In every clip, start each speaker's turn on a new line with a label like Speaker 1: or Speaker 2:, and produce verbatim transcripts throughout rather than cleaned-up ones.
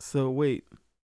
Speaker 1: So wait,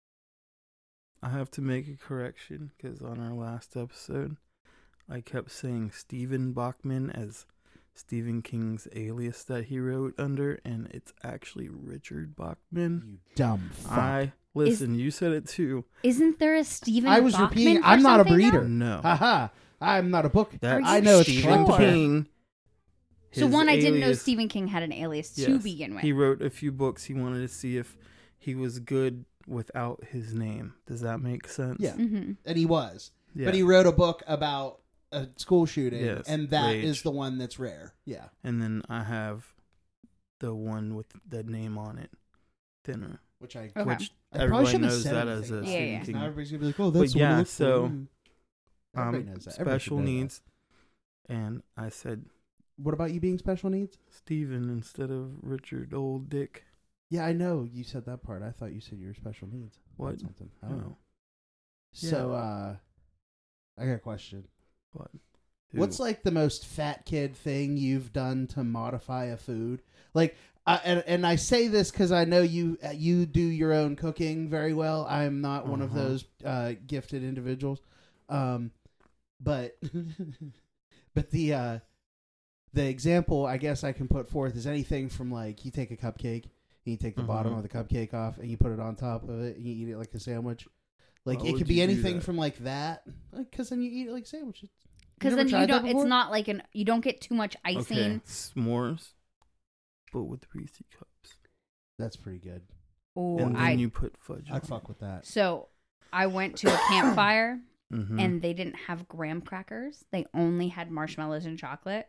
Speaker 1: I have to make a correction because on our last episode, I kept saying Stephen Bachman as Stephen King's alias that he wrote under, and it's actually Richard Bachman.
Speaker 2: You dumb fuck.
Speaker 1: I listen. Is, you said it too.
Speaker 3: Isn't there a Stephen?
Speaker 2: I was
Speaker 3: Bachman
Speaker 2: repeating. I'm not a breeder.
Speaker 1: No.
Speaker 2: Haha. I'm not a book.
Speaker 1: That's
Speaker 2: I know it's
Speaker 1: Stephen
Speaker 3: sure?
Speaker 1: King.
Speaker 3: So
Speaker 1: His
Speaker 3: one, I didn't know
Speaker 1: alias-
Speaker 3: Stephen King had an alias to
Speaker 1: Yes.
Speaker 3: begin with.
Speaker 1: He wrote a few books. He wanted to see if he was good without his name. Does that make sense?
Speaker 2: Yeah.
Speaker 3: Mm-hmm.
Speaker 2: And he was.
Speaker 1: Yeah.
Speaker 2: But he wrote a book about a school shooting,
Speaker 1: Yes,
Speaker 2: and that
Speaker 1: Rage.
Speaker 2: is the one that's rare. Yeah.
Speaker 1: And then I have the one with the name on it, Thinner.
Speaker 2: Which I,
Speaker 3: Okay.
Speaker 1: Which
Speaker 2: I probably
Speaker 1: everybody
Speaker 2: shouldn't have
Speaker 1: knows
Speaker 2: said
Speaker 1: that as a
Speaker 2: anything.
Speaker 3: Yeah,
Speaker 1: Stephen
Speaker 3: yeah.
Speaker 1: King.
Speaker 2: Now everybody's gonna be like, "Oh,
Speaker 1: But
Speaker 2: that's the one
Speaker 1: yeah,
Speaker 2: I look for."
Speaker 1: so,
Speaker 2: Mm. Everybody
Speaker 1: Um,
Speaker 2: knows that. Everybody should
Speaker 1: special
Speaker 2: know that.
Speaker 1: needs. And I said
Speaker 2: What about you being special needs?
Speaker 1: Stephen instead of Richard Old Dick.
Speaker 2: Yeah, I know you said that part. I thought you said you were special needs.
Speaker 1: What?
Speaker 2: About something. I don't
Speaker 1: Oh.
Speaker 2: know. So, uh, I got a question.
Speaker 1: What?
Speaker 2: What's
Speaker 1: Who?
Speaker 2: like the most fat kid thing you've done to modify a food? Like, uh, and and I say this because I know you uh, you do your own cooking very well. I'm not one of
Speaker 1: Uh-huh.
Speaker 2: those uh, gifted individuals, um, but but the uh, the example I guess I can put forth is anything from like you take a cupcake and you take the bottom
Speaker 1: Uh-huh.
Speaker 2: of the cupcake off and you put it on top of it and you eat it like a sandwich. Like
Speaker 1: Why
Speaker 2: it
Speaker 1: would
Speaker 2: could be
Speaker 1: you do
Speaker 2: anything
Speaker 1: that?
Speaker 2: from like that, because then you eat it like a sandwich.
Speaker 3: Because
Speaker 2: never
Speaker 3: then
Speaker 2: tried
Speaker 3: you
Speaker 2: that
Speaker 3: don't. It's
Speaker 2: before?
Speaker 3: not like an. You don't get too much
Speaker 1: Okay,
Speaker 3: icing.
Speaker 1: s'mores, but with Reese cups.
Speaker 2: That's pretty good.
Speaker 3: Oh,
Speaker 1: And then
Speaker 3: I.
Speaker 1: you put fudge on
Speaker 2: I'd fuck with that.
Speaker 3: So I went to a campfire
Speaker 1: Mm-hmm.
Speaker 3: and they didn't have graham crackers. They only had marshmallows and chocolate.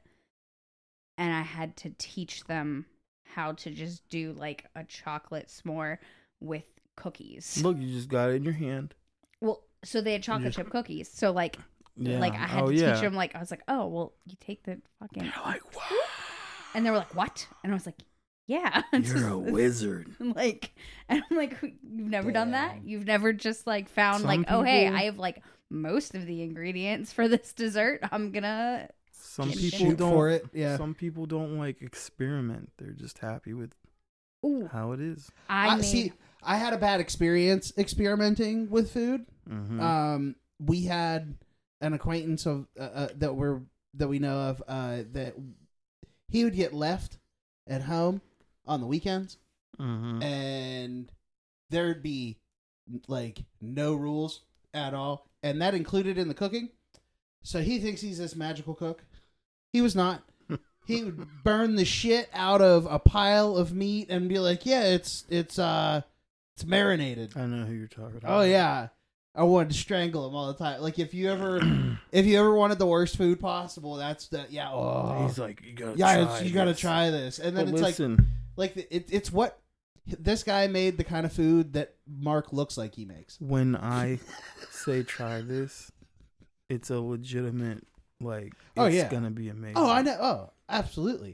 Speaker 3: And I had to teach them how to just do like a chocolate s'more with cookies.
Speaker 1: Look, you just got it in your hand.
Speaker 3: Well, so they had chocolate
Speaker 1: just-
Speaker 3: chip cookies. So like,
Speaker 1: Yeah.
Speaker 3: like I had
Speaker 1: oh,
Speaker 3: to
Speaker 1: yeah.
Speaker 3: teach them. Like I was like, oh well, you take the fucking.
Speaker 1: They're like, wow,
Speaker 3: And they were like, what? And I was like, yeah. It's
Speaker 1: you're
Speaker 3: just-
Speaker 1: a wizard.
Speaker 3: Like, and I'm like, you've never done that?
Speaker 2: Damn.
Speaker 3: You've never just like found
Speaker 1: Some
Speaker 3: like, oh hey,
Speaker 1: people-
Speaker 3: I have like most of the ingredients for this dessert. I'm gonna.
Speaker 1: Some
Speaker 3: Shoot
Speaker 1: people don't.
Speaker 2: for it. Yeah.
Speaker 1: Some people don't like experiment. They're just happy with
Speaker 3: Ooh,
Speaker 1: how it is.
Speaker 3: I
Speaker 2: I
Speaker 3: made.
Speaker 2: see. I had a bad experience experimenting with food.
Speaker 1: Mm-hmm.
Speaker 2: Um, we had an acquaintance of uh, uh, that we're that we know of uh, that he would get left at home on the weekends,
Speaker 1: mm-hmm.
Speaker 2: and there'd be like no rules at all, and that included in the cooking. So he thinks he's this magical cook. He was not. He would burn the shit out of a pile of meat and be like, "Yeah, it's it's uh it's marinated."
Speaker 1: I know who you're talking about.
Speaker 2: Oh yeah, I wanted to strangle him all the time. Like if you ever if you ever wanted the worst food possible, that's the yeah. Oh,
Speaker 1: He's like, you gotta
Speaker 2: yeah,
Speaker 1: try
Speaker 2: it's, you gotta
Speaker 1: this."
Speaker 2: try this, and then
Speaker 1: But
Speaker 2: it's
Speaker 1: listen,
Speaker 2: like like it, it's what this guy made the kind of food that Mark looks like he makes.
Speaker 1: when I say try this, it's a legitimate like.
Speaker 2: Oh,
Speaker 1: it's
Speaker 2: yeah.
Speaker 1: gonna be amazing.
Speaker 2: Oh, I know. Oh, absolutely.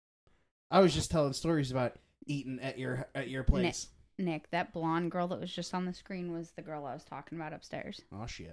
Speaker 2: I was just telling stories about eating at your at your place.
Speaker 3: Nick, that blonde girl that was just on the screen was the girl I was talking about upstairs.
Speaker 2: Oh shit.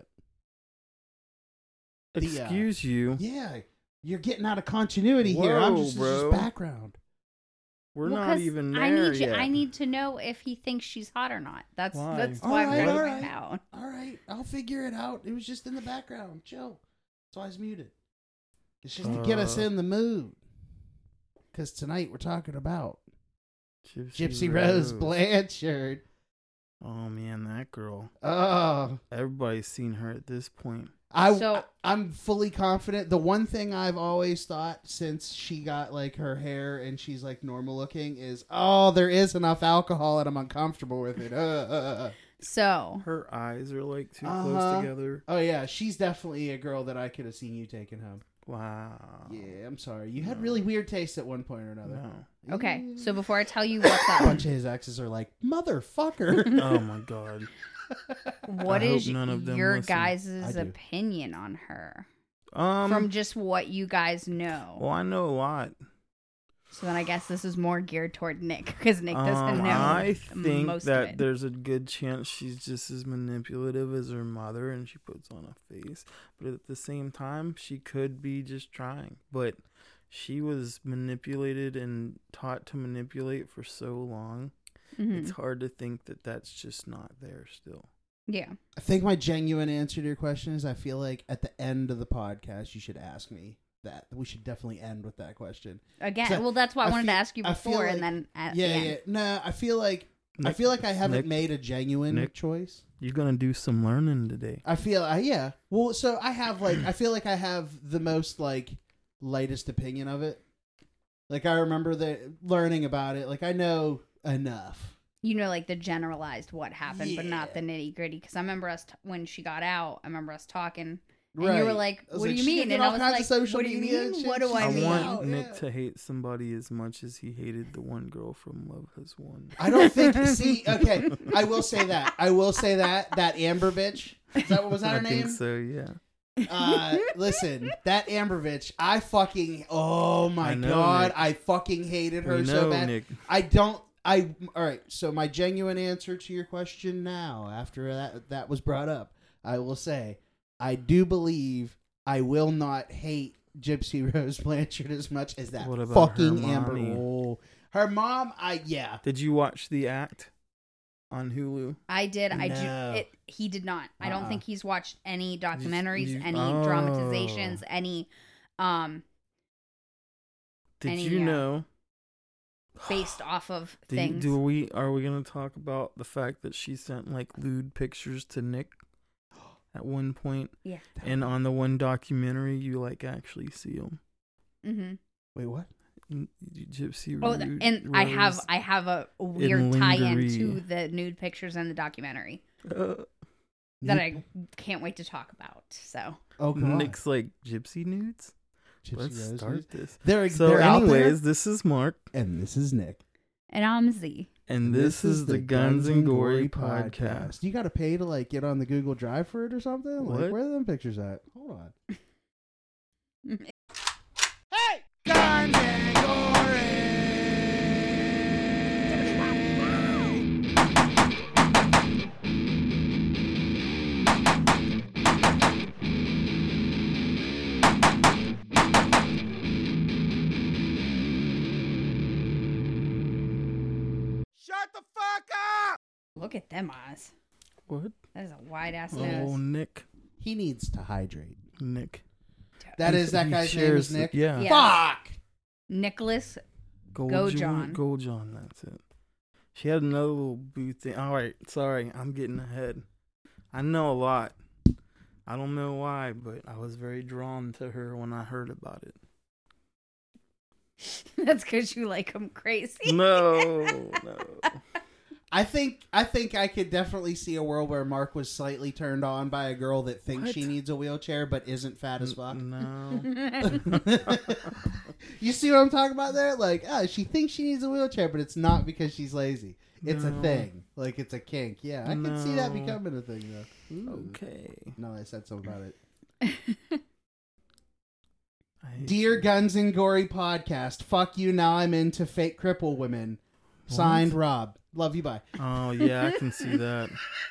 Speaker 2: the, uh,
Speaker 1: Excuse you.
Speaker 2: Yeah, you're getting out of continuity here. I'm
Speaker 1: Whoa,
Speaker 2: just,
Speaker 1: bro.
Speaker 2: just background.
Speaker 1: We're
Speaker 3: Well,
Speaker 1: not
Speaker 3: 'cause
Speaker 1: even there
Speaker 3: I need you.
Speaker 1: yet.
Speaker 3: I need to know if he thinks she's hot or not. That's
Speaker 1: Why?
Speaker 3: that's
Speaker 2: All
Speaker 3: why
Speaker 2: right,
Speaker 3: I'm
Speaker 2: all
Speaker 3: writing
Speaker 2: right.
Speaker 3: it down.
Speaker 2: All right, I'll figure it out. It was just in the background. Chill. That's why I was muted. It's just to get us
Speaker 1: Uh.
Speaker 2: in the mood. Because tonight we're talking about
Speaker 1: Gypsy,
Speaker 2: Gypsy Rose Blanchard.
Speaker 1: Oh man, that girl.
Speaker 2: Oh,
Speaker 1: Everybody's seen her at this point.
Speaker 2: I
Speaker 3: So-
Speaker 2: I'm fully confident. The one thing I've always thought since she got like her hair and she's like normal looking is, oh, there is enough alcohol and I'm uncomfortable with it. Uh, uh, uh.
Speaker 3: So
Speaker 1: Her eyes are like too
Speaker 2: Uh-huh.
Speaker 1: close together.
Speaker 2: Oh yeah, she's definitely a girl that I could have seen you taking home.
Speaker 1: Wow.
Speaker 2: Yeah, I'm sorry. You had
Speaker 1: No.
Speaker 2: really weird taste at one point or another.
Speaker 1: No.
Speaker 3: okay, so before I tell you what's
Speaker 2: A
Speaker 3: up,
Speaker 2: bunch of his exes are like, motherfucker.
Speaker 1: Oh my god.
Speaker 3: what
Speaker 1: I hope
Speaker 3: is
Speaker 1: none of them
Speaker 3: your
Speaker 1: listen.
Speaker 2: I
Speaker 3: guys'
Speaker 2: do.
Speaker 3: opinion on her
Speaker 1: Um.
Speaker 3: from just what you guys know?
Speaker 1: well, I know a lot.
Speaker 3: So then I guess this is more geared toward Nick because Nick doesn't
Speaker 1: Um,
Speaker 3: know
Speaker 1: I think
Speaker 3: most of
Speaker 1: that
Speaker 3: it.
Speaker 1: there's a good chance she's just as manipulative as her mother, and she puts on a face. But at the same time, she could be just trying. But she was manipulated and taught to manipulate for so long
Speaker 3: Mhm.
Speaker 1: it's hard to think that that's just not there still.
Speaker 3: Yeah.
Speaker 2: I think my genuine answer to your question is I feel like at the end of the podcast you should ask me that. We should definitely end with that question.
Speaker 3: Again,
Speaker 2: So,
Speaker 3: well, that's why I,
Speaker 2: I
Speaker 3: wanted
Speaker 2: feel-
Speaker 3: to ask you
Speaker 2: I feel
Speaker 3: before,
Speaker 2: like-
Speaker 3: and then at
Speaker 2: yeah,
Speaker 3: the end.
Speaker 2: yeah. No, I feel like I
Speaker 1: Nick,
Speaker 2: feel like I haven't
Speaker 1: Nick,
Speaker 2: made a genuine
Speaker 1: Nick.
Speaker 2: choice.
Speaker 1: You're gonna do some learning today.
Speaker 2: I feel I yeah. Well, so I have like I feel like I have the most like lightest opinion of it. Like I remember the learning about it. Like I know enough.
Speaker 3: You know, like the generalized what happened, but not
Speaker 2: Yeah.
Speaker 3: the nitty gritty. Because I remember us t- when she got out. I remember us talking, and
Speaker 2: Right.
Speaker 3: you were like,
Speaker 2: I was
Speaker 3: "What
Speaker 2: like,
Speaker 3: do you
Speaker 2: she
Speaker 3: mean?"
Speaker 2: did
Speaker 3: And
Speaker 2: all
Speaker 3: I was
Speaker 2: kinds of
Speaker 3: like,
Speaker 2: social
Speaker 3: "What do you
Speaker 2: media and
Speaker 3: mean?
Speaker 2: shit.
Speaker 3: What do
Speaker 2: She's
Speaker 3: I
Speaker 1: I
Speaker 2: like,
Speaker 3: mean?"
Speaker 1: want
Speaker 2: Oh,
Speaker 1: Nick
Speaker 2: yeah.
Speaker 1: to hate somebody as much as he hated the one girl from Love Has Won.
Speaker 2: I don't think. See, okay, I will say that. I will say that that Amber bitch. Is that what was that her
Speaker 1: I
Speaker 2: name?
Speaker 1: think so. Yeah.
Speaker 2: Uh, listen, that Amber bitch. I fucking. Oh my
Speaker 1: I know,
Speaker 2: god,
Speaker 1: Nick.
Speaker 2: I fucking hated her
Speaker 1: We
Speaker 2: so
Speaker 1: know,
Speaker 2: bad.
Speaker 1: Nick.
Speaker 2: I don't. I all right. So my genuine answer to your question now, after that that was brought up, I will say I do believe I will not hate Gypsy Rose Blanchard as much as that
Speaker 1: What about
Speaker 2: fucking
Speaker 1: her
Speaker 2: Amber.
Speaker 1: mommy?
Speaker 2: Oh, her mom. I yeah.
Speaker 1: Did you watch The Act on Hulu?
Speaker 3: I did. I
Speaker 2: No.
Speaker 3: do. It. He did not. I don't
Speaker 2: Uh-uh.
Speaker 3: think he's watched any documentaries,
Speaker 1: you-
Speaker 3: any
Speaker 1: oh.
Speaker 3: dramatizations, any um
Speaker 1: Did
Speaker 3: Any,
Speaker 1: you
Speaker 3: uh,
Speaker 1: know?
Speaker 3: based off of
Speaker 1: Do, you-
Speaker 3: things.
Speaker 1: do we are we gonna talk about the fact that she sent like lewd pictures to Nick at one point,
Speaker 3: Yeah.
Speaker 1: and on the one documentary you like actually see them.
Speaker 3: Mm-hmm.
Speaker 2: Wait, what?
Speaker 1: Gypsy.
Speaker 3: Oh,
Speaker 1: Rude
Speaker 3: th- and I have
Speaker 1: Rose.
Speaker 3: I have a weird tie-in
Speaker 1: lingerie.
Speaker 3: to the nude pictures in the documentary
Speaker 1: Uh,
Speaker 3: that I can't wait to talk about. So
Speaker 2: Oh, come on.
Speaker 1: Nick's like gypsy nudes.
Speaker 2: Gypsy
Speaker 1: Let's
Speaker 2: Rose
Speaker 1: start
Speaker 2: News.
Speaker 1: this.
Speaker 2: They're,
Speaker 1: So,
Speaker 2: they're out there,
Speaker 1: anyways, this is Mark,
Speaker 2: and this is Nick.
Speaker 3: and I'm Z.
Speaker 1: and this, is the Guns and Gory podcast.
Speaker 2: You got to pay to like get on the Google Drive for it or something. Like,
Speaker 1: What?
Speaker 2: where are them pictures at? Hold on.
Speaker 4: Hey! Guns and Shut the fuck up!
Speaker 3: Look at them eyes.
Speaker 1: What?
Speaker 3: That is a wide ass
Speaker 1: Oh,
Speaker 3: nose.
Speaker 1: Nick,
Speaker 2: He needs to hydrate.
Speaker 1: Nick.
Speaker 2: That
Speaker 1: He-
Speaker 2: is that
Speaker 1: he
Speaker 2: guy's name
Speaker 1: shares
Speaker 2: is
Speaker 1: the-
Speaker 2: Nick.
Speaker 1: Yeah.
Speaker 3: Yeah.
Speaker 2: Fuck.
Speaker 3: Nicholas.
Speaker 1: Gold
Speaker 3: Go
Speaker 1: John.
Speaker 3: John.
Speaker 1: Gold John, that's it. She had another little booth thing. All right, sorry, I'm getting ahead. I know a lot. I don't know why, but I was very drawn to her when I heard about it.
Speaker 3: That's because you like him crazy.
Speaker 1: No, no.
Speaker 2: I think I think I could definitely see a world where Mark was slightly turned on by a girl that thinks
Speaker 1: What?
Speaker 2: she needs a wheelchair but isn't fat as fuck.
Speaker 1: No.
Speaker 2: You see what I'm talking about there? Like, ah, she thinks she needs a wheelchair, but it's not because she's lazy. It's a
Speaker 1: No.
Speaker 2: thing. Like, it's a kink. Yeah, I can see that
Speaker 1: No.
Speaker 2: becoming a thing, though. Ooh.
Speaker 1: Okay.
Speaker 2: No, I said something about it.
Speaker 1: I hate
Speaker 2: Dear
Speaker 1: you.
Speaker 2: Guns and Gory podcast, fuck you, now I'm into fake cripple women. Signed,
Speaker 1: What?
Speaker 2: Rob. Love you, bye.
Speaker 1: Oh, yeah, I can see that.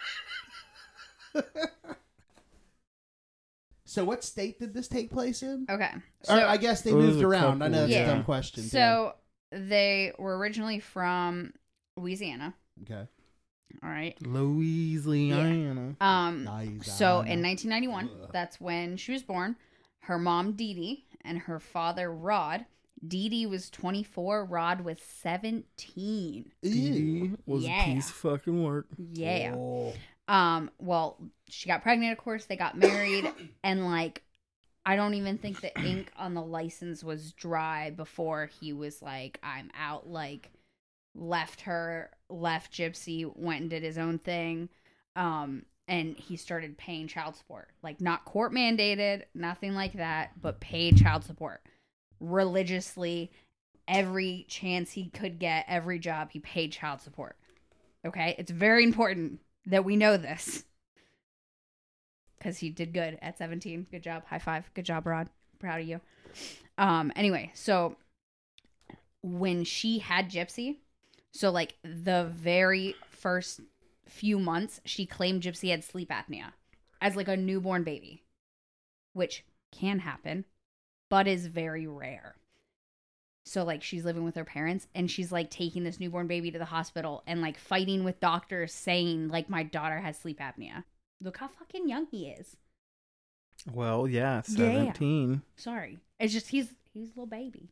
Speaker 2: So what state did this take place in?
Speaker 3: Okay.
Speaker 2: Or,
Speaker 3: So,
Speaker 2: I guess they
Speaker 1: It was
Speaker 2: moved
Speaker 1: a
Speaker 2: around. I know
Speaker 1: couple,
Speaker 2: that's
Speaker 3: yeah.
Speaker 2: a dumb question. too.
Speaker 3: so they were originally from Louisiana.
Speaker 2: Okay.
Speaker 3: All right.
Speaker 1: Louisiana.
Speaker 3: Um.
Speaker 2: Nice.
Speaker 3: So in nineteen ninety-one,
Speaker 2: Ugh.
Speaker 3: that's when she was born. Her mom, Dee Dee, and her father, Rod. Dee Dee was twenty-four. Rod was seventeen.
Speaker 1: Dee was
Speaker 3: Yeah.
Speaker 1: a piece of fucking work.
Speaker 3: Yeah.
Speaker 2: Oh.
Speaker 3: Um. Well, she got pregnant. Of course, they got married, and like, I don't even think the ink on the license was dry before he was like, "I'm out." Like, left her, left Gypsy, went and did his own thing. Um. And he started paying child support. Like, not court mandated, nothing like that, but paid child support religiously. Every chance he could get, every job, he paid child support. Okay? It's very important that we know this. Because he did good at seventeen. Good job. High five. Good job, Rod. Proud of you. Um. Anyway, so when she had Gypsy, so like the very first few months, she claimed Gypsy had sleep apnea as like a newborn baby, which can happen, but is very rare. So like she's living with her parents and she's like taking this newborn baby to the hospital and like fighting with doctors saying like my daughter has sleep apnea. Look how fucking young he is.
Speaker 1: Well, yeah, seventeen.
Speaker 3: Sorry. It's just he's he's a little baby.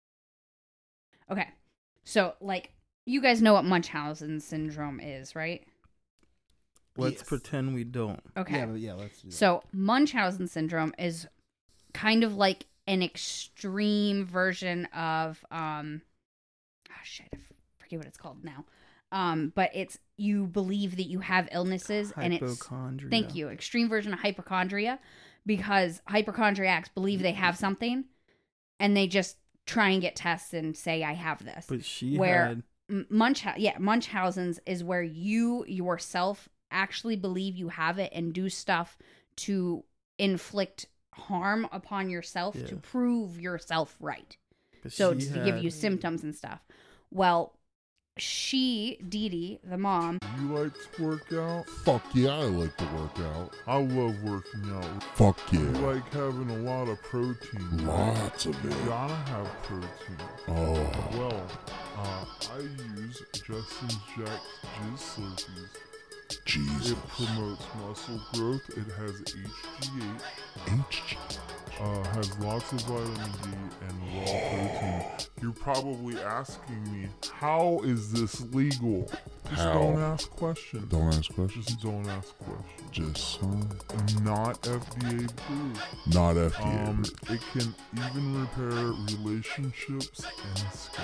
Speaker 3: Okay. So like you guys know what Munchausen syndrome is, right?
Speaker 1: Let's
Speaker 2: Yes.
Speaker 1: pretend we don't.
Speaker 3: Okay.
Speaker 2: Yeah, but yeah, let's do that.
Speaker 3: So Munchausen syndrome is kind of like an extreme version of um oh shit, I forget what it's called now. Um, but it's you believe that you have illnesses and it's
Speaker 1: Hypochondria.
Speaker 3: thank you, extreme version of hypochondria because hypochondriacs believe they have something and they just try and get tests and say I have this.
Speaker 1: But she
Speaker 3: Where
Speaker 1: had
Speaker 3: M- Munch yeah, Munchausen's is where you yourself actually believe you have it and do stuff to inflict harm upon yourself
Speaker 1: Yeah.
Speaker 3: to prove yourself right.
Speaker 1: but
Speaker 3: So
Speaker 1: she
Speaker 3: to give
Speaker 1: had-
Speaker 3: you symptoms and stuff. Well, she, Dee Dee, the mom,
Speaker 5: You like to work out?
Speaker 6: Fuck yeah, I like to work out.
Speaker 5: I love working out.
Speaker 6: Fuck
Speaker 5: You
Speaker 6: yeah.
Speaker 5: like having a lot of protein. right?
Speaker 6: Lots of
Speaker 5: You
Speaker 6: it.
Speaker 5: gotta have protein.
Speaker 6: Oh.
Speaker 5: Well, uh, I use Justin's Jack's Jizz Slurpees.
Speaker 6: Jesus.
Speaker 5: It promotes muscle growth. It has H G H.
Speaker 6: H.
Speaker 5: Uh, has lots of vitamin D and raw protein. You're probably asking me, how is this legal? Just
Speaker 6: How?
Speaker 5: don't ask questions.
Speaker 6: Don't ask questions.
Speaker 5: Just don't ask questions.
Speaker 6: Just uh,
Speaker 5: Not F D A approved.
Speaker 6: not F D A.
Speaker 5: Um, it can even repair relationships and skin.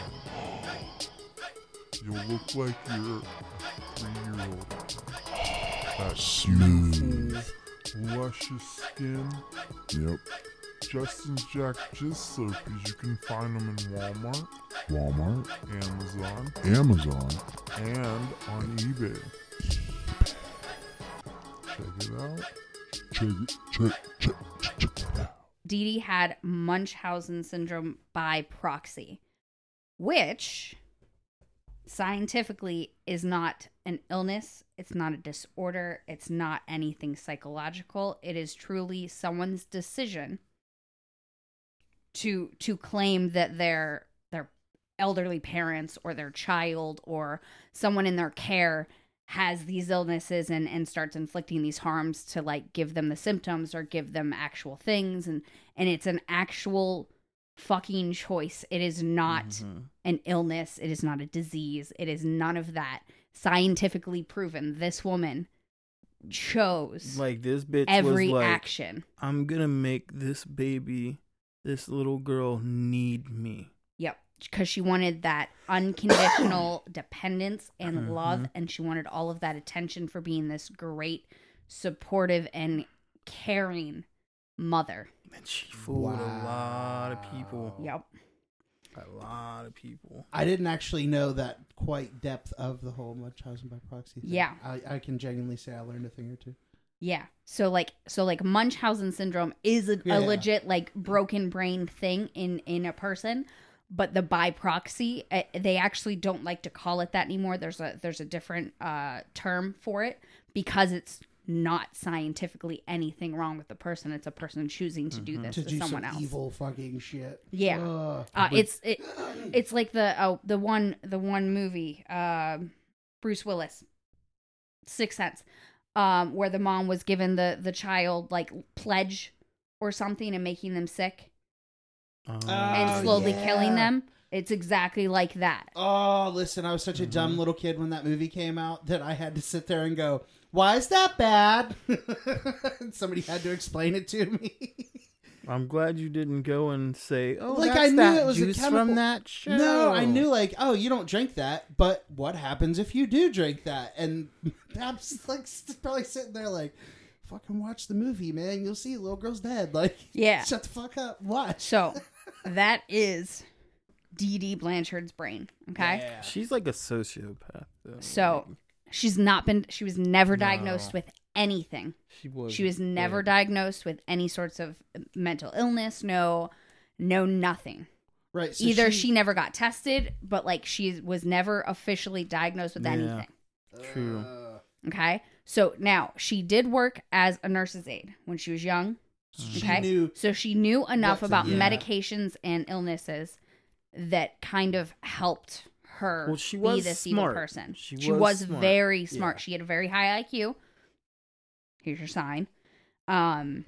Speaker 5: You'll look like you're a three-year-old. That
Speaker 6: Smooth.
Speaker 5: beautiful, luscious skin.
Speaker 6: Yep.
Speaker 5: Justin's Jack Jizz Slurpees. You can find them in Walmart,
Speaker 6: Walmart.
Speaker 5: Amazon,
Speaker 6: Amazon.
Speaker 5: and on eBay. Check it out.
Speaker 6: Check it. Check. Check. Check, check it out.
Speaker 3: Dee Dee had Munchausen syndrome by proxy, which scientifically is not an illness. It's not a disorder. It's not anything psychological. It is truly someone's decision to to claim that their their elderly parents or their child or someone in their care has these illnesses and, and starts inflicting these harms to like give them the symptoms or give them actual things and and it's an actual fucking choice. It is not
Speaker 1: Mhm.
Speaker 3: an illness. It is not a disease. It is none of that. Scientifically proven. This woman chose
Speaker 1: Like this bitch
Speaker 3: every
Speaker 1: was like,
Speaker 3: action.
Speaker 1: I'm gonna make this baby, this little girl, need me.
Speaker 3: Yep. Because she wanted that unconditional dependence and
Speaker 1: Mhm.
Speaker 3: love, and she wanted all of that attention for being this great, supportive, and caring mother.
Speaker 1: And she fooled a lot of people.
Speaker 3: Yep.
Speaker 1: A lot of people.
Speaker 2: I didn't actually know that quite depth of the whole Munchausen by proxy thing.
Speaker 3: Yeah.
Speaker 2: I, I can genuinely say I learned a thing or two.
Speaker 3: Yeah. So like so like Munchausen syndrome is a,
Speaker 2: Yeah.
Speaker 3: a legit like broken brain thing in in a person, but the by proxy uh, they actually don't like to call it that anymore. There's a there's a different uh term for it because it's not scientifically anything wrong with the person. It's a person choosing to do this
Speaker 2: To
Speaker 3: to,
Speaker 2: do
Speaker 3: someone
Speaker 2: some
Speaker 3: else.
Speaker 2: evil fucking shit.
Speaker 3: Yeah.
Speaker 2: Ugh.
Speaker 3: Uh, it's it, it's like the oh the one the one movie um Bruce Willis, Sixth Sense, um where the mom was given the the child like pledge or something and making them sick
Speaker 1: Um,
Speaker 3: and
Speaker 2: Oh,
Speaker 3: slowly
Speaker 2: yeah.
Speaker 3: killing them. It's exactly like that.
Speaker 2: Oh, listen, I was such a
Speaker 1: Mm-hmm.
Speaker 2: dumb little kid when that movie came out that I had to sit there and go, why is that bad? Somebody had to explain it to me.
Speaker 1: I'm glad you didn't go and say, "Oh,
Speaker 2: Like,
Speaker 1: that's
Speaker 2: I knew
Speaker 1: that
Speaker 2: it was a
Speaker 1: juice
Speaker 2: chemical-
Speaker 1: from that show."
Speaker 2: No, I knew like, oh, you don't drink that, but what happens if you do drink that? And Babs like st- probably sitting there like, fucking watch the movie, man. You'll see the little girl's dead. Like,
Speaker 3: Yeah.
Speaker 2: shut the fuck up. Watch.
Speaker 3: So that is Dee Dee Blanchard's brain. Okay.
Speaker 2: Yeah.
Speaker 1: She's like a sociopath, though.
Speaker 3: So
Speaker 1: Like,
Speaker 3: she's not been. She was never
Speaker 1: No.
Speaker 3: diagnosed with anything.
Speaker 1: she was.
Speaker 3: She was never diagnosed with any sorts of mental illness. No, no, nothing.
Speaker 2: Right. So
Speaker 3: Either she, never got tested, but like she was never officially diagnosed with
Speaker 1: Yeah.
Speaker 3: anything.
Speaker 1: True.
Speaker 2: Uh,
Speaker 3: Okay. So now she did work as a nurse's aide when she was young.
Speaker 2: she
Speaker 3: Okay.
Speaker 2: knew.
Speaker 3: So she knew enough
Speaker 2: What to
Speaker 3: about
Speaker 2: do.
Speaker 3: medications and illnesses that kind of helped her
Speaker 1: Well, she
Speaker 3: be
Speaker 1: was
Speaker 3: this
Speaker 1: smart.
Speaker 3: evil person.
Speaker 1: She
Speaker 3: She,
Speaker 1: was
Speaker 3: was,
Speaker 1: smart.
Speaker 3: very smart.
Speaker 2: Yeah.
Speaker 3: She had a very high I Q. Here's your sign. Um,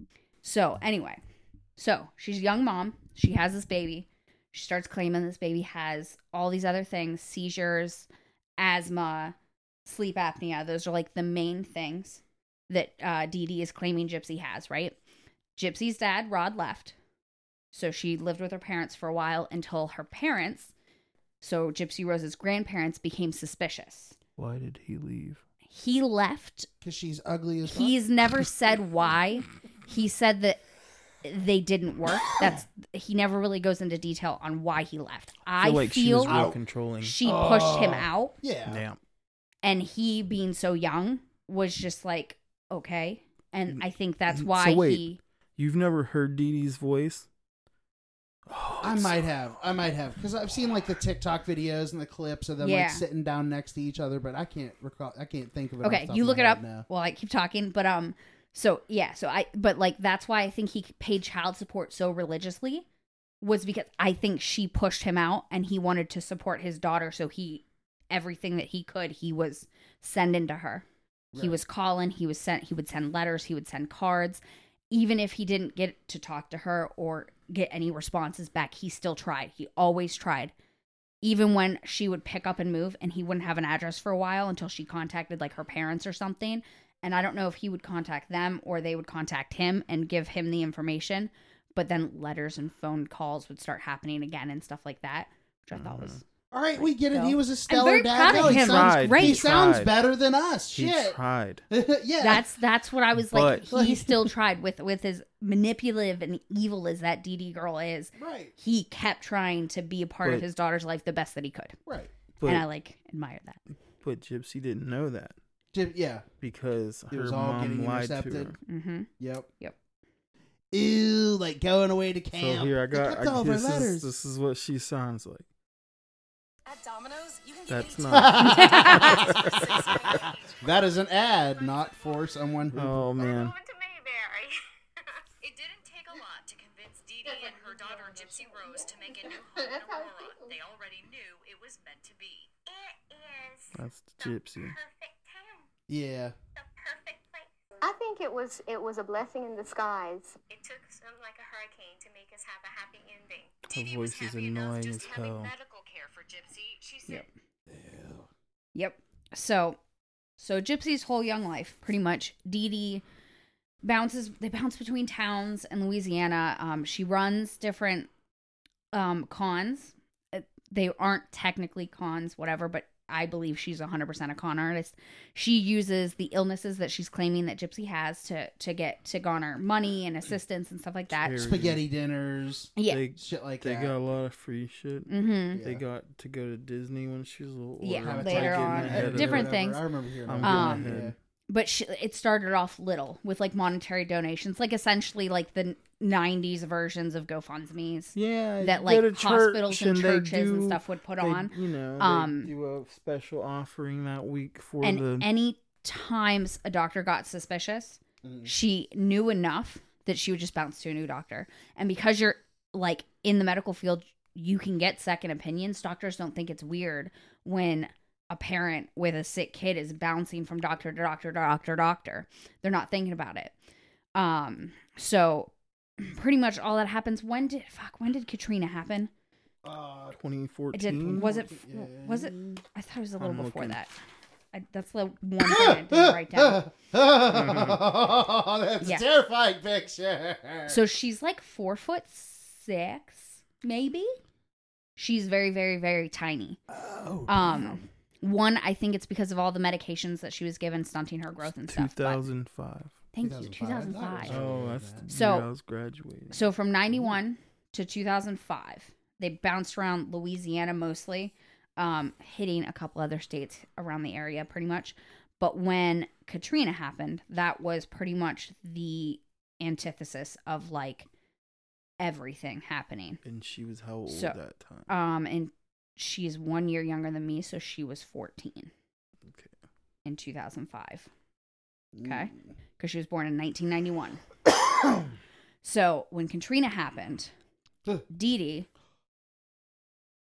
Speaker 3: so anyway, so she's a young mom. She has this baby. She starts claiming this baby has all these other things: seizures, asthma, sleep apnea. Those are like the main things that uh, Dee Dee is claiming Gypsy has, right? Gypsy's dad, Rod, left. So she lived with her parents for a while until her parents, so Gypsy Rose's grandparents, became suspicious.
Speaker 1: Why did he leave?
Speaker 3: He left.
Speaker 2: Because she's ugly as fuck.
Speaker 3: He's never said why. He said that they didn't work. That's he never really goes into detail on why he left. I
Speaker 1: I feel like she
Speaker 3: feel
Speaker 1: was real
Speaker 2: Out.
Speaker 1: controlling.
Speaker 3: she pushed him
Speaker 2: Oh.
Speaker 3: out,
Speaker 2: Yeah.
Speaker 1: Damn.
Speaker 3: and he, being so young, was just like, okay. And I think that's why
Speaker 1: So wait.
Speaker 3: he.
Speaker 1: You've never heard Dee Dee's voice? Oh,
Speaker 2: I
Speaker 1: it's-
Speaker 2: might have. I might have. Because I've seen like the TikTok videos and the clips of them
Speaker 3: Yeah.
Speaker 2: like sitting down next to each other, but I can't recall. I can't think of it. off
Speaker 3: Okay,
Speaker 2: the top
Speaker 3: you
Speaker 2: of
Speaker 3: look
Speaker 2: my
Speaker 3: it
Speaker 2: head
Speaker 3: up
Speaker 2: now.
Speaker 3: while I keep talking. But um, so yeah, so I but like that's why I think he paid child support so religiously, was because I think she pushed him out and he wanted to support his daughter, so he everything that he could he was sending to her. He
Speaker 2: Right.
Speaker 3: was calling. He was sent. He would send letters. He would send cards. Even if he didn't get to talk to her or get any responses back, he still tried. He always tried. Even when she would pick up and move and he wouldn't have an address for a while until she contacted like her parents or something. And I don't know if he would contact them or they would contact him and give him the information. But then letters and phone calls would start happening again and stuff like that, which I thought was
Speaker 2: All right, we get it.
Speaker 3: So-
Speaker 2: He was a
Speaker 3: I'm
Speaker 2: stellar
Speaker 3: very
Speaker 2: dad.
Speaker 3: proud
Speaker 2: No,
Speaker 3: of
Speaker 2: he
Speaker 3: him.
Speaker 2: sounds
Speaker 1: Tried.
Speaker 3: great.
Speaker 2: He
Speaker 1: He
Speaker 2: sounds
Speaker 1: tried.
Speaker 2: better than us.
Speaker 1: He
Speaker 2: Shit.
Speaker 1: tried.
Speaker 2: yeah.
Speaker 3: That's that's what I was like.
Speaker 1: But-
Speaker 3: He still tried with with as manipulative and evil as that Dee Dee girl is.
Speaker 2: right.
Speaker 3: He kept trying to be a part of
Speaker 1: But-
Speaker 3: his daughter's life the best that he could,
Speaker 2: Right.
Speaker 1: But,
Speaker 3: and I like admire that.
Speaker 1: but Gypsy didn't know that
Speaker 2: Jim- Yeah.
Speaker 1: because
Speaker 2: It
Speaker 1: her
Speaker 2: was all
Speaker 1: mom
Speaker 2: getting
Speaker 1: lied to
Speaker 2: intercepted.
Speaker 1: her.
Speaker 3: Mm-hmm.
Speaker 2: Yep.
Speaker 3: Yep.
Speaker 2: Ew, like going away to camp.
Speaker 1: So here I
Speaker 2: They
Speaker 1: got.
Speaker 2: kept
Speaker 1: I,
Speaker 2: all of our
Speaker 1: this,
Speaker 2: letters.
Speaker 1: is, this is what she sounds like.
Speaker 7: At Domino's, you can get
Speaker 1: That's
Speaker 7: eighteen
Speaker 1: not.
Speaker 2: That is an ad, not for someone who.
Speaker 1: Oh man.
Speaker 7: to Mayberry. It didn't take a lot to convince Dee Dee and her daughter Gypsy Rose to make a new home in Aurora. They already knew it was meant to be. It is
Speaker 1: That's Gypsy.
Speaker 7: perfect town,
Speaker 2: Yeah.
Speaker 7: the perfect place.
Speaker 8: I think it was it was a blessing in disguise.
Speaker 7: It took some like a hurricane to make us have a happy ending.
Speaker 1: Her
Speaker 7: Dee Dee was
Speaker 1: voice is
Speaker 7: happy enough
Speaker 1: annoying
Speaker 7: just
Speaker 1: as
Speaker 7: having
Speaker 1: hell.
Speaker 7: medical care for Gypsy. She said,
Speaker 3: Yep. Yep. So, so Gypsy's whole young life, pretty much, Dee Dee bounces. They bounce between towns in Louisiana. Um, she runs different um cons. Uh, They aren't technically cons, whatever, but I believe she's one hundred percent a con artist. She uses the illnesses that she's claiming that Gypsy has to to get to garner money and assistance and stuff like that.
Speaker 1: Charity.
Speaker 2: Spaghetti dinners.
Speaker 3: Yeah.
Speaker 1: They,
Speaker 2: Shit like
Speaker 1: they
Speaker 2: that.
Speaker 1: got a lot of free shit.
Speaker 3: Mm-hmm.
Speaker 1: They
Speaker 2: Yeah.
Speaker 1: got to go to Disney when she was a little
Speaker 3: Yeah,
Speaker 1: older.
Speaker 2: Have a
Speaker 3: later
Speaker 2: ticket
Speaker 3: on,
Speaker 2: in the head
Speaker 3: uh,
Speaker 2: or
Speaker 3: different
Speaker 2: whatever.
Speaker 3: things.
Speaker 2: I remember hearing
Speaker 1: I'm
Speaker 2: about
Speaker 3: getting
Speaker 2: that.
Speaker 1: ahead.
Speaker 3: But she, it started off little with like monetary donations, like essentially like the nineties versions of GoFundMe's
Speaker 1: Yeah,
Speaker 3: that
Speaker 1: you
Speaker 3: like
Speaker 1: go to
Speaker 3: hospitals
Speaker 1: church
Speaker 3: and
Speaker 1: they
Speaker 3: churches and
Speaker 1: do-
Speaker 3: stuff would put
Speaker 1: they,
Speaker 3: on.
Speaker 1: You know,
Speaker 3: Um,
Speaker 1: they do a special offering that week for
Speaker 3: And
Speaker 1: the.
Speaker 3: any times a doctor got suspicious,
Speaker 2: Mhm.
Speaker 3: she knew enough that she would just bounce to a new doctor. And because you're like in the medical field, you can get second opinions. Doctors don't think it's weird when a parent with a sick kid is bouncing from doctor to doctor to doctor to doctor. They're not thinking about it. Um, so pretty much all that happens. When did fuck? When did Katrina happen?
Speaker 2: Uh,
Speaker 1: twenty
Speaker 3: It
Speaker 1: fourteen.
Speaker 3: did. Was it?
Speaker 2: Yeah.
Speaker 3: Was it? I thought it was a little
Speaker 1: I'm
Speaker 3: before
Speaker 1: looking.
Speaker 3: that. I, that's the one thing I didn't write down.
Speaker 2: Oh, that's
Speaker 3: Yeah.
Speaker 2: a terrifying picture.
Speaker 3: So she's like four foot six, maybe. She's very, very, very tiny.
Speaker 2: oh,
Speaker 3: Um, one, I think it's because of all the medications that she was given, stunting her growth and
Speaker 1: two
Speaker 3: stuff. but-
Speaker 1: thousand five.
Speaker 3: Thank you, two
Speaker 2: two thousand
Speaker 3: thousand
Speaker 2: five.
Speaker 3: five.
Speaker 1: Oh, that's the
Speaker 3: So-
Speaker 1: year I was graduating.
Speaker 3: So from ninety-one to two thousand five, they bounced around Louisiana mostly, um, hitting a couple other states around the area pretty much. But when Katrina happened, that was pretty much the antithesis of like everything happening.
Speaker 1: And she was how old
Speaker 3: So-
Speaker 1: that time?
Speaker 3: Um, and she's one year younger than me, so she was fourteen
Speaker 1: Okay.
Speaker 3: in two thousand five
Speaker 2: Mm.
Speaker 3: okay. because she was born in nineteen ninety-one. So when Katrina happened,
Speaker 2: Ugh.
Speaker 3: Dee Dee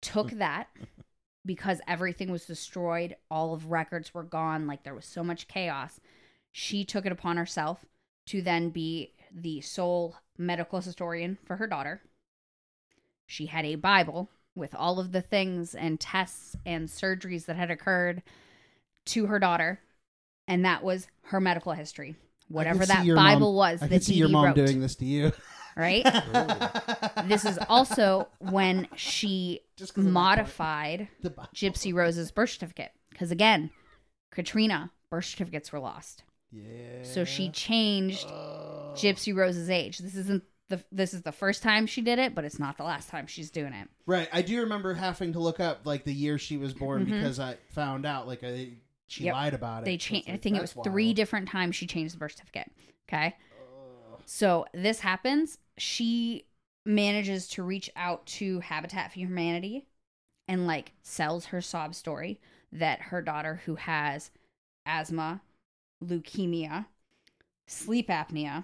Speaker 3: took that because everything was destroyed. All of records were gone. Like, there was so much chaos. She took it upon herself to then be the sole medical historian for her daughter. She had a Bible with all of the things and tests and surgeries that had occurred to her daughter. And that was her medical history. Whatever that Bible
Speaker 2: mom,
Speaker 3: was
Speaker 2: I
Speaker 3: that
Speaker 2: could see
Speaker 3: Dee
Speaker 2: your
Speaker 3: Dee
Speaker 2: mom
Speaker 3: wrote.
Speaker 2: doing this to you.
Speaker 3: Right? This is also when she
Speaker 2: Just 'cause of that
Speaker 3: modified
Speaker 2: The Bible.
Speaker 3: Gypsy Rose's birth certificate. Because again, Katrina, birth certificates were lost.
Speaker 2: Yeah.
Speaker 3: So she changed
Speaker 2: Oh.
Speaker 3: Gypsy Rose's age. This isn't the this is the first time she did it, but it's not the last time she's doing it.
Speaker 2: Right. I do remember having to look up like the year she was born
Speaker 3: Mhm.
Speaker 2: because I found out like I, she
Speaker 3: Yep.
Speaker 2: lied about it.
Speaker 3: They
Speaker 2: So it's
Speaker 3: changed. I
Speaker 2: like,
Speaker 3: think it was
Speaker 2: that's
Speaker 3: three
Speaker 2: wild.
Speaker 3: different times she changed the birth certificate. Okay. So this happens. She manages to reach out to Habitat for Humanity and like sells her sob story that her daughter, who has asthma, leukemia, sleep apnea,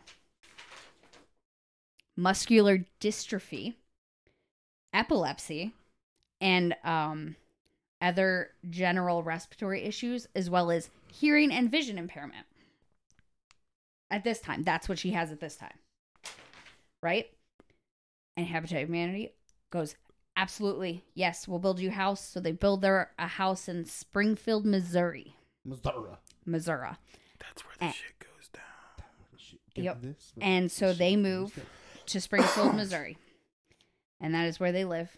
Speaker 3: muscular dystrophy, epilepsy, and um, other general respiratory issues, as well as hearing and vision impairment. At this time, that's what she has at this time. Right? And Habitat for Humanity goes, absolutely, yes, we'll build you a house. So they build their a house in Springfield, Missouri.
Speaker 2: Missouri.
Speaker 3: Missouri.
Speaker 1: That's where the
Speaker 3: Eh.
Speaker 1: shit goes down.
Speaker 2: Get
Speaker 3: Yep.
Speaker 2: this, but
Speaker 3: And so
Speaker 2: shit
Speaker 3: they
Speaker 2: goes
Speaker 3: move
Speaker 2: down.
Speaker 3: to Springfield, Missouri. And that is where they live.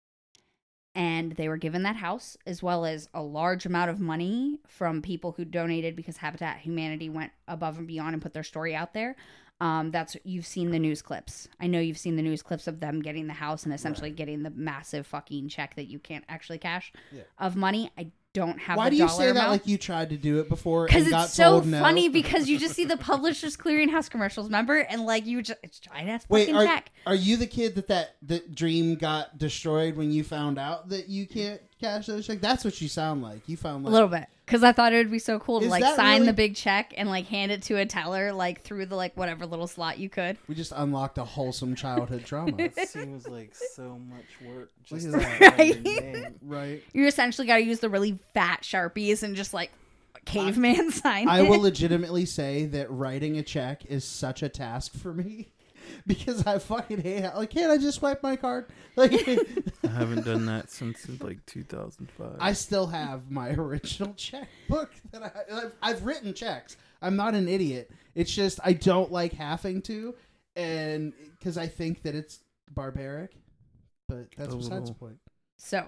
Speaker 3: And they were given that house, as well as a large amount of money from people who donated because Habitat Humanity went above and beyond and put their story out there. Um, that's you've seen the news clips. I know you've seen the news clips of them getting the house and essentially
Speaker 2: Right.
Speaker 3: getting the massive fucking check that you can't actually cash
Speaker 2: Yeah.
Speaker 3: of money. I don't have
Speaker 2: Why
Speaker 3: the
Speaker 2: do you
Speaker 3: dollar
Speaker 2: say that
Speaker 3: amount.
Speaker 2: like you tried to do it before?
Speaker 3: Because
Speaker 2: and got
Speaker 3: it's so
Speaker 2: told no?
Speaker 3: funny because you just see the Publishers Clearinghouse commercials, remember? And like you just, it's giant ass
Speaker 2: Wait,
Speaker 3: fucking
Speaker 2: are,
Speaker 3: check.
Speaker 2: are you the kid that, that that dream got destroyed when you found out that you can't cash those checks? That's what you sound like. You found
Speaker 3: A
Speaker 2: like
Speaker 3: little bit. Because I thought it would be so cool to
Speaker 2: Is
Speaker 3: like
Speaker 2: that
Speaker 3: sign
Speaker 2: really-
Speaker 3: the big check and like hand it to a teller like through the like whatever little slot you could.
Speaker 2: we just unlocked a wholesome childhood trauma.
Speaker 1: It seems like so much work. Just
Speaker 2: Look
Speaker 1: to
Speaker 2: at
Speaker 1: write
Speaker 3: that.
Speaker 1: your
Speaker 3: Right?
Speaker 1: name.
Speaker 2: Right.
Speaker 3: You essentially got to use the really fat Sharpies and just like caveman sign
Speaker 2: I
Speaker 3: it.
Speaker 2: will legitimately say that writing a check is such a task for me because I fucking hate how, like, can't I just swipe my card? Like,
Speaker 1: I haven't done that since like two thousand five.
Speaker 2: I still have my original checkbook that I, I've, I've written checks. I'm not an idiot. It's just I don't like having to, and because I think that it's barbaric. But that's
Speaker 1: A
Speaker 2: besides the
Speaker 1: little.
Speaker 2: point.
Speaker 3: So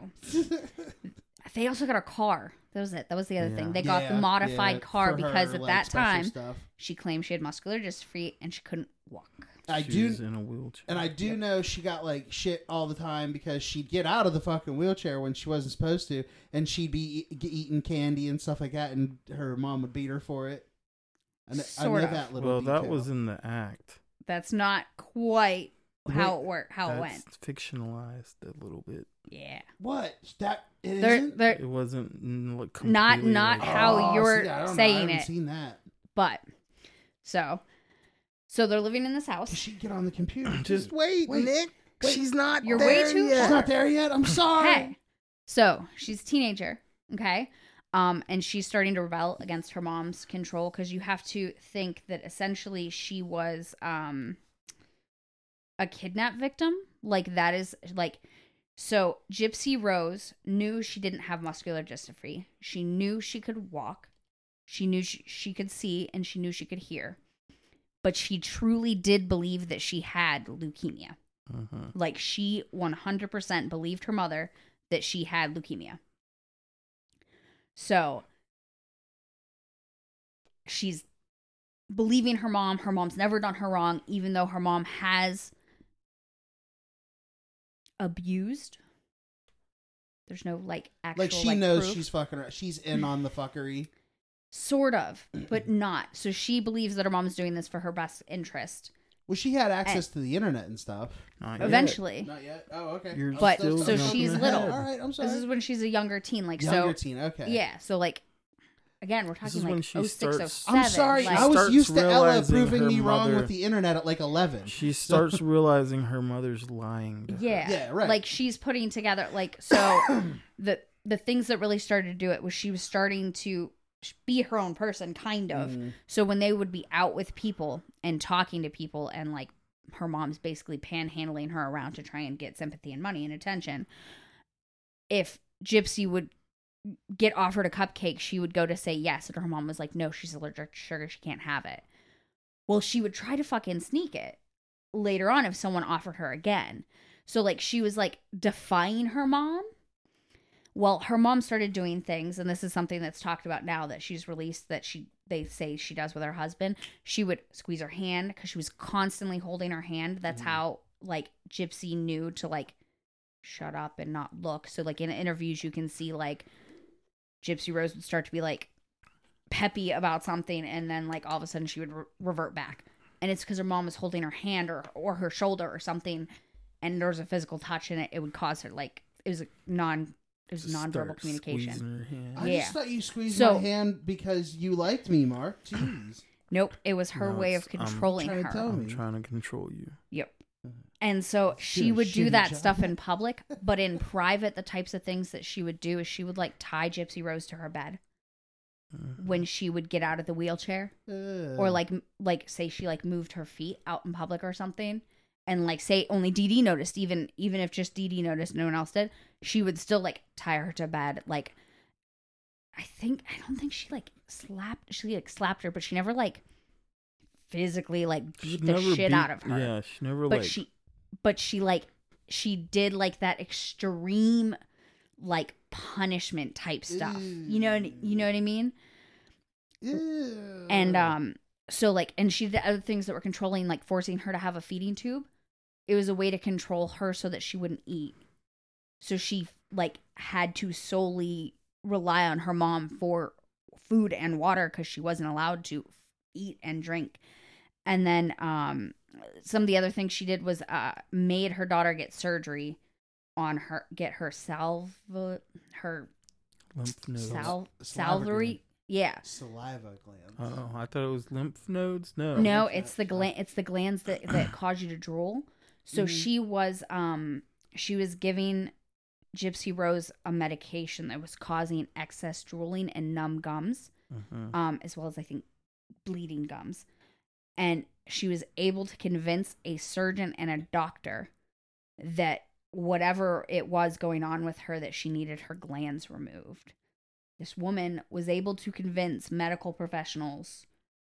Speaker 3: they also got a car. That was it. That was the other
Speaker 1: Yeah.
Speaker 3: thing. They got the
Speaker 2: Yeah,
Speaker 3: modified
Speaker 2: yeah,
Speaker 3: car
Speaker 2: for
Speaker 3: because
Speaker 2: her,
Speaker 3: at
Speaker 2: like,
Speaker 3: that
Speaker 2: special
Speaker 3: time
Speaker 2: stuff.
Speaker 3: she claimed she had muscular dystrophy and she couldn't walk.
Speaker 2: I
Speaker 1: She's
Speaker 2: do,
Speaker 1: in a wheelchair.
Speaker 2: and I do know she got like shit all the time because she'd get out of the fucking wheelchair when she wasn't supposed to, and she'd be e- eating candy and stuff like that, and her mom would beat her for it. I know, I know
Speaker 3: Sort of.
Speaker 2: that little.
Speaker 1: well, that
Speaker 2: detail.
Speaker 1: was in the act.
Speaker 3: That's not quite how it worked. How
Speaker 1: That's
Speaker 3: it went.
Speaker 1: fictionalized a little bit.
Speaker 3: Yeah.
Speaker 2: what that it
Speaker 3: They're,
Speaker 2: isn't?
Speaker 3: they're
Speaker 1: It wasn't mm, like
Speaker 3: Not-
Speaker 1: completely
Speaker 3: not
Speaker 1: like-
Speaker 3: how
Speaker 2: Oh,
Speaker 3: you're
Speaker 2: see, I don't know. I
Speaker 3: saying
Speaker 2: haven't
Speaker 3: it.
Speaker 2: Seen that?
Speaker 3: but so so they're living in this
Speaker 2: Cause
Speaker 3: house.
Speaker 2: she'd get on the computer.
Speaker 1: Just
Speaker 4: Wait,
Speaker 2: Wait,
Speaker 4: Nick.
Speaker 2: wait.
Speaker 4: She's not
Speaker 3: You're
Speaker 4: there
Speaker 3: way too
Speaker 4: yet.
Speaker 2: She's not there yet. I'm sorry.
Speaker 3: Okay. So she's a teenager, okay? Um, and she's starting to rebel against her mom's control because you have to think that essentially she was um a kidnap victim. Like that is like so Gypsy Rose knew she didn't have muscular dystrophy. She knew she could walk. She knew she, she could see and she knew she could hear. But she truly did believe that she had leukemia.
Speaker 1: Uh-huh.
Speaker 3: Like she one hundred percent believed her mother that she had leukemia. So she's believing her mom. Her mom's never done her wrong, even though her mom has abused. There's no like actual
Speaker 2: Like she
Speaker 3: like,
Speaker 2: knows
Speaker 3: proof.
Speaker 2: she's fucking. Her. She's in on the fuckery.
Speaker 3: Sort of, but not. So she believes that her mom's doing this for her best interest.
Speaker 2: Well, she had access to the internet and stuff.
Speaker 1: Not yet.
Speaker 3: Eventually.
Speaker 2: Not yet. Oh, okay.
Speaker 1: You're
Speaker 2: I'm
Speaker 3: But-
Speaker 2: still-
Speaker 3: so
Speaker 2: I'm
Speaker 3: she's
Speaker 2: jumping
Speaker 3: little.
Speaker 2: ahead. All right, I'm sorry.
Speaker 3: This is when she's a younger teen. Like
Speaker 2: Younger
Speaker 3: so
Speaker 2: teen. Okay.
Speaker 3: yeah, so like again, we're
Speaker 1: This
Speaker 3: talking
Speaker 1: is when
Speaker 3: like
Speaker 1: she
Speaker 3: oh six, oh
Speaker 1: starts-
Speaker 3: seven.
Speaker 2: I'm sorry.
Speaker 3: Like,
Speaker 2: I was
Speaker 1: starts
Speaker 2: used to Ella
Speaker 1: realizing
Speaker 2: proving
Speaker 1: her
Speaker 2: me wrong
Speaker 1: mother-
Speaker 2: with the internet at like eleven.
Speaker 1: She starts realizing her mother's lying to her.
Speaker 3: yeah.
Speaker 2: Yeah, right.
Speaker 3: Like she's putting together like so the the things that really started to do it was she was starting to be her own person, kind of.
Speaker 2: Mhm.
Speaker 3: So when they would be out with people and talking to people and like her mom's basically panhandling her around to try and get sympathy and money and attention. If Gypsy would get offered a cupcake, she would go to say yes, and her mom was like, no, she's allergic to sugar, she can't have it. Well, she would try to fucking sneak it later on if someone offered her again. So like she was like defying her mom. Well, her mom started doing things, and this is something that's talked about now that she's released that she they say she does with her husband. She would squeeze her hand because she was constantly holding her hand. That's
Speaker 2: Mhm.
Speaker 3: how like Gypsy knew to like shut up and not look. So like in interviews you can see like Gypsy Rose would start to be like peppy about something, and then like all of a sudden she would re- revert back. And it's because her mom was holding her hand or or her shoulder or something, and there was a physical touch in it. It would cause her like it was a non it was
Speaker 1: Just
Speaker 3: nonverbal
Speaker 1: start
Speaker 3: communication.
Speaker 1: squeezing her hand.
Speaker 2: I
Speaker 3: Yeah.
Speaker 2: just thought you squeezed
Speaker 3: So-
Speaker 2: my hand because you liked me, Mark. Jeez.
Speaker 3: Nope, it was her
Speaker 1: No,
Speaker 3: way of
Speaker 1: it's, um,
Speaker 3: controlling
Speaker 2: trying to
Speaker 3: her.
Speaker 2: tell
Speaker 1: I'm
Speaker 2: me.
Speaker 1: trying to control you.
Speaker 3: Yep. And so she
Speaker 2: a
Speaker 3: would do
Speaker 2: shitty
Speaker 3: that
Speaker 2: job.
Speaker 3: stuff in public, but in private, the types of things that she would do is she would like tie Gypsy Rose to her bed
Speaker 1: Mhm.
Speaker 3: when she would get out of the wheelchair,
Speaker 2: Uh,
Speaker 3: or like m- like say she like moved her feet out in public or something, and like say only Dee Dee noticed, even even if just Dee Dee noticed, no one else did, she would still like tie her to bed. Like I think I don't think she like slapped she like slapped her, but she never like physically like
Speaker 1: She
Speaker 3: beat the
Speaker 1: never
Speaker 3: shit
Speaker 1: beat-
Speaker 3: out of her.
Speaker 1: Yeah, she never
Speaker 3: but
Speaker 1: like.
Speaker 3: she but she like she did like that extreme like punishment type stuff. You know you know what I mean?
Speaker 2: ew.
Speaker 3: And um so like and she did other things that were controlling, like forcing her to have a feeding tube. It was a way to control her so that she wouldn't eat. So she like had to solely rely on her mom for food and water because she wasn't allowed to eat and drink. And then um some of the other things she did was uh made her daughter get surgery on her, get her salve her
Speaker 1: lymph nodes.
Speaker 3: sal
Speaker 2: Saliva
Speaker 3: salivary
Speaker 2: gland.
Speaker 3: yeah.
Speaker 2: Saliva glands.
Speaker 1: Oh, I thought it was lymph nodes. No.
Speaker 3: No,
Speaker 2: Okay.
Speaker 3: it's the gland. It's the glands that that cause you to drool. So
Speaker 2: Mhm.
Speaker 3: she was um she was giving Gypsy Rose a medication that was causing excess drooling and numb gums,
Speaker 1: Mhm.
Speaker 3: um as well as I think bleeding gums, and she was able to convince a surgeon and a doctor that whatever it was going on with her, that she needed her glands removed. This woman was able to convince medical professionals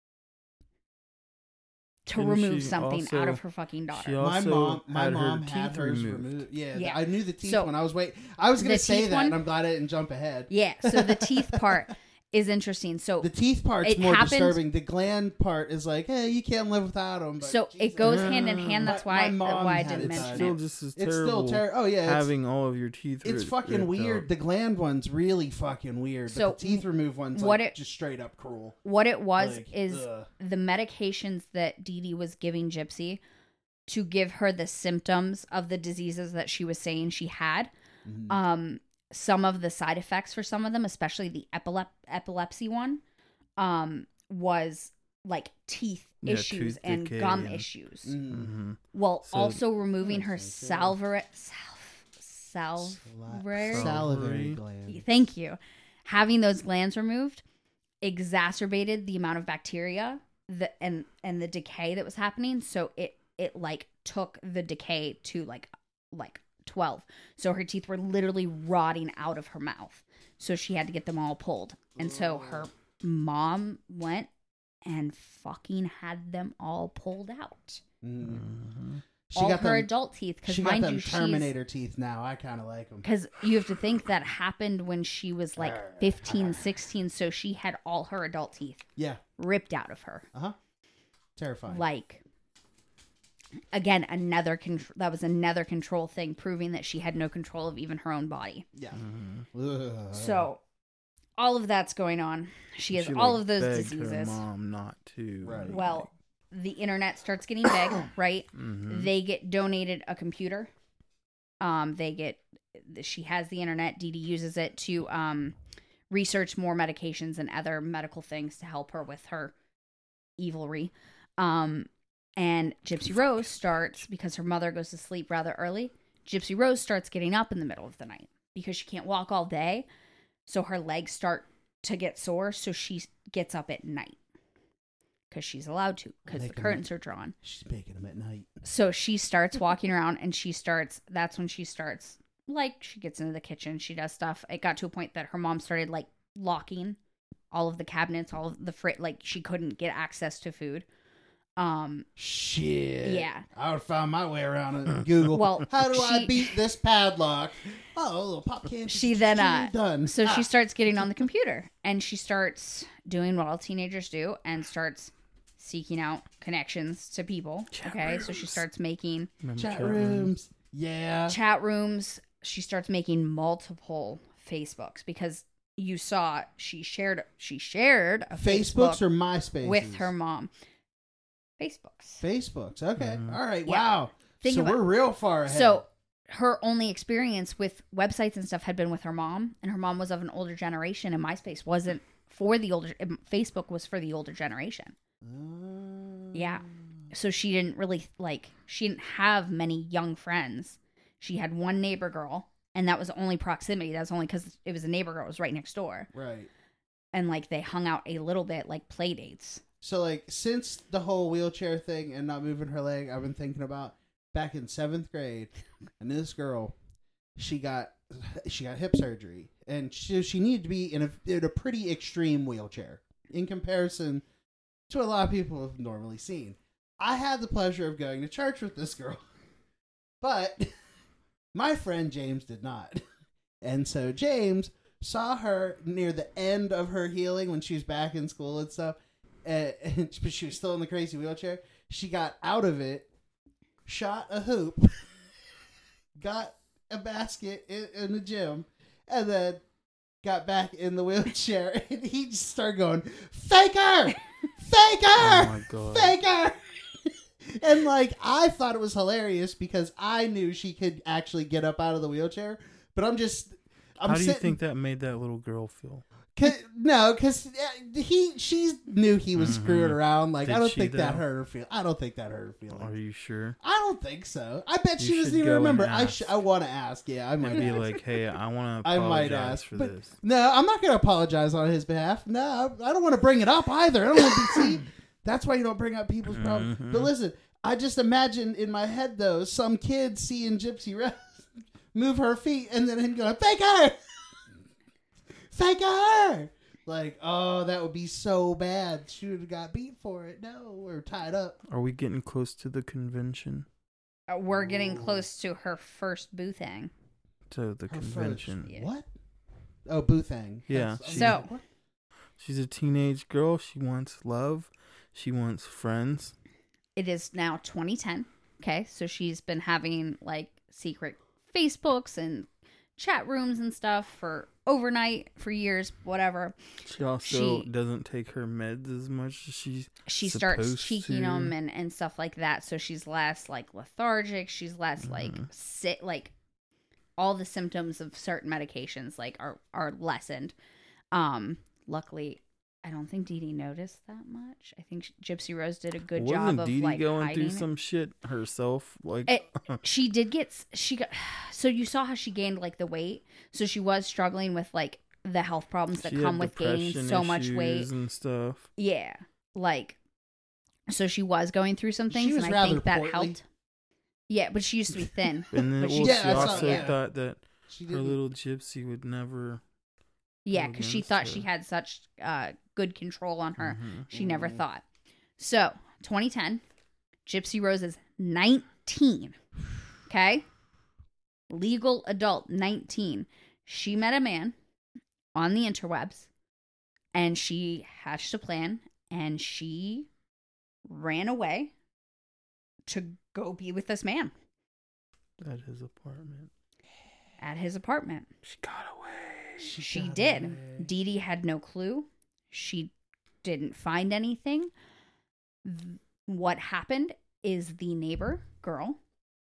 Speaker 3: to
Speaker 1: Didn't
Speaker 3: remove
Speaker 1: she
Speaker 3: something
Speaker 1: also-
Speaker 3: out of her fucking daughter.
Speaker 1: she
Speaker 2: My
Speaker 1: also
Speaker 2: mom, my
Speaker 1: had her
Speaker 2: mom
Speaker 1: teeth
Speaker 2: had hers
Speaker 1: removed.
Speaker 2: removed. Yeah,
Speaker 3: Yeah.
Speaker 2: I knew the teeth
Speaker 3: So-
Speaker 2: when I was wait. I was gonna
Speaker 3: The
Speaker 2: say
Speaker 3: teeth
Speaker 2: that,
Speaker 3: one-
Speaker 2: and I'm glad I didn't jump ahead.
Speaker 3: Yeah, so the teeth part is interesting. So
Speaker 2: The teeth part's
Speaker 3: It
Speaker 2: more
Speaker 3: happened-
Speaker 2: disturbing. The gland part is like, hey, you can't live without them.
Speaker 3: so it goes hand in hand. That's
Speaker 2: My-
Speaker 3: why
Speaker 2: my mom
Speaker 3: why I
Speaker 2: had
Speaker 3: didn't
Speaker 2: it
Speaker 3: mention
Speaker 2: done.
Speaker 1: Still
Speaker 3: it.
Speaker 1: just as
Speaker 2: It's
Speaker 1: terrible.
Speaker 2: still terrible. Oh yeah, it's,
Speaker 1: having all of your teeth.
Speaker 2: it's
Speaker 1: rid-
Speaker 2: fucking
Speaker 1: ripped
Speaker 2: weird.
Speaker 1: out.
Speaker 2: The gland one's really fucking weird.
Speaker 3: So,
Speaker 2: but the teeth removed one's
Speaker 3: what
Speaker 2: like
Speaker 3: it-
Speaker 2: just straight up cruel.
Speaker 3: What it was
Speaker 2: Like,
Speaker 3: is
Speaker 2: ugh.
Speaker 3: the medications that Dee Dee was giving Gypsy to give her the symptoms of the diseases that she was saying she had.
Speaker 2: Mhm.
Speaker 3: Um, some of the side effects for some of them, especially the epilep- epilepsy one, um, was like teeth
Speaker 1: Yeah,
Speaker 3: issues
Speaker 1: tooth
Speaker 3: and
Speaker 1: decay
Speaker 3: gum
Speaker 1: and-
Speaker 3: issues.
Speaker 2: Mhm.
Speaker 1: Mhm.
Speaker 3: While
Speaker 1: So-
Speaker 3: also removing her
Speaker 2: Makes sense, yeah.
Speaker 3: salivary, sal- salivary.
Speaker 1: Sal-
Speaker 2: Salivary
Speaker 1: Salivary.
Speaker 2: gland.
Speaker 3: Thank you. Having those glands removed exacerbated the amount of bacteria the and and the decay that was happening. So it it like took the decay to like like twelve. So her teeth were literally rotting out of her mouth. So she had to get them all pulled. And so her mom went and fucking had them all pulled out.
Speaker 2: Mhm.
Speaker 1: Mhm.
Speaker 2: She
Speaker 3: all
Speaker 2: got
Speaker 3: her
Speaker 2: them,
Speaker 3: adult teeth, because
Speaker 2: she got
Speaker 3: mind
Speaker 2: them
Speaker 3: you, she's
Speaker 2: Terminator teeth now. I kind of like them.
Speaker 3: because you have to think that happened when she was like fifteen, sixteen. So she had all her adult teeth
Speaker 2: Yeah.
Speaker 3: ripped out of her.
Speaker 2: Uh huh. Terrifying.
Speaker 3: Like, again, another control. That was another control thing, proving that she had no control of even her own body.
Speaker 2: yeah.
Speaker 1: Mhm.
Speaker 2: Ugh.
Speaker 3: So, all of that's going on. She has
Speaker 1: She,
Speaker 3: all
Speaker 1: like,
Speaker 3: of those
Speaker 1: begged
Speaker 3: diseases.
Speaker 1: Her mom not to.
Speaker 2: Right.
Speaker 3: Well, the internet starts getting big, right?
Speaker 1: Mhm.
Speaker 3: They get donated a computer. Um, they get. She has the internet. Dee Dee uses it to um research more medications and other medical things to help her with her evilry. Um, and Gypsy Rose starts, because her mother goes to sleep rather early, Gypsy Rose starts getting up in the middle of the night because she can't walk all day. So her legs start to get sore. So she gets up at night because she's allowed to, because the
Speaker 2: Making
Speaker 3: curtains
Speaker 2: them-
Speaker 3: are drawn.
Speaker 2: She's making them at night.
Speaker 3: So she starts walking around, and she starts, that's when she starts, like, she gets into the kitchen, she does stuff. It got to a point that her mom started, like, locking all of the cabinets, all of the fridge, like, she couldn't get access to food. Um,
Speaker 2: Shit.
Speaker 3: Yeah.
Speaker 2: I would have found my way around it. Google.
Speaker 3: Well,
Speaker 2: how do I
Speaker 3: she-
Speaker 2: beat this padlock? Oh, a little pop can.
Speaker 3: she then, uh,
Speaker 2: done.
Speaker 3: so she
Speaker 2: Ah.
Speaker 3: starts getting on the computer, and she starts doing what all teenagers do, and starts seeking out connections to people.
Speaker 1: Chat
Speaker 3: Okay, so she
Speaker 1: rooms.
Speaker 3: starts making
Speaker 1: Remember
Speaker 2: chat rooms. Yeah.
Speaker 3: chat rooms. She starts making multiple Facebooks, because you saw she shared she shared a
Speaker 2: Facebooks
Speaker 3: Facebook
Speaker 2: or MySpace
Speaker 3: with her mom. Facebooks.
Speaker 2: Facebooks. Okay.
Speaker 1: Mhm.
Speaker 2: All right.
Speaker 3: Yeah.
Speaker 2: Wow.
Speaker 3: Think
Speaker 2: so
Speaker 3: about-
Speaker 2: we're real far ahead.
Speaker 3: So her only experience with websites and stuff had been with her mom, and her mom was of an older generation, and MySpace wasn't for the older. Facebook was for the older generation.
Speaker 2: Uh,
Speaker 3: Yeah. So she didn't really like. She didn't have many young friends. She had one neighbor girl, and that was the only proximity. That was only because it was a neighbor girl. It was right next door,
Speaker 2: Right.
Speaker 3: and like they hung out a little bit, like play dates.
Speaker 2: So like since the whole wheelchair thing and not moving her leg, I've been thinking about back in seventh grade, and this girl, she got she got hip surgery, and she she needed to be in a in a pretty extreme wheelchair in comparison to a lot of people have normally seen. I had the pleasure of going to church with this girl, but my friend James did not, and so James saw her near the end of her healing when she was back in school and stuff. And, and but she was still in the crazy wheelchair. She got out of it, shot a hoop, got a basket in, in the gym, and then got back in the wheelchair. And he just started going, "Faker, faker,
Speaker 1: Oh my god.
Speaker 2: faker." And like I thought it was hilarious because I knew she could actually get up out of the wheelchair. But I'm just, I'm
Speaker 1: How do you
Speaker 2: sitting,
Speaker 1: think that made that little girl feel?
Speaker 2: Cause, no, because he she knew he was
Speaker 1: Mhm.
Speaker 2: screwing around. Like
Speaker 1: Did
Speaker 2: I don't
Speaker 1: she,
Speaker 2: think that
Speaker 1: though?
Speaker 2: hurt her feel. I don't think that hurt her feelings.
Speaker 1: Are you sure?
Speaker 2: I don't think so. I bet
Speaker 1: You
Speaker 2: she doesn't
Speaker 1: should
Speaker 2: even
Speaker 1: go and
Speaker 2: remember. I
Speaker 1: ask.
Speaker 2: sh- I want to ask. Yeah, I might
Speaker 1: And be
Speaker 2: ask.
Speaker 1: like, hey, I want to
Speaker 2: I
Speaker 1: apologize
Speaker 2: might ask
Speaker 1: for
Speaker 2: but
Speaker 1: this.
Speaker 2: No, I'm not going to apologize on his behalf. No, I don't want to bring it up either. I don't want to be seen. That's why you don't bring up people's problems.
Speaker 1: Mhm.
Speaker 2: But listen, I just imagine in my head though, some kid seeing Gypsy Rose move her feet and then him going, "Fake her, fake her." Like, oh, that would be so bad. She would have got beat for it. No, or tied up.
Speaker 1: Are we getting close to the convention?
Speaker 3: Uh, We're getting
Speaker 2: Ooh.
Speaker 3: close to her first boothang.
Speaker 1: To the
Speaker 2: Her
Speaker 1: convention.
Speaker 2: first-
Speaker 3: Yeah.
Speaker 2: What? Oh, Boothang.
Speaker 1: Yeah,
Speaker 2: That's-
Speaker 1: she-
Speaker 3: So-
Speaker 2: What?
Speaker 1: She's a teenage girl. She wants love. She wants friends.
Speaker 3: It is now twenty ten. Okay, so she's been having like secret Facebooks and chat rooms and stuff for overnight for years, whatever.
Speaker 1: She also
Speaker 3: She-
Speaker 1: doesn't take her meds as much as she's
Speaker 3: She starts
Speaker 1: supposed
Speaker 3: cheeking
Speaker 1: to.
Speaker 3: them and, and stuff like that. So she's less like lethargic. She's less like
Speaker 1: Mhm.
Speaker 3: sit like all the symptoms of certain medications like are are lessened. Um, luckily, I don't think Dee Dee noticed that much. I think Gypsy Rose did a good
Speaker 1: Wasn't
Speaker 3: job of
Speaker 1: Dee Dee
Speaker 3: like
Speaker 1: going
Speaker 3: hiding
Speaker 1: through
Speaker 3: it.
Speaker 1: some shit herself? Like,
Speaker 3: It- She did get s- she got so you saw how she gained like the weight. So she was struggling with like the health problems that
Speaker 1: she had
Speaker 3: come with gaining
Speaker 1: depression
Speaker 3: so much weight.
Speaker 1: issues and stuff.
Speaker 3: Yeah, like so she was going through some
Speaker 2: She
Speaker 3: things,
Speaker 2: was
Speaker 3: and I
Speaker 2: rather
Speaker 3: think that
Speaker 2: portly.
Speaker 3: helped. Yeah, but she used to be thin.
Speaker 1: And then
Speaker 3: But
Speaker 1: well,
Speaker 3: she-
Speaker 1: she
Speaker 2: Yeah, I saw-
Speaker 1: also
Speaker 2: yeah.
Speaker 1: thought that
Speaker 2: She
Speaker 1: her
Speaker 2: didn't.
Speaker 1: little gypsy would never.
Speaker 3: Yeah,
Speaker 1: go
Speaker 3: because she
Speaker 1: against
Speaker 3: thought
Speaker 1: her.
Speaker 3: she had such uh, good control on her.
Speaker 1: Mhm.
Speaker 3: She never
Speaker 2: Mhm.
Speaker 3: thought. So, twenty ten, Gypsy Rose is nineteen. Okay? Legal adult, nineteen. She met a man on the interwebs and she hatched a plan and she ran away to go be with this man
Speaker 1: At his apartment.
Speaker 3: at his apartment.
Speaker 1: She got away.
Speaker 3: She
Speaker 2: got
Speaker 3: did.
Speaker 2: away.
Speaker 3: Dee Dee had no clue. She didn't find anything. Th- What happened is the neighbor girl,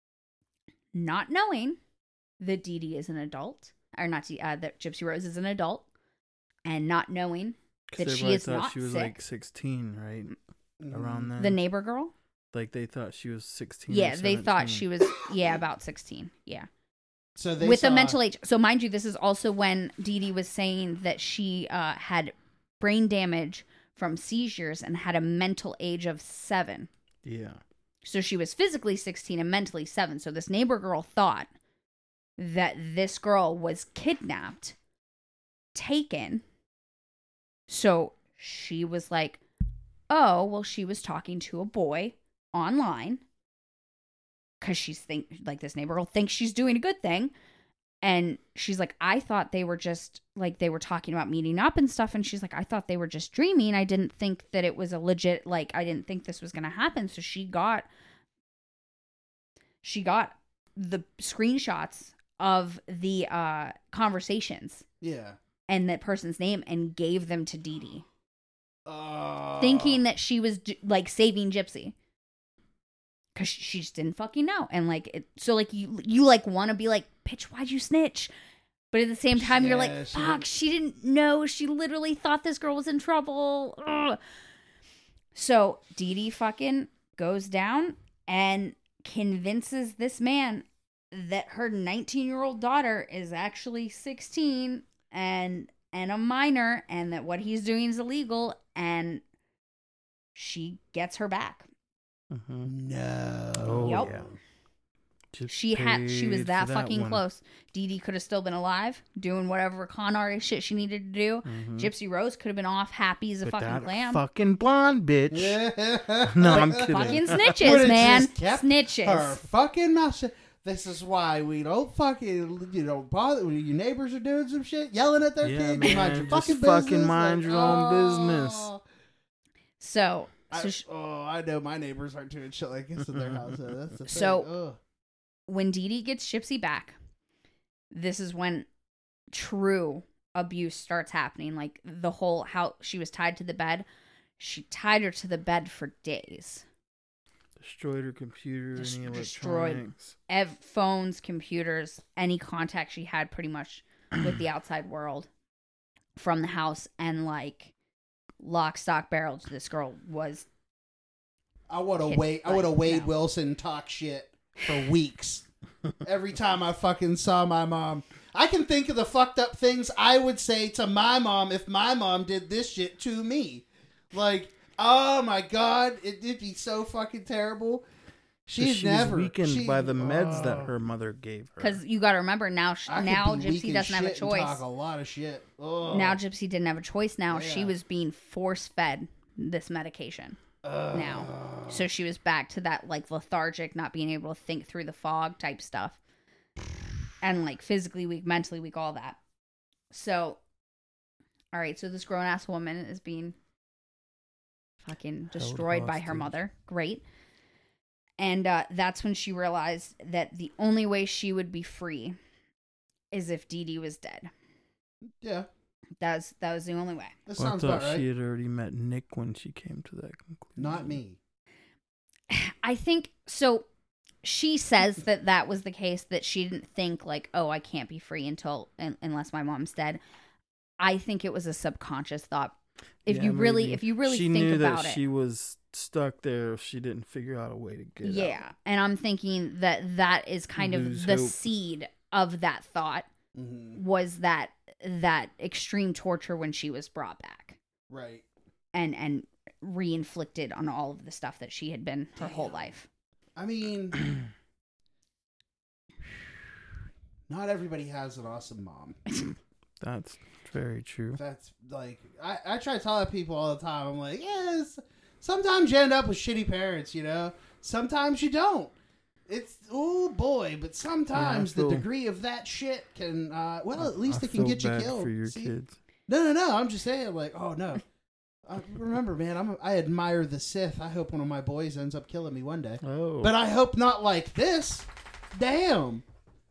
Speaker 3: not knowing that Dee Dee is an adult, or not Dee, uh, that Gypsy Rose is an adult, and not knowing
Speaker 1: 'Cause
Speaker 3: that she
Speaker 1: everybody
Speaker 3: is
Speaker 1: thought
Speaker 3: not
Speaker 1: she was
Speaker 3: sick.
Speaker 1: like sixteen, right? Around then.
Speaker 3: The neighbor girl?
Speaker 1: Like they thought she was sixteen.
Speaker 3: Yeah,
Speaker 1: or
Speaker 3: they thought
Speaker 1: seventeen.
Speaker 3: she was, yeah, about sixteen. Yeah.
Speaker 2: So they
Speaker 3: With
Speaker 2: saw,
Speaker 3: a mental age. So, mind you, this is also when Dee Dee was saying that she uh, had brain damage from seizures and had a mental age of seven.
Speaker 1: Yeah.
Speaker 3: So she was physically sixteen and mentally seven. So this neighbor girl thought that this girl was kidnapped, taken. So she was like, oh, well, she was talking to a boy online because she's think like this neighbor girl thinks she's doing a good thing. And she's like, I thought they were just like they were talking about meeting up and stuff. And she's like, I thought they were just dreaming. I didn't think that it was a legit, like, I didn't think this was going to happen. So she got, she got the screenshots of the uh, conversations
Speaker 2: Yeah.
Speaker 3: and that person's name and gave them to Dee Dee,
Speaker 2: Uh,
Speaker 3: thinking that she was like saving Gypsy. Cause she just didn't fucking know, and like, it, so like you, you like want to be like, bitch, why'd you snitch? But at the same time, you're
Speaker 2: Yeah,
Speaker 3: like,
Speaker 2: she
Speaker 3: fuck,
Speaker 2: didn't-
Speaker 3: she didn't know. She literally thought this girl was in trouble. Ugh. So Dee Dee fucking goes down and convinces this man that her nineteen year old daughter is actually sixteen and and a minor, and that what he's doing is illegal, and she gets her back.
Speaker 1: Mm-hmm.
Speaker 2: No.
Speaker 1: Oh
Speaker 3: Yep.
Speaker 1: yeah. Just
Speaker 3: She had she was
Speaker 1: paid
Speaker 3: that
Speaker 1: for
Speaker 3: fucking
Speaker 1: one.
Speaker 3: close. Dee Dee could have still been alive, doing whatever con artist shit she needed to do.
Speaker 1: Mhm.
Speaker 3: Gypsy Rose could have been off happy as a
Speaker 1: But
Speaker 3: fucking
Speaker 1: that
Speaker 3: clam.
Speaker 1: fucking blonde bitch.
Speaker 2: Yeah.
Speaker 1: No, I'm kidding.
Speaker 3: Fucking
Speaker 2: Would've
Speaker 3: snitches, man.
Speaker 2: just kept
Speaker 3: Snitches.
Speaker 2: Her fucking mouth shut. This is why we don't fucking, you know, bother when your neighbors are doing some shit, yelling at their
Speaker 1: Yeah,
Speaker 2: kids.
Speaker 1: man,
Speaker 2: You mind your
Speaker 1: just
Speaker 2: fucking
Speaker 1: fucking
Speaker 2: business.
Speaker 1: mind your own business.
Speaker 2: oh,
Speaker 3: So,
Speaker 2: I,
Speaker 3: so sh-
Speaker 2: oh, I know my neighbors aren't doing shit like this in their house. So that's the thing.
Speaker 3: So-
Speaker 2: Ugh.
Speaker 3: when Dee Dee gets Gypsy back, this is when true abuse starts happening. Like the whole how she was tied to the bed. She tied her to the bed for days.
Speaker 1: Destroyed her computer,
Speaker 3: Des-
Speaker 1: any
Speaker 3: destroyed.
Speaker 1: electronics.
Speaker 3: Ev- phones, computers, any contact she had pretty much with the outside world from the house, and like lock, stock, barrel. This girl was
Speaker 2: I would have
Speaker 3: Kid-
Speaker 2: Wade. I would have
Speaker 3: like,
Speaker 2: Wade
Speaker 3: no.
Speaker 2: Wilson talk shit for weeks. Every time I fucking saw my mom, I can think of the fucked up things I would say to my mom if my mom did this shit to me. Like, oh my god, it did be so fucking terrible. She's
Speaker 1: she
Speaker 2: never
Speaker 1: was weakened
Speaker 2: she-
Speaker 1: by the meds that
Speaker 2: oh.
Speaker 1: her mother gave her.
Speaker 3: because you got to remember now. sh-
Speaker 2: I could
Speaker 3: Now
Speaker 2: be weak
Speaker 3: Gypsy
Speaker 2: as
Speaker 3: doesn't have a
Speaker 2: shit and
Speaker 3: choice.
Speaker 2: Talk a lot of shit. Ugh.
Speaker 3: Now Gypsy didn't have a choice. Now she
Speaker 2: Yeah.
Speaker 3: was being force fed this medication.
Speaker 2: Ugh.
Speaker 3: Now, so she was back to that like lethargic, not being able to think through the fog type stuff, and like physically weak, mentally weak, all that. So, all right. So this grown ass woman is being fucking destroyed by her
Speaker 1: hostage.
Speaker 3: mother. Great. And uh, that's when she realized that the only way she would be free is if Dee Dee was dead.
Speaker 2: Yeah,
Speaker 3: That was, that was the only way.
Speaker 2: that
Speaker 1: Well, I
Speaker 2: sounds
Speaker 1: thought
Speaker 2: about right.
Speaker 1: she had already met Nick when she came to that conclusion.
Speaker 2: Not me.
Speaker 3: I think so. She says that that was the case, that she didn't think like, oh, I can't be free until un- unless my mom's dead. I think it was a subconscious thought. If
Speaker 1: Yeah,
Speaker 3: you really,
Speaker 1: maybe.
Speaker 3: if you really
Speaker 1: she
Speaker 3: think
Speaker 1: knew
Speaker 3: about
Speaker 1: that
Speaker 3: it,
Speaker 1: she was stuck there if she didn't figure out a way to get
Speaker 3: yeah.
Speaker 1: out.
Speaker 3: And I'm thinking that that is kind
Speaker 1: Lose
Speaker 3: of the
Speaker 1: hope.
Speaker 3: seed of that thought,
Speaker 2: hmm
Speaker 3: was that that extreme torture when she was brought back
Speaker 2: Right.
Speaker 3: and and re-inflicted on all of the stuff that she had been her whole life.
Speaker 2: I mean, not everybody has an awesome mom.
Speaker 1: That's very true.
Speaker 2: That's like I, I try to tell people all the time. I'm like, yes. Sometimes you end up with shitty parents, you know. Sometimes you don't. It's oh boy, but sometimes
Speaker 1: feel-
Speaker 2: the degree of that shit can. Uh, well, at least
Speaker 1: I
Speaker 2: it can
Speaker 1: feel
Speaker 2: get you
Speaker 1: bad
Speaker 2: killed.
Speaker 1: for your
Speaker 2: See?
Speaker 1: kids.
Speaker 2: No, no, no. I'm just saying, like, oh no. Uh, remember, man, I'm. I admire the Sith. I hope one of my boys ends up killing me one day.
Speaker 1: Oh,
Speaker 2: But I hope not like this. Damn.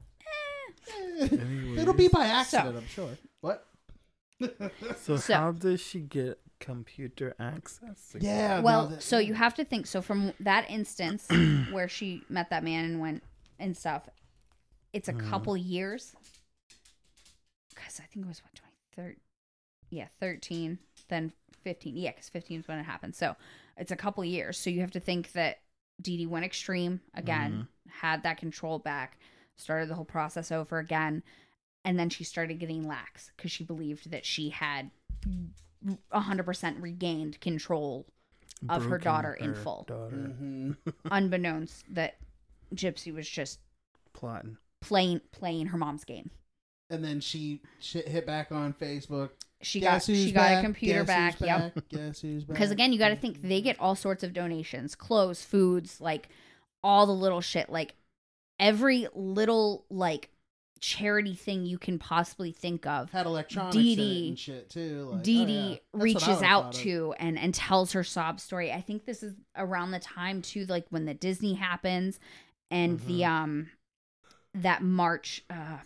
Speaker 2: It'll be by accident, I'm sure. What?
Speaker 1: so,
Speaker 3: So-
Speaker 1: how does she get computer access? again?
Speaker 2: Yeah. no,
Speaker 3: Well,
Speaker 2: that-
Speaker 3: so you have to think. So from that instance where she met that man and went and stuff, it's a
Speaker 1: Mhm.
Speaker 3: couple years. Because I think it was what twenty thirteen. yeah, thirteen, then fifteen. Yeah, because fifteen is when it happened. So it's a couple years. So you have to think that Dee Dee went extreme again,
Speaker 1: Mm-hmm.
Speaker 3: had that control back, started the whole process over again. And then she started getting lax because she believed that she had one hundred percent regained control of her
Speaker 1: Broken
Speaker 3: daughter in
Speaker 1: her
Speaker 3: full.
Speaker 1: Daughter.
Speaker 2: Mm-hmm.
Speaker 3: Unbeknownst that Gypsy was just
Speaker 1: Plotting.
Speaker 3: playing playing her mom's game.
Speaker 2: And then she shit hit back on Facebook.
Speaker 3: She
Speaker 2: Guess
Speaker 3: got
Speaker 2: who's
Speaker 3: she got
Speaker 2: back?
Speaker 3: a computer
Speaker 2: Guess
Speaker 3: back.
Speaker 2: who's
Speaker 3: Yep.
Speaker 2: back? Guess who's back?
Speaker 3: Because again, you got to think they get all sorts of donations, clothes, foods, like all the little shit, like every little like charity thing you can possibly think of.
Speaker 2: had electronics
Speaker 3: Dee
Speaker 2: in it
Speaker 3: Dee-
Speaker 2: and shit too. Like,
Speaker 3: Dee
Speaker 2: oh,
Speaker 3: Dee
Speaker 2: yeah. That's what I
Speaker 3: reaches
Speaker 2: would've
Speaker 3: out
Speaker 2: thought of.
Speaker 3: to and and tells her sob story. I think this is around the time too, like when the Disney happens and the
Speaker 2: Mm-hmm.
Speaker 3: um that march. Uh,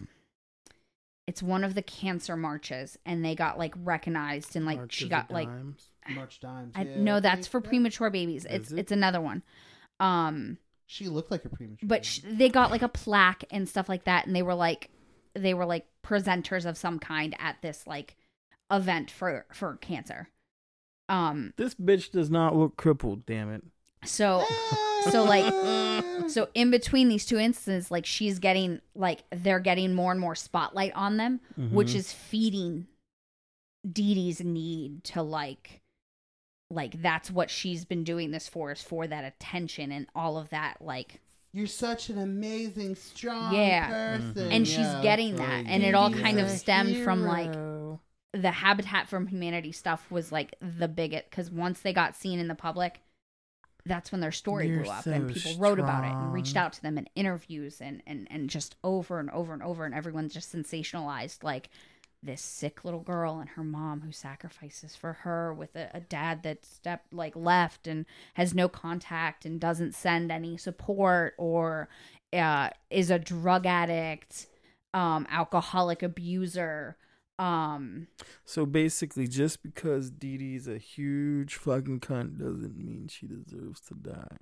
Speaker 3: it's one of the cancer marches, and they got like recognized and like
Speaker 1: March
Speaker 3: she
Speaker 1: of
Speaker 3: got
Speaker 1: the
Speaker 3: like
Speaker 1: Dimes.
Speaker 2: March Dimes.
Speaker 3: I,
Speaker 2: yeah,
Speaker 3: no,
Speaker 2: I
Speaker 3: that's
Speaker 2: think
Speaker 3: for
Speaker 2: that-
Speaker 3: premature babies. It's
Speaker 1: Is it?
Speaker 3: it's another one. Um.
Speaker 2: She looked like a premature.
Speaker 3: But sh- they got like a plaque and stuff like that, and they were like they were like presenters of some kind at this like event for for cancer. Um
Speaker 1: This bitch does not look crippled, damn it.
Speaker 3: so so like so in between these two instances, like she's getting like they're getting more and more spotlight on them, which
Speaker 1: Mhm.
Speaker 3: is feeding Dee Dee's need to like like that's what she's been doing this for, is for that attention and all of that, like
Speaker 2: You're such an amazing, strong
Speaker 3: Yeah.
Speaker 2: person.
Speaker 3: and she's
Speaker 2: Yeah,
Speaker 3: getting
Speaker 2: that's
Speaker 3: that,
Speaker 2: right.
Speaker 3: and it all
Speaker 2: Dee
Speaker 3: kind of
Speaker 2: Dee's a
Speaker 3: stemmed from like
Speaker 1: Hero.
Speaker 3: the Habitat for Humanity stuff was like the biggest, because once they got seen in the public, that's when their story
Speaker 1: You're
Speaker 3: blew up
Speaker 1: so
Speaker 3: and people wrote about it and reached
Speaker 1: strong.
Speaker 3: out to them in interviews and, and, and just over and over and over, and everyone just sensationalized like this sick little girl and her mom who sacrifices for her with a, a dad that stepped like left and has no contact and doesn't send any support, or uh, is a drug addict, um, alcoholic abuser. Um,
Speaker 1: So basically, just because Dee Dee's a huge fucking cunt doesn't mean she deserves to die.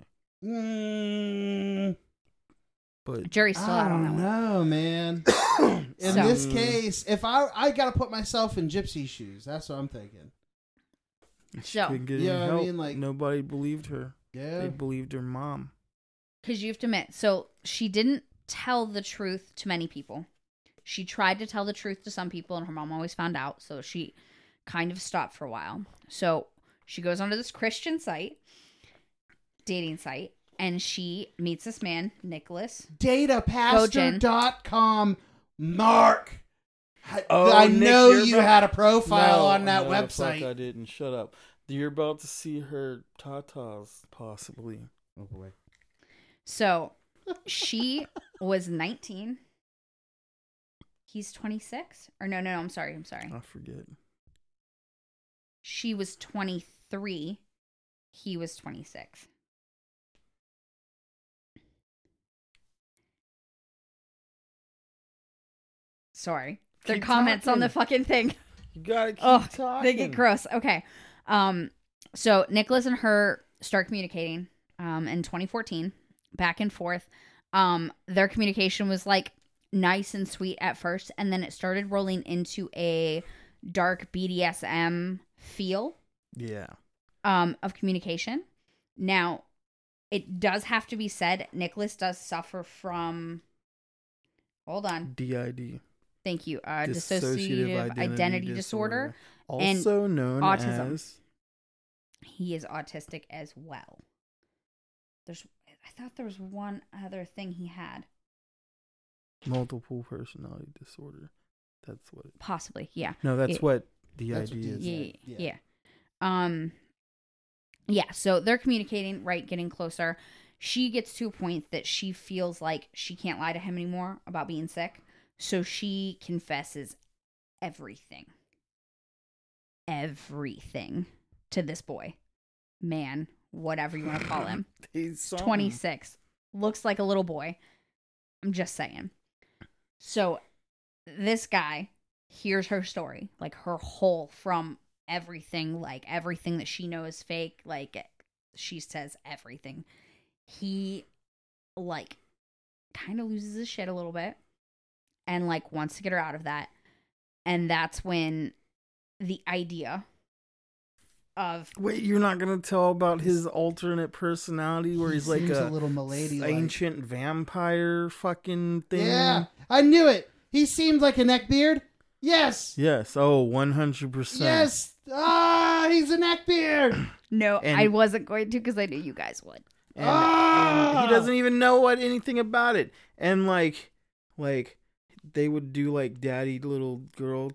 Speaker 2: Mm,
Speaker 1: But
Speaker 3: jury's still
Speaker 2: I
Speaker 3: out on that
Speaker 2: don't
Speaker 3: one.
Speaker 2: know, man. In
Speaker 3: So-
Speaker 2: this case, if I I gotta put myself in Gypsy's shoes, that's what I'm thinking.
Speaker 1: she
Speaker 3: So-
Speaker 1: couldn't get
Speaker 2: Yeah,
Speaker 1: any
Speaker 2: I
Speaker 1: help.
Speaker 2: mean, like-
Speaker 1: Nobody believed her.
Speaker 2: Yeah.
Speaker 1: They believed her mom.
Speaker 3: Because you have to admit, so she didn't tell the truth to many people. She tried to tell the truth to some people, and her mom always found out. So she kind of stopped for a while. So she goes onto this Christian site, dating site, and she meets this man, Nicholas.
Speaker 2: Datapastor dot com, Mark. I,
Speaker 1: Oh,
Speaker 2: I
Speaker 1: Nick,
Speaker 2: know
Speaker 1: you're
Speaker 2: you
Speaker 1: about-
Speaker 2: had a profile
Speaker 1: No,
Speaker 2: on that
Speaker 1: no,
Speaker 2: website.
Speaker 1: Fuck, I didn't. Shut up. You're about to see her tatas, possibly.
Speaker 2: Oh boy.
Speaker 3: So she was nineteen. He's twenty-six. Or no, no, no, I'm sorry. I'm sorry.
Speaker 1: I forget.
Speaker 3: She was twenty-three. He was twenty-six. Sorry. Their
Speaker 1: Keep
Speaker 3: comments on the
Speaker 1: talking.
Speaker 3: fucking thing.
Speaker 1: You gotta keep
Speaker 3: Oh,
Speaker 1: talking.
Speaker 3: they get gross. Okay. Um, so Nicholas and her start communicating um in twenty fourteen, back and forth. Um, their communication was like nice and sweet at first, and then it started rolling into a dark B D S M feel
Speaker 1: Yeah.
Speaker 3: um of communication. Now, it does have to be said, Nicholas does suffer from hold on.
Speaker 1: D I D.
Speaker 3: Thank you. Uh dissociative identity, disorder. and
Speaker 1: Also known
Speaker 3: autism.
Speaker 1: as
Speaker 3: He is autistic as well. There's I thought there was one other thing he had.
Speaker 1: multiple personality disorder. That's what it
Speaker 3: Possibly, yeah.
Speaker 1: No, that's
Speaker 3: It-
Speaker 1: what D I
Speaker 2: That's what
Speaker 1: D
Speaker 2: D-
Speaker 1: is.
Speaker 3: Yeah,
Speaker 2: Yeah.
Speaker 3: yeah, yeah. Um yeah, so they're communicating, right, getting closer. She gets to a point that she feels like she can't lie to him anymore about being sick. So she confesses everything. Everything to this boy. Man, whatever you want to call him.
Speaker 1: He's something.
Speaker 3: twenty-six. Looks like a little boy. I'm just saying. So this guy hears her story, like her whole, from everything, like everything that she knows is fake, like she says everything. He like kind of loses his shit a little bit and like wants to get her out of that. And that's when the idea of
Speaker 1: Wait, you're not gonna tell about his alternate personality where
Speaker 2: He
Speaker 1: he's like
Speaker 2: seems
Speaker 1: a,
Speaker 2: a little milady-like.
Speaker 1: ancient vampire fucking thing?
Speaker 2: Yeah, I knew it. He seemed like a neckbeard. Yes.
Speaker 1: Yes. Oh, one hundred percent.
Speaker 2: Yes. Ah, he's a neckbeard.
Speaker 3: no,
Speaker 1: And-
Speaker 3: I wasn't going to because I knew you guys would.
Speaker 1: And,
Speaker 2: Ah!
Speaker 1: and he doesn't even know what anything about it. And like, like they would do like daddy little girl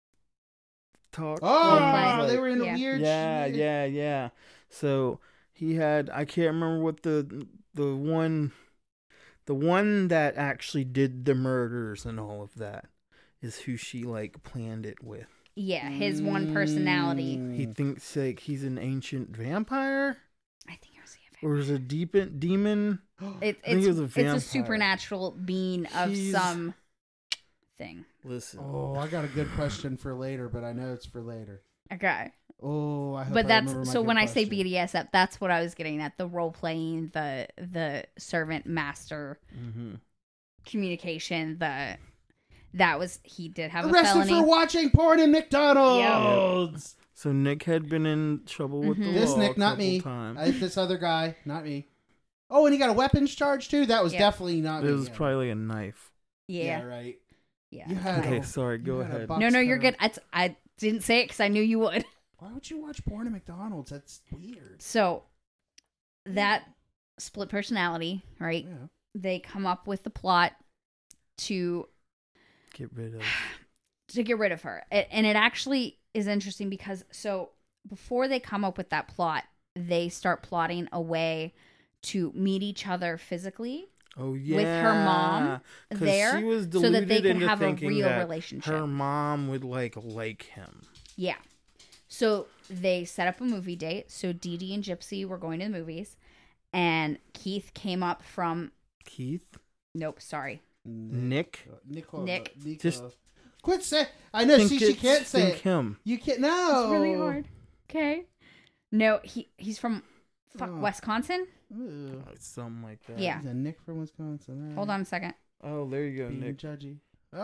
Speaker 1: talk.
Speaker 2: Oh,
Speaker 3: Like,
Speaker 2: they were in a
Speaker 3: yeah.
Speaker 2: weird.
Speaker 1: yeah,
Speaker 2: shit.
Speaker 1: yeah, yeah. So he had, I can't remember what the the one, the one that actually did the murders and all of that is who she like planned it with.
Speaker 3: Yeah, his one personality.
Speaker 1: He
Speaker 2: Mm.
Speaker 1: thinks like he's an ancient vampire
Speaker 3: I think I was a
Speaker 1: or is a deep demon.
Speaker 3: It,
Speaker 1: I think
Speaker 3: it's
Speaker 1: he was a
Speaker 3: it's
Speaker 1: vampire.
Speaker 3: a supernatural being of
Speaker 1: He's-
Speaker 3: some thing.
Speaker 1: Listen,
Speaker 2: Oh, I got a good question for later, but I know it's for later.
Speaker 3: Okay.
Speaker 2: Oh, I hope
Speaker 3: But
Speaker 2: I
Speaker 3: that's
Speaker 2: remember my
Speaker 3: so
Speaker 2: good
Speaker 3: when I say
Speaker 2: question.
Speaker 3: B D S M, that's what I was getting at. The role playing, the the servant master
Speaker 1: hmm
Speaker 3: communication, the that was he did have a
Speaker 2: Arrested
Speaker 3: felony.
Speaker 2: for watching porn in McDonald's.
Speaker 1: So Nick had been in trouble with the
Speaker 3: Mhm.
Speaker 2: This
Speaker 1: law
Speaker 2: Nick,
Speaker 1: a
Speaker 2: not
Speaker 1: couple
Speaker 2: me.
Speaker 1: times.
Speaker 2: I, this other guy, not me. Oh, and he got a weapons charge too. That was
Speaker 3: Yeah.
Speaker 2: definitely not
Speaker 1: It
Speaker 2: me.
Speaker 1: was
Speaker 2: Yeah.
Speaker 1: probably a knife.
Speaker 2: yeah,
Speaker 3: yeah,
Speaker 2: right.
Speaker 3: yeah.
Speaker 2: You had
Speaker 1: Okay,
Speaker 2: a-
Speaker 1: sorry.
Speaker 2: you
Speaker 1: Go
Speaker 2: had a
Speaker 1: ahead.
Speaker 2: box
Speaker 3: No, no, you're
Speaker 2: cutter.
Speaker 3: good. I, I didn't say it because I knew you would.
Speaker 2: Why would you watch porn at McDonald's? That's weird.
Speaker 3: So that split personality, right?
Speaker 2: Yeah.
Speaker 3: They come up with the plot to
Speaker 1: Get rid of.
Speaker 3: to get rid of her. It, and it actually is interesting because so before they come up with that plot, they start plotting a way to meet each other physically
Speaker 1: Oh yeah.
Speaker 3: with her mom
Speaker 1: 'Cause
Speaker 3: there
Speaker 1: she was
Speaker 3: so that they
Speaker 1: deluded
Speaker 3: could
Speaker 1: into
Speaker 3: have a
Speaker 1: thinking
Speaker 3: real
Speaker 1: that
Speaker 3: relationship.
Speaker 1: her mom would like like him.
Speaker 3: Yeah. So they set up a movie date. So Dee Dee and Gypsy were going to the movies, and Keith came up from.
Speaker 1: Keith,
Speaker 3: Nope, sorry.
Speaker 1: Nick,
Speaker 2: Nicola,
Speaker 3: Nick.
Speaker 2: Nicola.
Speaker 1: Just-
Speaker 2: Quit say. I know. See, she
Speaker 1: it's-
Speaker 2: can't say
Speaker 1: think
Speaker 2: it.
Speaker 1: him.
Speaker 2: You can't. No.
Speaker 3: It's really hard. Okay. No, he he's from fuck
Speaker 2: Oh.
Speaker 3: Wisconsin.
Speaker 2: Ooh.
Speaker 1: Uh, Something like that.
Speaker 3: Yeah.
Speaker 2: He's a Nick from Wisconsin. All
Speaker 3: Hold
Speaker 2: right.
Speaker 3: on a second.
Speaker 1: Oh, there you go,
Speaker 2: Being
Speaker 1: Nick.
Speaker 2: judgy.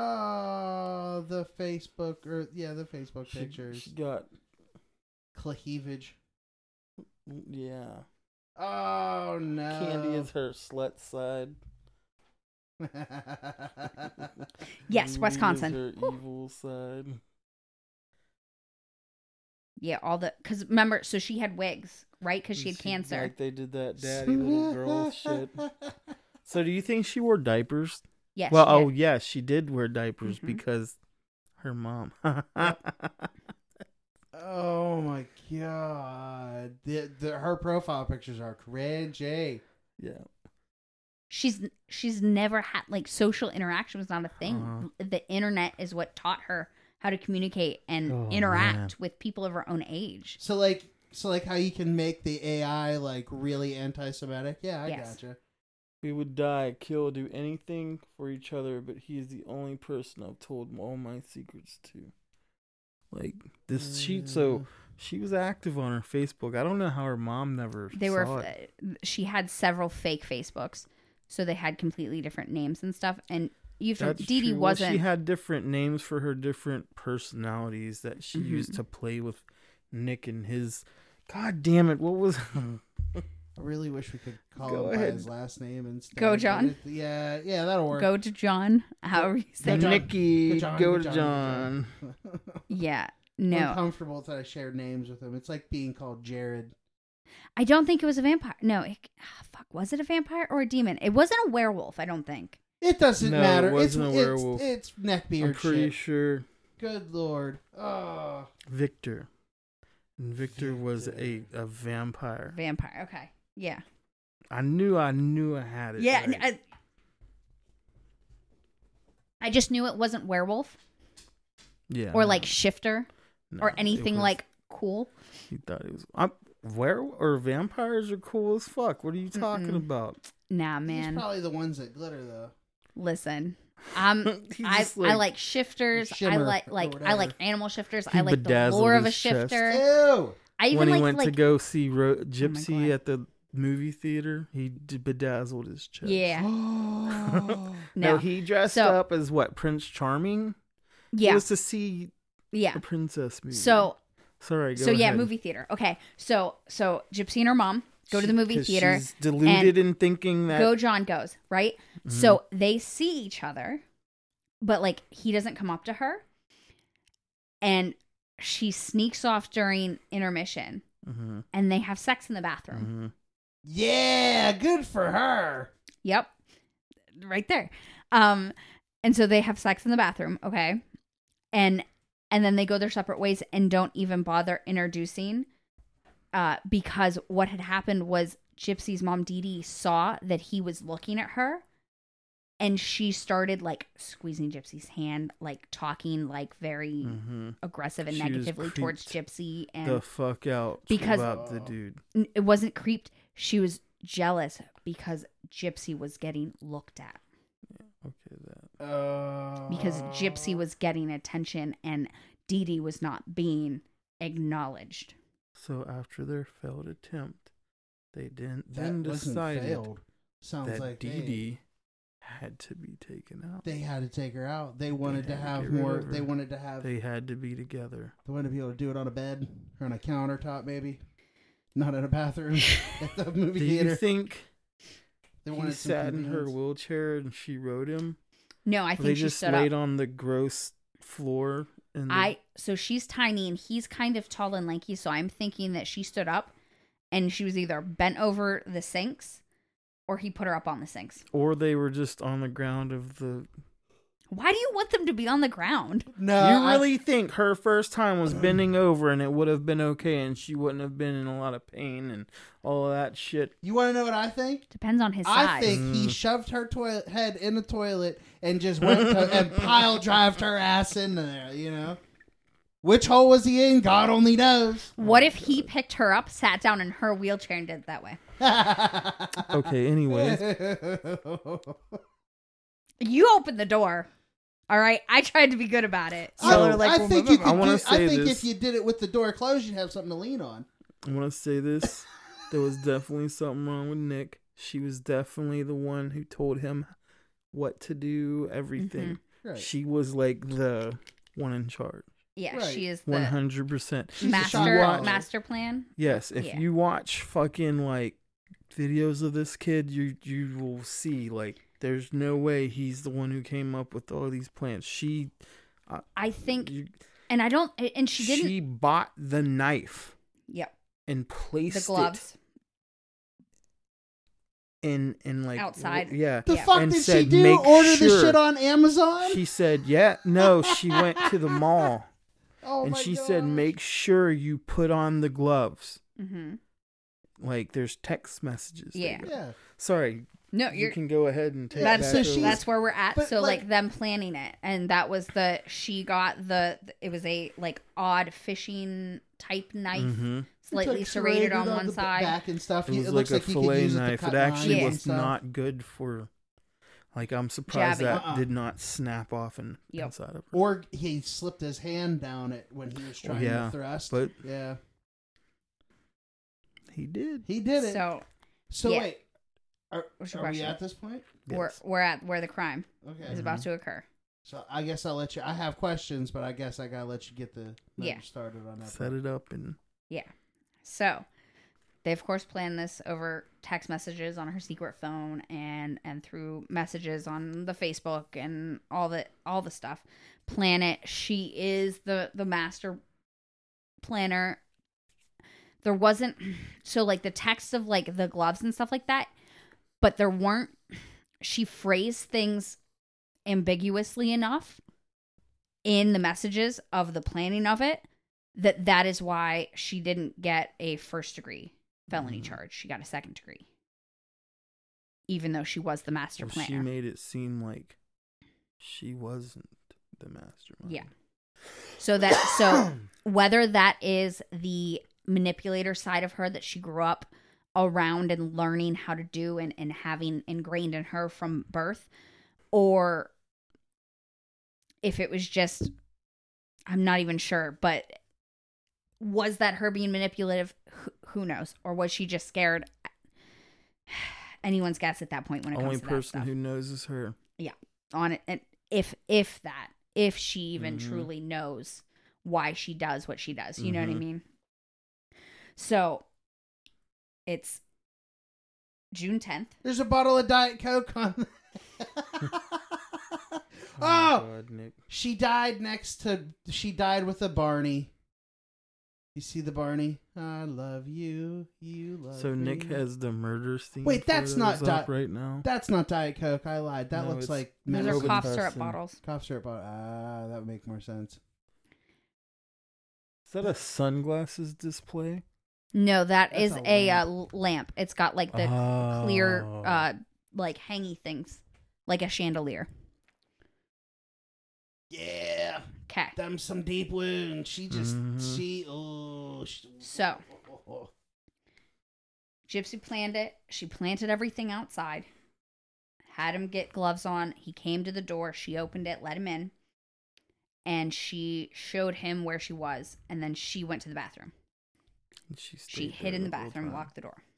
Speaker 2: Oh, the Facebook or yeah, the Facebook
Speaker 1: She,
Speaker 2: pictures.
Speaker 1: she got
Speaker 2: Cleavage.
Speaker 1: yeah.
Speaker 2: Oh no.
Speaker 1: Candy is her slut side.
Speaker 3: Yes,
Speaker 1: Rudy
Speaker 3: Wisconsin.
Speaker 1: Is her evil side.
Speaker 3: Yeah, all the because remember, so she had wigs, right? Because she had cancer.
Speaker 1: Like they did that daddy little girl shit. So do you think she wore diapers?
Speaker 3: Yes.
Speaker 1: well,
Speaker 3: she
Speaker 1: oh
Speaker 3: did.
Speaker 1: yeah, she did wear diapers
Speaker 3: Mhm.
Speaker 1: because her mom.
Speaker 2: Oh my god. The, the her profile pictures are cringy.
Speaker 1: Yeah.
Speaker 3: she's she's never had like social interaction was not a thing.
Speaker 1: Uh-huh.
Speaker 3: The internet is what taught her how to communicate and
Speaker 1: Oh,
Speaker 3: interact
Speaker 1: man.
Speaker 3: with people of her own age.
Speaker 2: So like so like how you can make the A I like really anti-Semitic. Yeah, I
Speaker 3: Yes.
Speaker 2: gotcha.
Speaker 1: We would die, kill, do anything for each other, but he is the only person I've told all my secrets to. Like this she so she was active on her Facebook. I don't know how her mom never
Speaker 3: They
Speaker 1: saw
Speaker 3: were
Speaker 1: it.
Speaker 3: she had several fake Facebooks, so they had completely different names and stuff. And you
Speaker 1: That's
Speaker 3: Dee Dee
Speaker 1: true. Well,
Speaker 3: wasn't.
Speaker 1: she had different names for her different personalities that she
Speaker 3: Mhm.
Speaker 1: used to play with Nick and his. God damn it! What was?
Speaker 2: I really wish we could call
Speaker 1: Go
Speaker 2: him by
Speaker 1: ahead.
Speaker 2: his last name instead.
Speaker 3: Go,
Speaker 2: but
Speaker 3: John.
Speaker 2: it- yeah, yeah, that'll work.
Speaker 3: Go to John. However you say
Speaker 2: John.
Speaker 3: it.
Speaker 1: Nicky,
Speaker 2: Good John,
Speaker 1: go
Speaker 2: good
Speaker 1: to
Speaker 2: John,
Speaker 1: John.
Speaker 2: good John.
Speaker 3: Yeah.
Speaker 2: I'm
Speaker 3: No,
Speaker 2: uncomfortable that I shared names with him. It's like being called Jared.
Speaker 3: I don't think it was a vampire. No, it, ah, fuck. Was it a vampire or a demon? It wasn't a werewolf. I don't think.
Speaker 2: It doesn't
Speaker 1: No, it
Speaker 2: matter.
Speaker 1: wasn't
Speaker 2: it's,
Speaker 1: a werewolf.
Speaker 2: It's, it's neckbeard
Speaker 1: I'm pretty
Speaker 2: shit.
Speaker 1: sure
Speaker 2: Good lord. Oh.
Speaker 1: Victor. And Victor was a,
Speaker 2: Victor.
Speaker 1: a vampire.
Speaker 3: Vampire. Okay. Yeah.
Speaker 1: I knew I knew I had it.
Speaker 3: Yeah.
Speaker 1: right.
Speaker 3: I, I just knew it wasn't werewolf
Speaker 1: yeah.
Speaker 3: or
Speaker 1: no,
Speaker 3: like shifter
Speaker 1: no,
Speaker 3: or
Speaker 1: it
Speaker 3: anything
Speaker 1: was-
Speaker 3: like cool.
Speaker 1: He thought it was. I'm, where or vampires are cool as fuck. What are you talking
Speaker 3: Mm-mm.
Speaker 1: about?
Speaker 3: Nah,
Speaker 2: He's
Speaker 3: man.
Speaker 2: probably the ones that glitter though.
Speaker 3: Listen. Um,
Speaker 1: He
Speaker 3: I
Speaker 1: just,
Speaker 3: I like shifters. I
Speaker 2: Shimmer
Speaker 3: like
Speaker 2: or
Speaker 3: like I
Speaker 2: whatever.
Speaker 3: like animal shifters.
Speaker 1: He
Speaker 3: I like the
Speaker 1: bedazzled
Speaker 3: lore of a
Speaker 1: his chest.
Speaker 3: shifter.
Speaker 2: Ew.
Speaker 3: I even
Speaker 1: when he
Speaker 3: like
Speaker 1: went
Speaker 3: like
Speaker 1: to go see Ro- Gypsy
Speaker 3: God.
Speaker 1: at the movie theater, he d- bedazzled his chest.
Speaker 3: yeah.
Speaker 2: Oh.
Speaker 1: No,
Speaker 3: No.
Speaker 1: he dressed
Speaker 3: So-
Speaker 1: up as what, Prince Charming? He
Speaker 3: Yeah.
Speaker 1: was to see
Speaker 3: Yeah.
Speaker 1: the princess movie.
Speaker 3: So
Speaker 1: sorry. Go
Speaker 3: so yeah,
Speaker 1: ahead.
Speaker 3: movie theater. Okay. So so Gypsy and her mom go to the
Speaker 1: She-
Speaker 3: movie
Speaker 1: 'cause
Speaker 3: theater.
Speaker 1: She's deluded in thinking that
Speaker 3: Go John goes, right? So they see each other, but like he doesn't come up to her. And she sneaks off during intermission
Speaker 1: Mhm,
Speaker 3: and they have sex in the bathroom.
Speaker 1: mhm.
Speaker 2: Yeah, good for her.
Speaker 3: Yep. Right there. Um and so they have sex in the bathroom, okay? And and then they go their separate ways and don't even bother introducing uh because what had happened was Gypsy's mom Dee Dee saw that he was looking at her and she started like squeezing Gypsy's hand, like talking like very
Speaker 1: Mhm.
Speaker 3: aggressive and
Speaker 1: She was
Speaker 3: negatively towards
Speaker 1: creeped
Speaker 3: Gypsy and
Speaker 1: the fuck out
Speaker 3: Because-
Speaker 1: about the dude.
Speaker 3: N- it wasn't creeped. She was jealous because Gypsy was getting looked at.
Speaker 1: Okay, that.
Speaker 2: Uh,
Speaker 3: Because Gypsy was getting attention and Dee Dee was not being acknowledged.
Speaker 1: So after their failed attempt, they didn't
Speaker 2: that
Speaker 1: then
Speaker 2: wasn't
Speaker 1: decided
Speaker 2: failed. Sounds
Speaker 1: that
Speaker 2: like
Speaker 1: Dee
Speaker 2: they,
Speaker 1: Dee had to be taken out.
Speaker 2: they had to take her out. They wanted to
Speaker 1: had to
Speaker 2: have
Speaker 1: get rid
Speaker 2: more.
Speaker 1: of her.
Speaker 2: They wanted to have. They,
Speaker 1: They had to be together.
Speaker 2: wanted to be able to do it on a bed or on a countertop, maybe. Not in a bathroom at the movie
Speaker 1: Do
Speaker 2: theater.
Speaker 1: you think
Speaker 2: they
Speaker 1: he
Speaker 2: wanted some
Speaker 1: sat in her
Speaker 2: convenience.
Speaker 1: wheelchair and she rode him?
Speaker 3: No, I
Speaker 1: Or
Speaker 3: think
Speaker 1: they
Speaker 3: she
Speaker 1: just
Speaker 3: stood
Speaker 1: laid
Speaker 3: up.
Speaker 1: on the gross floor. And the,
Speaker 3: I so she's tiny and he's kind of tall and lanky, so I'm thinking that she stood up and she was either bent over the sinks or he put her up on the sinks.
Speaker 1: or they were just on the ground of the.
Speaker 3: Why do you want them to be on the ground?
Speaker 2: No,
Speaker 1: you
Speaker 2: I-
Speaker 1: really think her first time was bending over and it would have been okay and she wouldn't have been in a lot of pain and all of that shit?
Speaker 2: you want to know what I think?
Speaker 3: Depends on his size.
Speaker 2: I think he
Speaker 1: Mm.
Speaker 2: shoved her toilet head in the toilet and just went to, and pile drived her ass in there. You know, which hole was he in? God only knows.
Speaker 3: What if he picked her up, sat down in her wheelchair, and did it that way?
Speaker 1: Okay, anyways.
Speaker 3: You opened the door. All right, I tried to be good about it.
Speaker 2: I,
Speaker 1: So-
Speaker 3: You're like,
Speaker 2: I
Speaker 3: well,
Speaker 2: think
Speaker 3: blah,
Speaker 2: you
Speaker 3: blah,
Speaker 2: could.
Speaker 1: I
Speaker 3: blah.
Speaker 1: wanna
Speaker 2: do, I
Speaker 1: say
Speaker 2: think
Speaker 1: this.
Speaker 2: if you did it with the door closed, you'd have something to lean on.
Speaker 1: I want to say this. There was definitely something wrong with Nick. She was definitely the one who told him what to do, everything.
Speaker 2: Right.
Speaker 1: She was like the one in charge.
Speaker 3: Yeah,
Speaker 2: Right.
Speaker 3: she is
Speaker 1: one
Speaker 3: the
Speaker 1: hundred percent.
Speaker 2: She's a
Speaker 3: master
Speaker 2: shopaholic.
Speaker 3: master plan.
Speaker 1: Yes, if
Speaker 3: Yeah.
Speaker 1: you watch fucking like videos of this kid, you you will see like there's no way he's the one who came up with all these plans. She
Speaker 3: I think,
Speaker 1: you,
Speaker 3: and I don't, and she didn't.
Speaker 1: she bought the knife
Speaker 3: Yep,
Speaker 1: and placed
Speaker 3: the gloves.
Speaker 1: it in in like
Speaker 3: Outside.
Speaker 1: w- Yeah.
Speaker 2: The
Speaker 3: Yeah.
Speaker 2: fuck
Speaker 1: And
Speaker 2: did she
Speaker 1: said,
Speaker 2: do?
Speaker 1: "Make
Speaker 2: Order the
Speaker 1: sure."
Speaker 2: shit on Amazon?
Speaker 1: She said, "Yeah, no." She went to the mall
Speaker 2: oh
Speaker 1: and
Speaker 2: my
Speaker 1: she said,
Speaker 2: gosh.
Speaker 1: "Make sure you put on the gloves."
Speaker 3: Mm-hmm.
Speaker 1: Like there's text messages. that
Speaker 3: Yeah.
Speaker 1: go-
Speaker 2: Yeah.
Speaker 1: Sorry,
Speaker 3: No,
Speaker 1: you
Speaker 3: you're.
Speaker 1: can go ahead and take
Speaker 3: That's
Speaker 1: back
Speaker 2: so
Speaker 1: over.
Speaker 2: she's-
Speaker 3: that's where we're at.
Speaker 2: but,
Speaker 3: So like,
Speaker 2: like-
Speaker 3: them planning it, and that was the she got the it was a like odd fishing type knife,
Speaker 1: Mhm.
Speaker 3: slightly
Speaker 2: Took
Speaker 3: serrated on
Speaker 2: the
Speaker 3: one
Speaker 2: b-
Speaker 3: side.
Speaker 2: back and stuff.
Speaker 1: It
Speaker 2: You-
Speaker 1: was
Speaker 2: looks
Speaker 1: like a
Speaker 2: like you could
Speaker 1: fillet
Speaker 2: use it to
Speaker 1: knife.
Speaker 2: cut
Speaker 1: It actually
Speaker 2: lines
Speaker 3: Yeah.
Speaker 2: and
Speaker 1: was
Speaker 2: stuff.
Speaker 1: not good for. Like I'm surprised
Speaker 3: Jabbing.
Speaker 1: that
Speaker 2: Uh-uh.
Speaker 1: did not snap off and
Speaker 3: Yep.
Speaker 1: inside of her.
Speaker 2: Or he slipped his hand down it when he was trying
Speaker 1: yeah,
Speaker 2: to thrust.
Speaker 1: but-
Speaker 2: yeah,
Speaker 1: He did.
Speaker 2: he did it.
Speaker 3: So
Speaker 2: So
Speaker 3: yeah.
Speaker 2: wait, are,
Speaker 3: What's your
Speaker 2: are we
Speaker 3: question?
Speaker 2: at this point?
Speaker 3: we're
Speaker 1: Yes.
Speaker 3: we're at where the crime
Speaker 2: Okay.
Speaker 3: is about to occur.
Speaker 2: So I guess I'll let you. I have questions, but I guess I gotta let you get the
Speaker 3: Yeah.
Speaker 2: yeah. started on that.
Speaker 1: Set
Speaker 2: part.
Speaker 1: it up and
Speaker 3: Yeah. So they of course planned this over text messages on her secret phone and and through messages on the Facebook and all the all the stuff. Plan it. She is the the master planner. There wasn't so like the text of like the gloves and stuff like that, but there weren't. She phrased things ambiguously enough in the messages of the planning of it that that is why she didn't get a first degree felony
Speaker 1: Mhm.
Speaker 3: charge. She got a second degree, even though she was the master
Speaker 1: well,
Speaker 3: planner.
Speaker 1: she made it seem like she wasn't the mastermind.
Speaker 3: Yeah. So that so whether that is the manipulator side of her that she grew up around and learning how to do and, and having ingrained in her from birth, or if it was just, I'm not even sure, but was that her being manipulative? Who, who knows? Or was she just scared? Anyone's guess at that point when it
Speaker 1: Only
Speaker 3: comes to that
Speaker 1: person
Speaker 3: stuff.
Speaker 1: who knows is her.
Speaker 3: on it, and if if that if she even
Speaker 1: Mhm.
Speaker 3: truly knows why she does what she does. You know what I
Speaker 1: Mhm.
Speaker 3: mean? So it's June tenth.
Speaker 2: There's a bottle of Diet Coke on.
Speaker 1: Oh,
Speaker 2: oh,
Speaker 1: my God, Nick.
Speaker 2: she died next to. She died with a Barney. You see the Barney? I love you. You love
Speaker 1: So
Speaker 2: me.
Speaker 1: Nick has the murder scene.
Speaker 2: Wait, that's not
Speaker 1: photos up
Speaker 2: Di-
Speaker 1: right now.
Speaker 2: That's not Diet Coke. I lied. That
Speaker 1: No,
Speaker 2: looks
Speaker 1: it's-
Speaker 2: like
Speaker 3: Those
Speaker 1: Robin
Speaker 3: are cough
Speaker 1: Tussin.
Speaker 3: syrup bottles.
Speaker 2: cough syrup bottle. Ah, that would make more sense.
Speaker 1: Is that a sunglasses display?
Speaker 3: No, that
Speaker 2: That's
Speaker 3: is
Speaker 2: a
Speaker 3: a, uh,
Speaker 2: lamp.
Speaker 3: l- lamp. It's got like the clear,
Speaker 1: Oh.
Speaker 3: uh, like hangy things, like a chandelier.
Speaker 2: Yeah,
Speaker 3: Okay.
Speaker 2: them some deep wounds. She just
Speaker 1: Mhm.
Speaker 2: she oh. She,
Speaker 3: So.
Speaker 2: oh, oh, oh.
Speaker 3: Gypsy planned it. She planted everything outside. Had him get gloves on. He came to the door. She opened it, let him in. And she showed him where she was. And then she went to the bathroom.
Speaker 1: And She,
Speaker 3: She
Speaker 1: stayed
Speaker 3: hid
Speaker 1: there
Speaker 3: in the
Speaker 1: the whole
Speaker 3: bathroom,
Speaker 1: time.
Speaker 3: locked the door.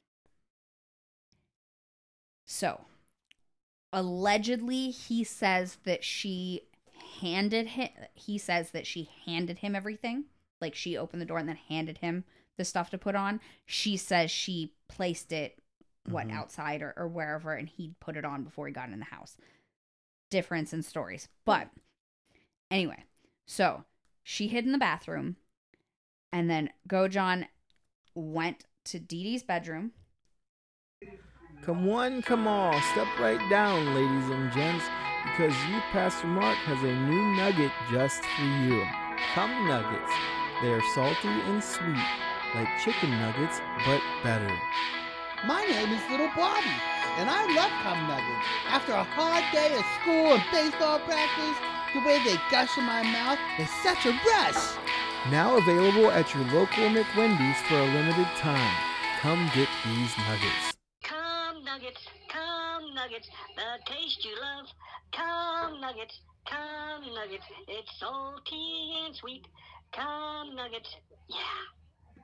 Speaker 3: So, allegedly, he says that she handed him, he says that she handed him everything. Like, she opened the door and then handed him the stuff to put on. She says she placed it, what,
Speaker 1: Mhm.
Speaker 3: outside or, or wherever, and he put it on before he got in the house. Difference in stories. But, anyway, so she hid in the bathroom, and then Gojon went to Dee Dee's bedroom.
Speaker 1: Come one, come all, step right down, ladies and gents, because you, Pastor Mark, has a new nugget just for you. Cum nuggets. They are salty and sweet, like chicken nuggets, but better.
Speaker 2: My name is Little Bobby, and I love cum nuggets. After a hard day of school and baseball practice, the way they gush in my mouth is such a rush.
Speaker 1: Now available at your local McWendy's for a limited time. Come get these nuggets.
Speaker 9: Cum nuggets, cum nuggets, the taste you love. Cum nuggets, cum nuggets, it's salty and sweet. Cum nuggets, yeah.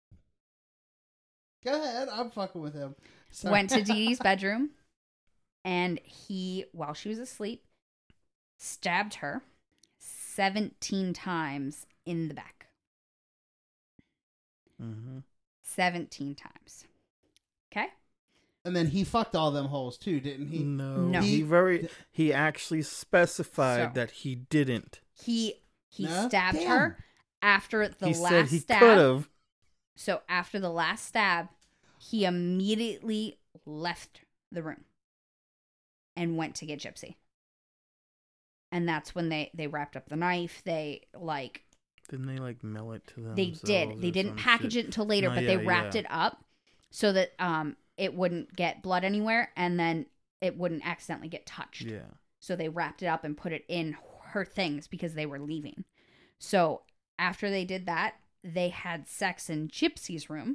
Speaker 2: Go ahead, I'm fucking with him. Sorry.
Speaker 3: Went to Dee Dee's bedroom, and he, while she was asleep, stabbed her seventeen times in the back.
Speaker 1: Mm-hmm.
Speaker 3: seventeen times. Okay?
Speaker 2: And then he fucked all them holes too, didn't he?
Speaker 1: No,
Speaker 3: No.
Speaker 1: he
Speaker 2: He-
Speaker 1: very he actually specified
Speaker 3: So-
Speaker 1: that he didn't.
Speaker 3: He he
Speaker 2: No?
Speaker 3: stabbed
Speaker 2: Damn.
Speaker 3: her after the
Speaker 1: he
Speaker 3: last
Speaker 1: said he
Speaker 3: stab.
Speaker 1: could have.
Speaker 3: So after the last stab, he immediately left the room and went to get Gypsy. And that's when they they wrapped up the knife. They like
Speaker 1: Didn't they like mail it to them?
Speaker 3: they did. They didn't package it until later,
Speaker 1: No,
Speaker 3: but
Speaker 1: yeah,
Speaker 3: they wrapped
Speaker 1: yeah.
Speaker 3: it up so that um it wouldn't get blood anywhere, and then it wouldn't accidentally get touched.
Speaker 1: Yeah.
Speaker 3: So they wrapped it up and put it in her things because they were leaving. So after they did that, they had sex in Gypsy's room.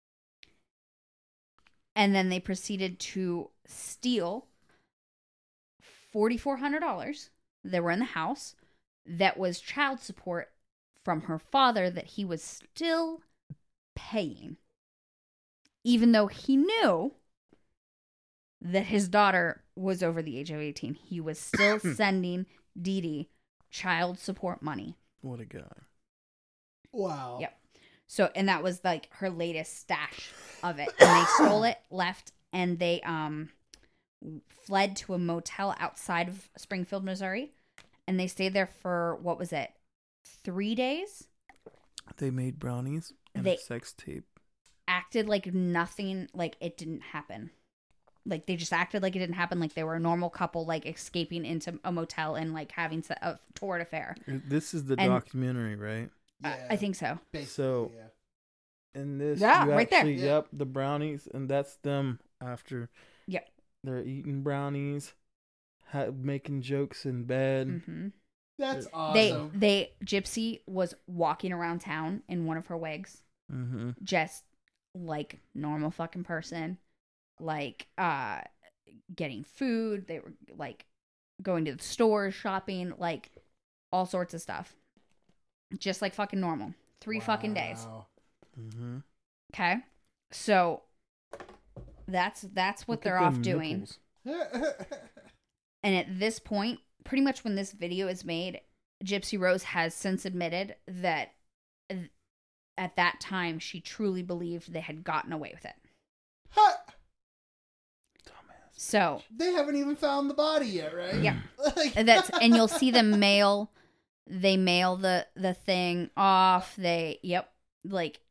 Speaker 3: And then they proceeded to steal four thousand four hundred dollars that were in the house that was child support from her father that he was still paying. Even though he knew that his daughter was over the age of eighteen, he was still sending Dee Dee child support money.
Speaker 1: What a guy.
Speaker 2: Wow.
Speaker 3: Yep. So, and that was like her latest stash of it. And they stole it, left, and they um fled to a motel outside of Springfield, Missouri. And they stayed there for, what was it, three days?
Speaker 1: They made brownies and
Speaker 3: They-
Speaker 1: a sex tape.
Speaker 3: Acted like nothing, like it didn't happen. Like they just acted like it didn't happen, like they were a normal couple, like escaping into a motel and like having se- a torrid affair.
Speaker 1: This is the
Speaker 3: And-
Speaker 1: documentary, right?
Speaker 3: I- I think so.
Speaker 2: Basically,
Speaker 1: So-
Speaker 2: yeah.
Speaker 1: In this,
Speaker 3: Yeah,
Speaker 1: you
Speaker 3: right there.
Speaker 1: actually,
Speaker 2: Yeah.
Speaker 1: Yep, the brownies, and that's them after.
Speaker 3: Yep.
Speaker 1: They're eating brownies, ha- making jokes in bed.
Speaker 3: hmm
Speaker 2: That's
Speaker 3: They,
Speaker 2: awesome.
Speaker 3: they, Gypsy was walking around town in one of her wigs.
Speaker 1: Mm-hmm.
Speaker 3: Just like normal fucking person, like uh getting food. They were like going to the stores, shopping, like all sorts of stuff, just like fucking normal. Three fucking days.
Speaker 2: Wow.
Speaker 1: Mm-hmm.
Speaker 3: Okay, so that's that's what
Speaker 1: Look
Speaker 3: they're
Speaker 1: at
Speaker 3: off
Speaker 1: them
Speaker 3: doing.
Speaker 1: nipples.
Speaker 3: And at this point, pretty much when this video is made, Gypsy Rose has since admitted that th- at that time she truly believed they had gotten away with it.
Speaker 2: Huh.
Speaker 3: So
Speaker 2: They haven't even found the body yet, right?
Speaker 3: yeah,
Speaker 2: Like-
Speaker 3: and that's and you'll see them mail. They mail the the thing off. They yep, like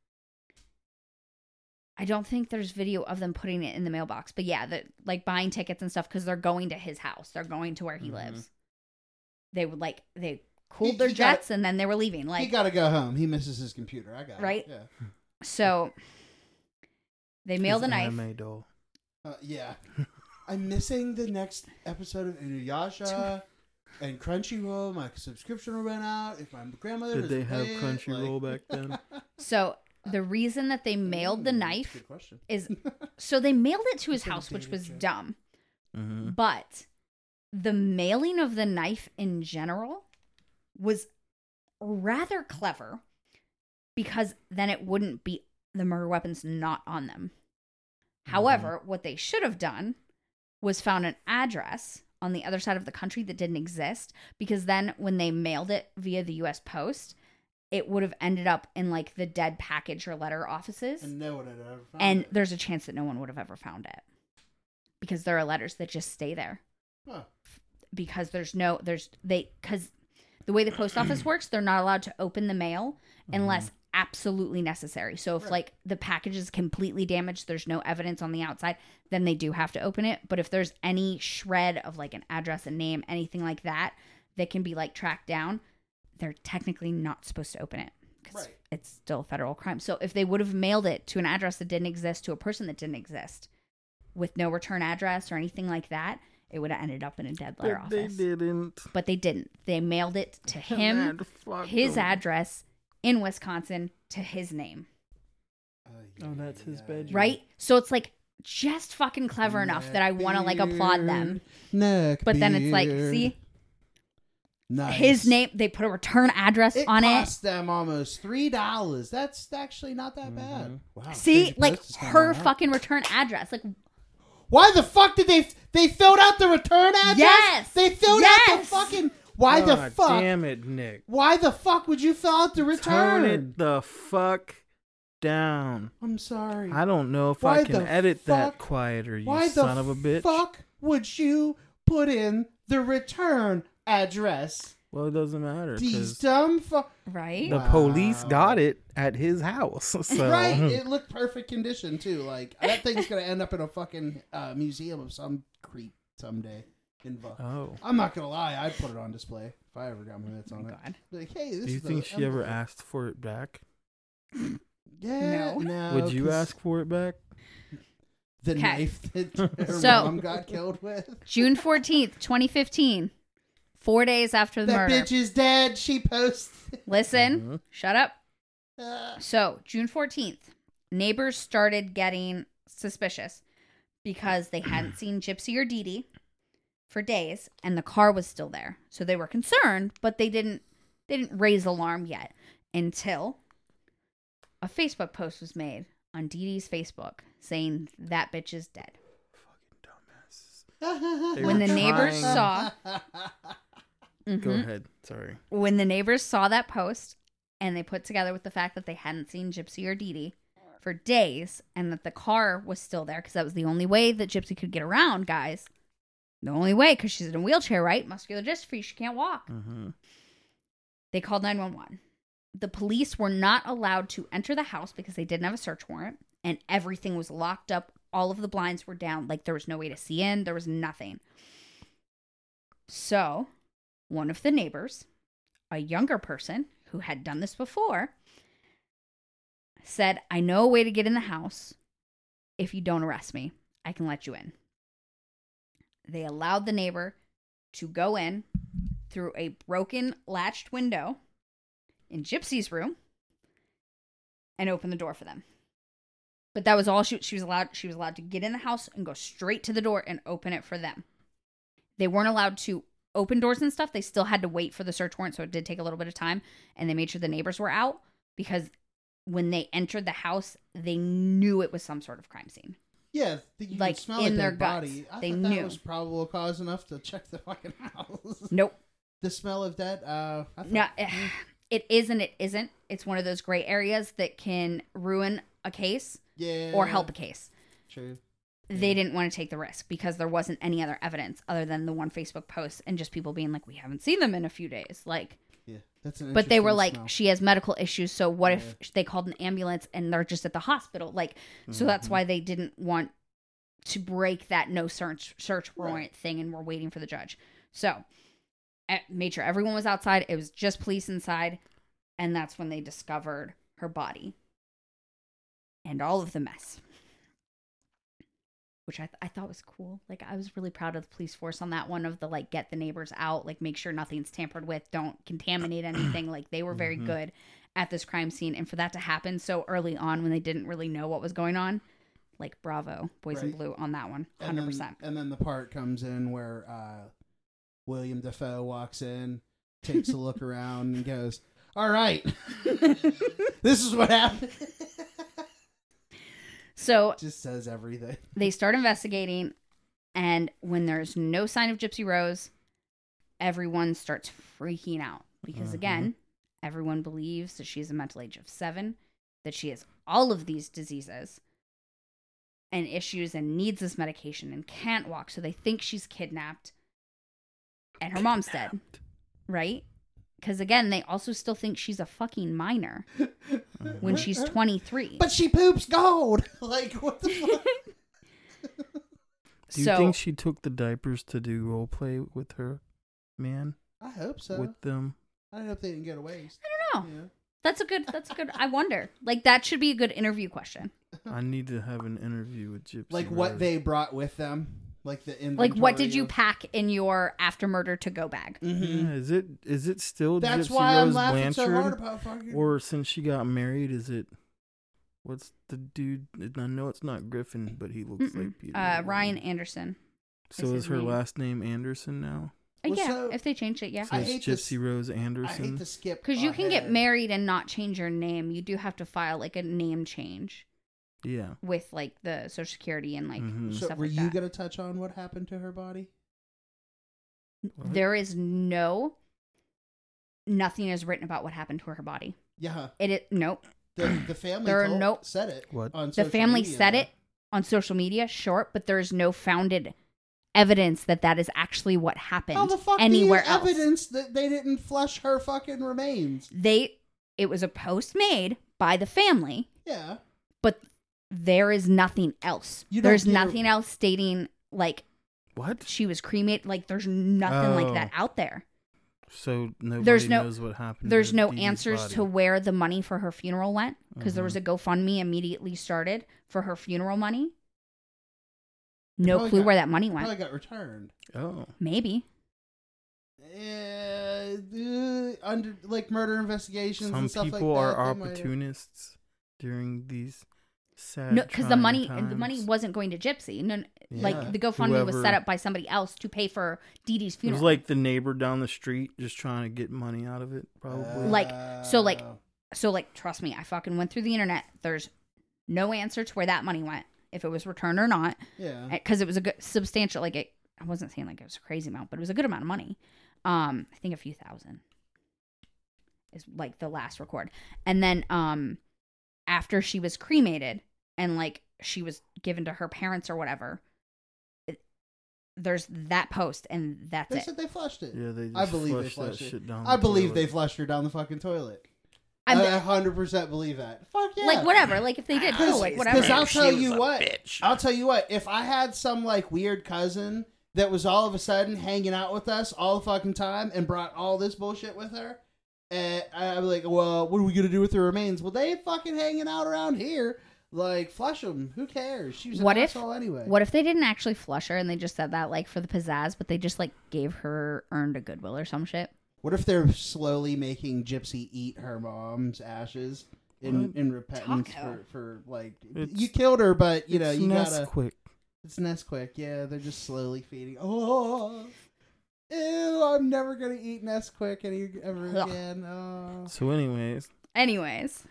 Speaker 3: I don't think there's video of them putting it in the mailbox, but yeah, the like buying tickets and stuff because they're going to his house. They're going to where he
Speaker 1: Mhm.
Speaker 3: lives. They would like they cooled
Speaker 2: He-
Speaker 3: their
Speaker 2: he got-
Speaker 3: jets and then they were leaving. Like
Speaker 2: he got to go home. He misses his computer. I got
Speaker 3: Right?
Speaker 2: it. Yeah.
Speaker 3: so, they mail
Speaker 1: His
Speaker 3: the knife.
Speaker 1: anime doll.
Speaker 2: Uh, yeah. I'm missing the next episode of Inuyasha and Crunchyroll. My subscription ran out. If my grandmother
Speaker 1: Did they
Speaker 2: doesn't
Speaker 1: have
Speaker 2: pay it,
Speaker 1: Crunchyroll
Speaker 2: like-
Speaker 1: back then?
Speaker 3: So the reason that they mailed the
Speaker 2: Ooh,
Speaker 3: knife
Speaker 2: Good question.
Speaker 3: is so they mailed it to his
Speaker 2: It's
Speaker 3: house, which
Speaker 2: outdated,
Speaker 3: was
Speaker 2: Joe.
Speaker 3: dumb.
Speaker 1: Mm-hmm.
Speaker 3: But the mailing of the knife in general was rather clever because then it wouldn't be the murder weapons not on them. However, what they should have done was found an address on the other side of the country that didn't exist, because then when they mailed it via the U S Post, it would have ended up in like the dead package or letter offices.
Speaker 2: And no one had ever found
Speaker 3: And
Speaker 2: it.
Speaker 3: there's a chance that no one would have ever found it because there are letters that just stay there
Speaker 2: Huh.
Speaker 3: because there's no there's they because the way the post office works, they're not allowed to open the mail unless absolutely necessary. So if
Speaker 2: Right.
Speaker 3: like the package is completely damaged, there's no evidence on the outside, then they do have to open it. But if there's any shred of like an address, a name, anything like that that can be like tracked down, they're technically not supposed to open it because
Speaker 2: Right.
Speaker 3: it's still a federal crime. So if they would have mailed it to an address that didn't exist to a person that didn't exist with no return address or anything like that, it would have ended up in a dead letter
Speaker 1: But they
Speaker 3: office.
Speaker 1: didn't.
Speaker 3: But they didn't. They mailed it to him,
Speaker 1: Mad fuck
Speaker 3: his
Speaker 1: them.
Speaker 3: address in Wisconsin to his name.
Speaker 2: Uh,
Speaker 1: Oh, that's his
Speaker 2: yeah,
Speaker 1: bedroom.
Speaker 3: Right? So it's like just fucking clever enough that I want to like applaud them.
Speaker 2: Neck
Speaker 3: But then it's like,
Speaker 2: beard.
Speaker 3: see,
Speaker 2: Nice.
Speaker 3: his name, they put a return address
Speaker 2: It
Speaker 3: on it.
Speaker 2: cost them almost three dollars. That's actually not that bad. Wow.
Speaker 3: See,
Speaker 2: Crazy
Speaker 3: like
Speaker 2: Post is coming
Speaker 3: her
Speaker 2: out.
Speaker 3: fucking return address. Like,
Speaker 2: Why the fuck did they? They filled out the return address.
Speaker 3: Yes!
Speaker 2: They filled out the
Speaker 3: Yes!
Speaker 2: fucking. Why the
Speaker 1: God
Speaker 2: fuck?
Speaker 1: Damn it, Nick.
Speaker 2: Why the fuck would you fill out the return?
Speaker 1: Turn it the fuck down.
Speaker 2: I'm sorry.
Speaker 1: I don't know if
Speaker 2: Why
Speaker 1: I can
Speaker 2: the
Speaker 1: edit that
Speaker 2: fuck-
Speaker 1: quieter, you
Speaker 2: Why
Speaker 1: son
Speaker 2: the
Speaker 1: of a bitch.
Speaker 2: fuck would you put in the return address?
Speaker 1: Well, it doesn't matter
Speaker 2: These
Speaker 1: because
Speaker 2: dumb fuck.
Speaker 3: right?
Speaker 1: the
Speaker 2: Wow.
Speaker 1: police got it at his house. So.
Speaker 2: Right, it looked perfect condition too. Like that thing's gonna end up in a fucking uh, museum of some creep someday. In Buck.
Speaker 1: Oh.
Speaker 2: I'm not gonna lie, I'd put it on display if I ever got my mitts on
Speaker 3: Oh,
Speaker 2: it.
Speaker 3: God.
Speaker 2: Like, hey, this
Speaker 1: Do you
Speaker 2: is the
Speaker 1: think she ever
Speaker 2: envelope.
Speaker 1: asked for it back?
Speaker 2: Yeah,
Speaker 3: No.
Speaker 2: no.
Speaker 1: Would you
Speaker 2: 'cause
Speaker 1: ask for it back?
Speaker 2: the
Speaker 3: 'Kay.
Speaker 2: knife that her
Speaker 3: So-
Speaker 2: mom got killed with?
Speaker 3: June fourteenth, twenty fifteen, four days after the
Speaker 2: That
Speaker 3: murder.
Speaker 2: bitch is dead. She posted.
Speaker 3: Listen,
Speaker 1: Mhm.
Speaker 3: shut up.
Speaker 2: Uh,
Speaker 3: So, June fourteenth, neighbors started getting suspicious because they hadn't seen Gypsy or Dee Dee for days and the car was still there. So they were concerned, but they didn't they didn't raise alarm yet until a Facebook post was made on Dee Dee's Facebook saying that bitch is dead.
Speaker 1: Fucking dumbasses. They
Speaker 3: When
Speaker 1: were
Speaker 3: the neighbors
Speaker 1: trying-
Speaker 3: saw
Speaker 1: Go
Speaker 3: Mhm.
Speaker 1: ahead. Sorry.
Speaker 3: When the neighbors saw that post and they put together with the fact that they hadn't seen Gypsy or Dee Dee for days and that the car was still there because that was the only way that Gypsy could get around, guys. The only way, because she's in a wheelchair, right? Muscular dystrophy. She can't walk.
Speaker 1: Mm-hmm.
Speaker 3: They called nine one one. The police were not allowed to enter the house because they didn't have a search warrant and everything was locked up. All of the blinds were down. Like there was no way to see in. There was nothing. So one of the neighbors, a younger person who had done this before, said, I know a way to get in the house. If you don't arrest me, I can let you in. They allowed the neighbor to go in through a broken latched window in Gypsy's room and open the door for them. But that was all she, she was allowed. She was allowed to get in the house and go straight to the door and open it for them. They weren't allowed to open doors and stuff. They still had to wait for the search warrant, so it did take a little bit of time. And they made sure the neighbors were out because when they entered the house, they knew it was some sort of crime scene.
Speaker 2: yeah, the, you
Speaker 3: Like,
Speaker 2: could smell
Speaker 3: in
Speaker 2: it,
Speaker 3: their
Speaker 2: dead
Speaker 3: guts.
Speaker 2: body. I
Speaker 3: They
Speaker 2: thought
Speaker 3: knew.
Speaker 2: that was probable cause enough to check the fucking house.
Speaker 3: Nope.
Speaker 2: The smell of dead. Uh, I thought,
Speaker 3: No, it is and it isn't. It's one of those gray areas that can ruin a case
Speaker 2: yeah,
Speaker 3: or help a case.
Speaker 2: True.
Speaker 3: They didn't want to take the risk because there wasn't any other evidence other than the one Facebook post and just people being like, we haven't seen them in a few days. Like,
Speaker 2: Yeah, that's an.
Speaker 3: but they were
Speaker 2: interesting
Speaker 3: like,
Speaker 2: smell.
Speaker 3: she has medical issues. So what
Speaker 2: Yeah.
Speaker 3: if they called an ambulance and they're just at the hospital? Like, so that's
Speaker 2: Mm-hmm.
Speaker 3: why they didn't want to break that no search search warrant
Speaker 2: Right.
Speaker 3: thing, and we're waiting for the judge. So, eh, made sure everyone was outside. It was just police inside, and that's when they discovered her body and all of the mess, which I th- I thought was cool. Like, I was really proud of the police force on that one, of the like, get the neighbors out, like make sure nothing's tampered with, don't contaminate anything. Like, they were very
Speaker 1: Mhm.
Speaker 3: good at this crime scene, and for that to happen so early on when they didn't really know what was going on, like, bravo, Boys in
Speaker 2: Right.
Speaker 3: Blue on that one,
Speaker 2: And
Speaker 3: hundred
Speaker 2: then-
Speaker 3: percent.
Speaker 2: And then the part comes in where uh, William Dafoe walks in, takes a look around, and goes, "All right, this is what happened."
Speaker 3: So
Speaker 2: Just says everything.
Speaker 3: they start investigating, and when there's no sign of Gypsy Rose, everyone starts freaking out because,
Speaker 1: Mhm.
Speaker 3: again, everyone believes that she's a mental age of seven, that she has all of these diseases and issues and needs this medication and can't walk, so they think she's kidnapped and her mom's dead, right? Because, again, they also still think she's a fucking minor when she's twenty-three.
Speaker 2: But she poops gold. Like, what the fuck?
Speaker 1: Do you
Speaker 3: so,
Speaker 1: think she took the diapers to do role play with her man?
Speaker 2: I hope so.
Speaker 1: With them?
Speaker 2: I hope they didn't get a waste.
Speaker 3: I don't know.
Speaker 2: Yeah.
Speaker 3: That's a good, that's a good, I wonder. Like, that should be a good interview question.
Speaker 1: I need to have an interview with Gypsy
Speaker 2: Like what
Speaker 1: Rose.
Speaker 2: they brought with them. Like the
Speaker 3: Like, what did
Speaker 2: inventory
Speaker 3: you
Speaker 2: of-
Speaker 3: pack in your after murder to go bag?
Speaker 2: Mhm.
Speaker 1: Yeah, is it is it still
Speaker 2: That's
Speaker 1: Gypsy
Speaker 2: why I'm
Speaker 1: Rose
Speaker 2: laughing
Speaker 1: Blanchard?
Speaker 2: so hard about fucking.
Speaker 1: Or since she got married, is it? What's the dude? I know it's not Griffin, but he looks
Speaker 3: Mm-mm.
Speaker 1: like Peter.
Speaker 3: Uh,
Speaker 1: Griffin.
Speaker 3: Ryan Anderson.
Speaker 1: So
Speaker 3: is
Speaker 1: is
Speaker 3: his
Speaker 1: her
Speaker 3: name.
Speaker 1: last name Anderson now?
Speaker 3: Uh,
Speaker 2: Well,
Speaker 3: yeah,
Speaker 2: so-
Speaker 3: if they changed it, yeah.
Speaker 1: So
Speaker 2: I
Speaker 1: it's
Speaker 2: hate
Speaker 1: Gypsy
Speaker 2: this-
Speaker 1: Rose
Speaker 2: I hate
Speaker 1: Anderson.
Speaker 2: to skip
Speaker 3: Because you can get
Speaker 2: ahead.
Speaker 3: married and not change your name. You do have to file, like, a name change
Speaker 1: Yeah.
Speaker 3: with, like, the Social Security and, like,
Speaker 1: Mhm.
Speaker 2: So
Speaker 3: stuff
Speaker 2: were
Speaker 3: like
Speaker 2: you
Speaker 3: that.
Speaker 2: gonna touch on what happened to her body?
Speaker 1: What?
Speaker 3: There is no, nothing is written about what happened to her body.
Speaker 2: Yeah,
Speaker 3: It is, nope.
Speaker 2: the the family
Speaker 3: There are
Speaker 2: told,
Speaker 3: no-
Speaker 2: said it.
Speaker 1: What?
Speaker 2: On
Speaker 3: The
Speaker 2: social
Speaker 3: family
Speaker 2: media.
Speaker 3: said it on social media, sure, but there's no founded evidence that that is actually what happened
Speaker 2: How the fuck
Speaker 3: anywhere
Speaker 2: do you have
Speaker 3: else.
Speaker 2: evidence that they didn't flush her fucking remains?
Speaker 3: They, it was a post made by the family,
Speaker 2: Yeah,
Speaker 3: but there is nothing else.
Speaker 2: You don't
Speaker 3: There's
Speaker 2: get a-
Speaker 3: nothing else stating like
Speaker 1: What?
Speaker 3: she was cremated. Like, there's nothing like
Speaker 1: Oh.
Speaker 3: that out there.
Speaker 1: So nobody
Speaker 3: There's no-
Speaker 1: knows what happened.
Speaker 3: There's
Speaker 1: to
Speaker 3: no
Speaker 1: Dee Dee's
Speaker 3: answers
Speaker 1: body.
Speaker 3: to where the money for her funeral went because there was
Speaker 1: Mhm.
Speaker 3: a GoFundMe immediately started for her funeral money. No
Speaker 2: Probably
Speaker 3: clue
Speaker 2: got-
Speaker 3: where that money
Speaker 2: probably
Speaker 3: went.
Speaker 2: got returned.
Speaker 1: Oh.
Speaker 3: Maybe.
Speaker 2: Uh, uh, under like murder investigations
Speaker 1: Some
Speaker 2: and stuff
Speaker 1: people
Speaker 2: like
Speaker 1: are
Speaker 2: that. they might-
Speaker 1: opportunists during these sad.
Speaker 3: No, because the
Speaker 1: trying
Speaker 3: money and the money
Speaker 1: times.
Speaker 3: wasn't going to Gypsy. No,
Speaker 2: Yeah.
Speaker 3: like the GoFundMe was
Speaker 1: Whoever-
Speaker 3: set up by somebody else to pay for Dee Dee's
Speaker 1: It
Speaker 3: funeral.
Speaker 1: was like the neighbor down the street just trying to get money out of it, probably.
Speaker 3: Like, so, like-
Speaker 2: Uh,
Speaker 3: So, like, trust me, I fucking went through the internet. There's no answer to where that money went, if it was returned or not,
Speaker 2: yeah,
Speaker 3: because it was a good substantial. Like, it, I wasn't saying like it was a crazy amount, but it was a good amount of money. Um, I think a few thousand is like the last record, and then um, after she was cremated and like she was given to her parents or whatever, it, there's that post and that's
Speaker 2: they
Speaker 3: it.
Speaker 2: said they flushed it.
Speaker 1: Yeah, they just
Speaker 2: I believe they
Speaker 1: flushed
Speaker 2: flushed
Speaker 1: that
Speaker 2: it.
Speaker 1: shit down.
Speaker 2: I
Speaker 1: the
Speaker 2: believe they
Speaker 1: toilet.
Speaker 2: flushed her down the fucking toilet.
Speaker 3: I'm-
Speaker 2: I one hundred percent believe that. Fuck yeah.
Speaker 3: Like whatever, like if they did, cool, like whatever.
Speaker 2: Because I'll
Speaker 1: She
Speaker 2: tell
Speaker 1: was
Speaker 2: you
Speaker 1: a
Speaker 2: what.
Speaker 1: bitch.
Speaker 2: I'll tell you what. If I had some like weird cousin that was all of a sudden hanging out with us all the fucking time and brought all this bullshit with her, and I'd be like, well, what are we gonna do with the remains? Well, they ain't fucking hanging out around here. Like, flush them. Who cares? She was an
Speaker 3: What if-
Speaker 2: asshole anyway.
Speaker 3: What if they didn't actually flush her and they just said that like for the pizzazz, but they just like gave her earned a Goodwill or some shit?
Speaker 2: What if they're slowly making Gypsy eat her mom's ashes in
Speaker 1: What?
Speaker 2: in repentance
Speaker 3: Taco.
Speaker 2: for, for like
Speaker 1: It's-
Speaker 2: you killed her, but you know
Speaker 1: It's
Speaker 2: you gotta.
Speaker 1: Nesquik.
Speaker 2: It's Nesquik. Yeah, they're just slowly feeding. Oh, ew! I'm never gonna eat Nesquik any ever
Speaker 3: Ugh.
Speaker 2: again. Oh.
Speaker 1: So, anyways,
Speaker 3: Anyways,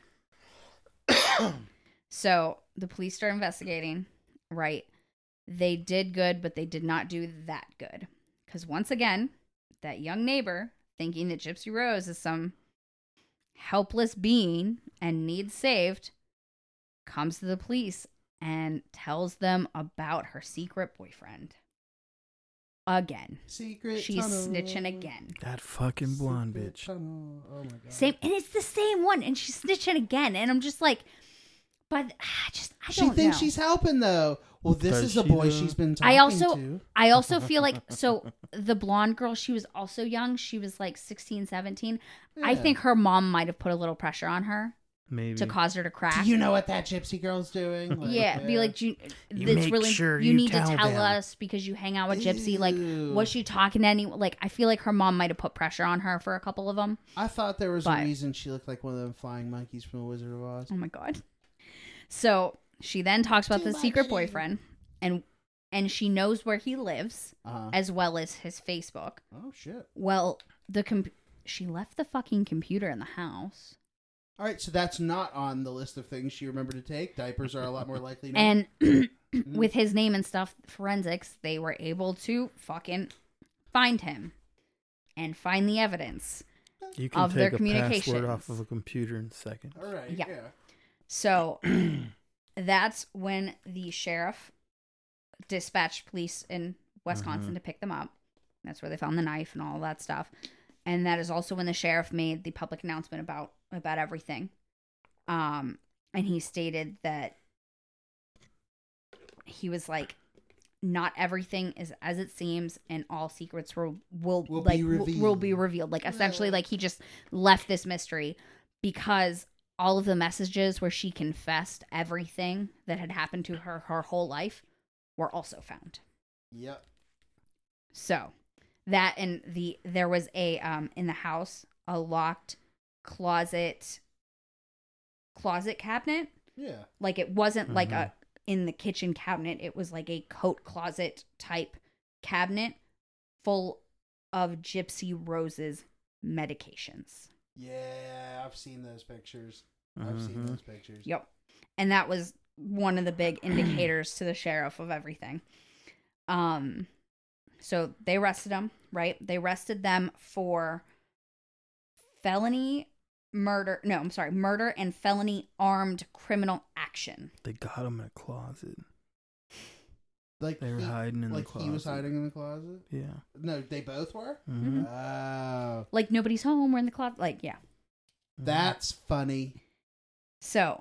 Speaker 3: so the police start investigating, right? They did good, but they did not do that good. Because once again, that young neighbor thinking that Gypsy Rose is some helpless being and needs saved, comes to the police and tells them about her secret boyfriend. Again.
Speaker 2: Secret
Speaker 3: She's
Speaker 2: tunnel.
Speaker 3: snitching again.
Speaker 1: That fucking blonde
Speaker 2: Secret
Speaker 1: bitch.
Speaker 2: tunnel. Oh my god.
Speaker 3: Same, and it's the same one, and she's snitching again, and I'm just like, but I just I
Speaker 2: She
Speaker 3: don't
Speaker 2: thinks
Speaker 3: know.
Speaker 2: she's helping though. Well, this
Speaker 1: Does
Speaker 2: is the
Speaker 1: she,
Speaker 2: boy
Speaker 1: though?
Speaker 2: she's been talking
Speaker 3: I also
Speaker 2: to.
Speaker 3: I also feel like so the blonde girl, she was also young. She was like sixteen, seventeen. I
Speaker 2: Yeah.
Speaker 3: think her mom might have put a little pressure on her
Speaker 1: Maybe.
Speaker 3: to cause her to crack.
Speaker 2: Do you know what that gypsy girl's doing? Like,
Speaker 3: yeah, be like, you,
Speaker 1: You
Speaker 3: it's
Speaker 1: make
Speaker 3: really
Speaker 1: sure
Speaker 3: you
Speaker 1: you
Speaker 3: need to
Speaker 1: tell
Speaker 3: tell
Speaker 1: them.
Speaker 3: us because you hang out with Gypsy. Like,
Speaker 2: Ew.
Speaker 3: was she talking to anyone? Like, I feel like her mom might have put pressure on her for a couple of them.
Speaker 2: I thought there was
Speaker 3: But-
Speaker 2: a reason she looked like one of them flying monkeys from the Wizard of Oz.
Speaker 3: Oh my god. So she then talks about
Speaker 2: Too
Speaker 3: the secret
Speaker 2: much.
Speaker 3: boyfriend, and and she knows where he lives
Speaker 2: Uh-huh.
Speaker 3: as well as his Facebook.
Speaker 2: Oh shit!
Speaker 3: Well, the comp- she left the fucking computer in the house,
Speaker 2: All right, so that's not on the list of things she remembered to take. Diapers are a lot more likely. Now.
Speaker 3: and
Speaker 2: Mm-hmm.
Speaker 3: with his name and stuff, forensics, they were able to fucking find him and find the evidence.
Speaker 1: You can
Speaker 3: of their
Speaker 1: take a
Speaker 3: communications.
Speaker 1: password off of a computer in a second.
Speaker 2: All right,
Speaker 3: Yeah.
Speaker 2: yeah.
Speaker 3: So that's when the sheriff dispatched police in Wisconsin
Speaker 1: Mhm.
Speaker 3: to pick them up. That's where they found the knife and all that stuff. And that is also when the sheriff made the public announcement about about everything. Um, and he stated that he was like, not everything is as it seems, and all secrets will will,
Speaker 2: Will
Speaker 3: like
Speaker 2: be
Speaker 3: will-
Speaker 2: revealed.
Speaker 3: will be revealed. Like essentially,
Speaker 2: Yeah.
Speaker 3: like he just left this mystery because all of the messages where she confessed everything that had happened to her her whole life were also found.
Speaker 2: Yep.
Speaker 3: So that and the there was a um in the house a locked closet closet cabinet.
Speaker 2: Yeah.
Speaker 3: Like it wasn't like
Speaker 1: Mhm.
Speaker 3: a in the kitchen cabinet, it was like a coat closet type cabinet full of Gypsy Rose's medications.
Speaker 2: Yeah, I've seen those pictures. I've seen
Speaker 1: Mhm.
Speaker 2: those pictures.
Speaker 3: Yep. And that was one of the big indicators to the sheriff of everything. Um so they arrested him, right? They arrested them for felony murder. No, I'm sorry, murder and felony armed criminal action.
Speaker 1: They got him in a closet.
Speaker 2: Like
Speaker 1: They were
Speaker 2: he,
Speaker 1: hiding in
Speaker 2: like
Speaker 1: the closet.
Speaker 2: he was hiding in the closet.
Speaker 1: Yeah.
Speaker 2: No, they both were.
Speaker 1: Mhm.
Speaker 2: Oh,
Speaker 3: Like nobody's home, we're in the closet. Like, yeah.
Speaker 2: that's funny.
Speaker 3: So,